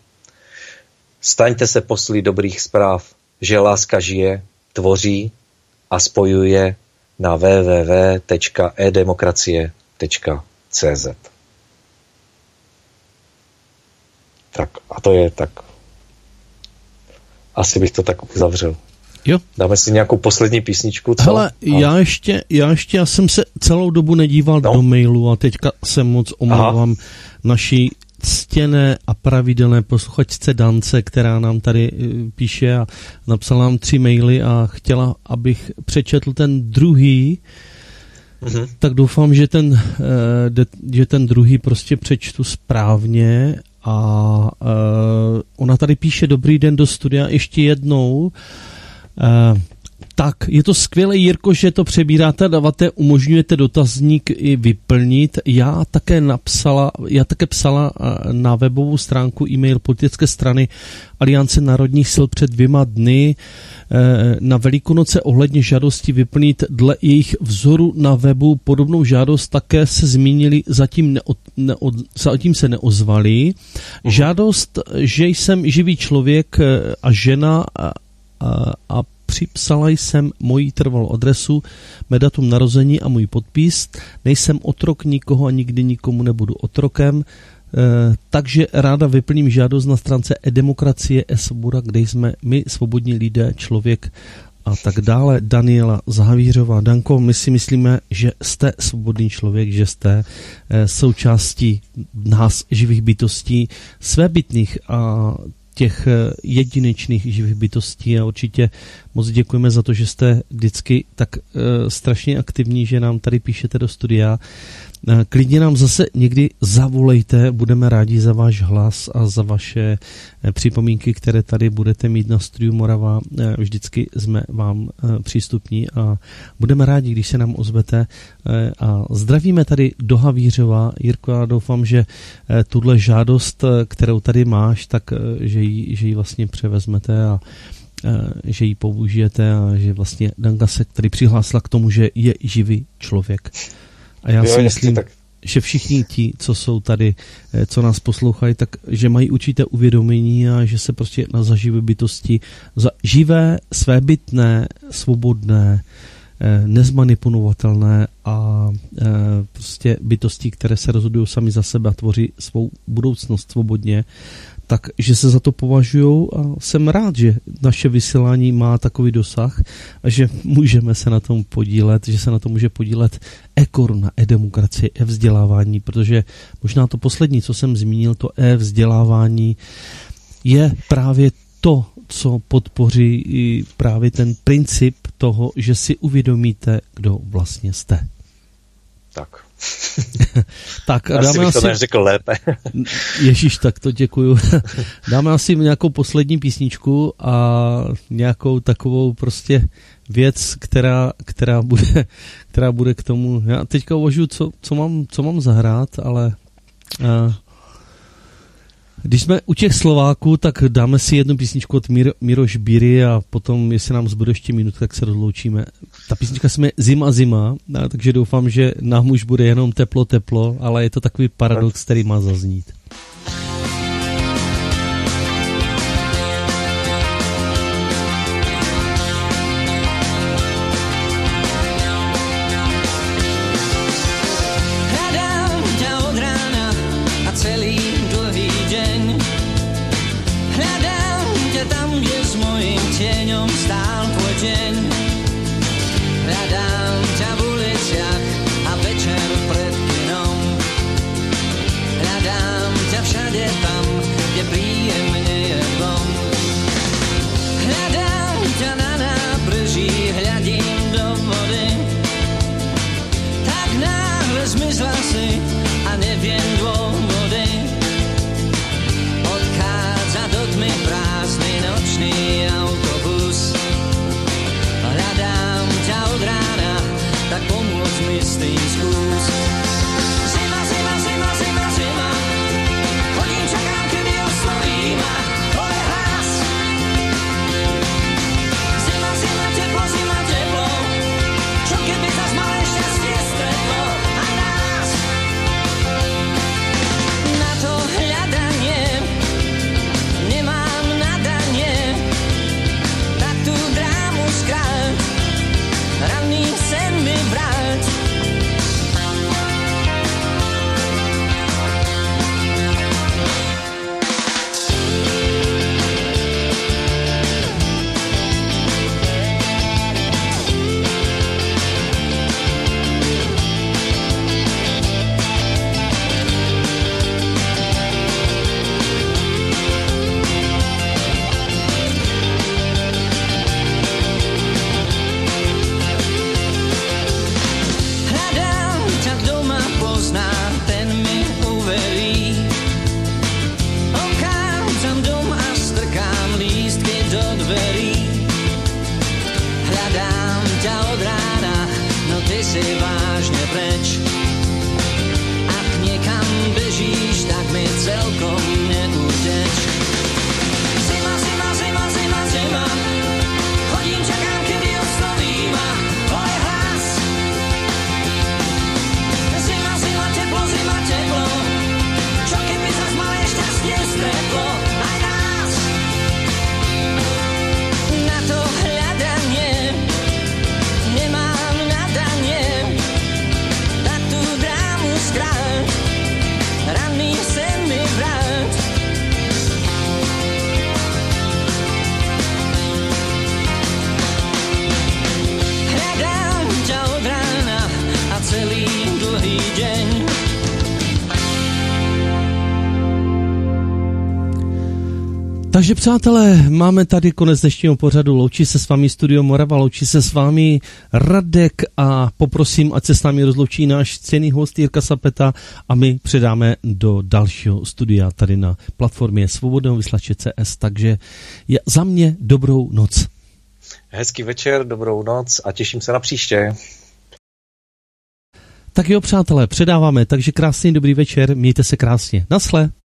Staňte se posly dobrých zpráv, že láska žije, tvoří a spojuje na w w w tečka e demokracie tečka c z. Tak a to je tak. Asi bych to tak uzavřel. Jo. Dáme si nějakou poslední písničku, co? Hele, já ještě, já ještě, já jsem se celou dobu nedíval no. do mailu a teďka se moc omlouvám naší ctěné a pravidelné posluchačce Dance, která nám tady píše a napsala nám tři maily a chtěla, abych přečetl ten druhý, mm-hmm. tak doufám, že ten, že ten druhý prostě přečtu správně a ona tady píše: dobrý den do studia ještě jednou. Uh, tak, je to skvělé, Jirko, že to přebíráte, dáváte, umožňujete dotazník i vyplnit. Já také napsala, já také psala na webovou stránku e-mail politické strany Aliance národních sil před dvěma dny na Velikonoce ohledně žádosti vyplnit dle jejich vzoru na webu. Podobnou žádost také se zmínili, zatím, neod, neod, zatím se neozvali. Žádost, že jsem živý člověk a žena a, a připsala jsem moji trvalou adresu, mé datum narození a můj podpis. Nejsem otrok nikoho a nikdy nikomu nebudu otrokem. E, takže ráda vyplním žádost na stránce e-demokracie, e-svoboda, kde jsme my, svobodní lidé, člověk a tak dále. Daniela Závířová. Danko, my si myslíme, že jste svobodný člověk, že jste e, součástí nás, živých bytostí, svébytných a těch jedinečných živých bytostí a určitě moc děkujeme za to, že jste vždycky tak e, strašně aktivní, že nám tady píšete do studia. E, klidně nám zase někdy zavolejte, budeme rádi za váš hlas a za vaše e, připomínky, které tady budete mít na Studiu Morava. E, vždycky jsme vám e, přístupní a budeme rádi, když se nám ozvete. E, a zdravíme tady do Havířova. Jirko, já doufám, že e, tuhle žádost, kterou tady máš, tak e, že ji, že ji vlastně převezmete a že ji použijete a že vlastně Danka se tady přihlásila k tomu, že je živý člověk. A já jo, si myslím, tak... že všichni ti, co jsou tady, co nás poslouchají, tak že mají určité uvědomění a že se prostě na zaživé bytosti, za živé, svébytné, svobodné, nezmanipulovatelné a prostě bytosti, které se rozhodují sami za sebe a tvoří svou budoucnost svobodně, takže se za to považujou a jsem rád, že naše vysílání má takový dosah a že můžeme se na tom podílet, že se na tom může podílet e-koruna, e-demokracie, e-vzdělávání, protože možná to poslední, co jsem zmínil, to e-vzdělávání je právě to, co podpoří i právě ten princip toho, že si uvědomíte, kdo vlastně jste. Tak. Tak, já dáme bych asi... to neřekl lépe. Ježíš, tak to děkuju. Dáme asi nějakou poslední písničku a nějakou takovou prostě věc, která, která, bude, která bude k tomu. Já teďka uvažuji, co, co, mám, co mám zahrát, ale uh, když jsme u těch Slováků, tak dáme si jednu písničku od Miro, Miroš Bíry a potom, jestli nám zbude ještě minut, tak se rozloučíme. Ta písnička se jmenuje Zima, zima, takže doufám, že nám už bude jenom teplo, teplo, ale je to takový paradox, který má zaznít. Na to hľadanie Takže přátelé, máme tady konec dnešního pořadu. Loučí se s vámi Studio Morava, loučí se s vámi Radek a poprosím, ať se s námi rozloučí náš ctěný host Jirka Sapeta a my předáme do dalšího studia tady na platformě Svobodného vysílače C S. Takže je za mě dobrou noc. Hezký večer, dobrou noc a těším se na příště. Tak jo, přátelé, předáváme, takže krásný dobrý večer, mějte se krásně. Nasle.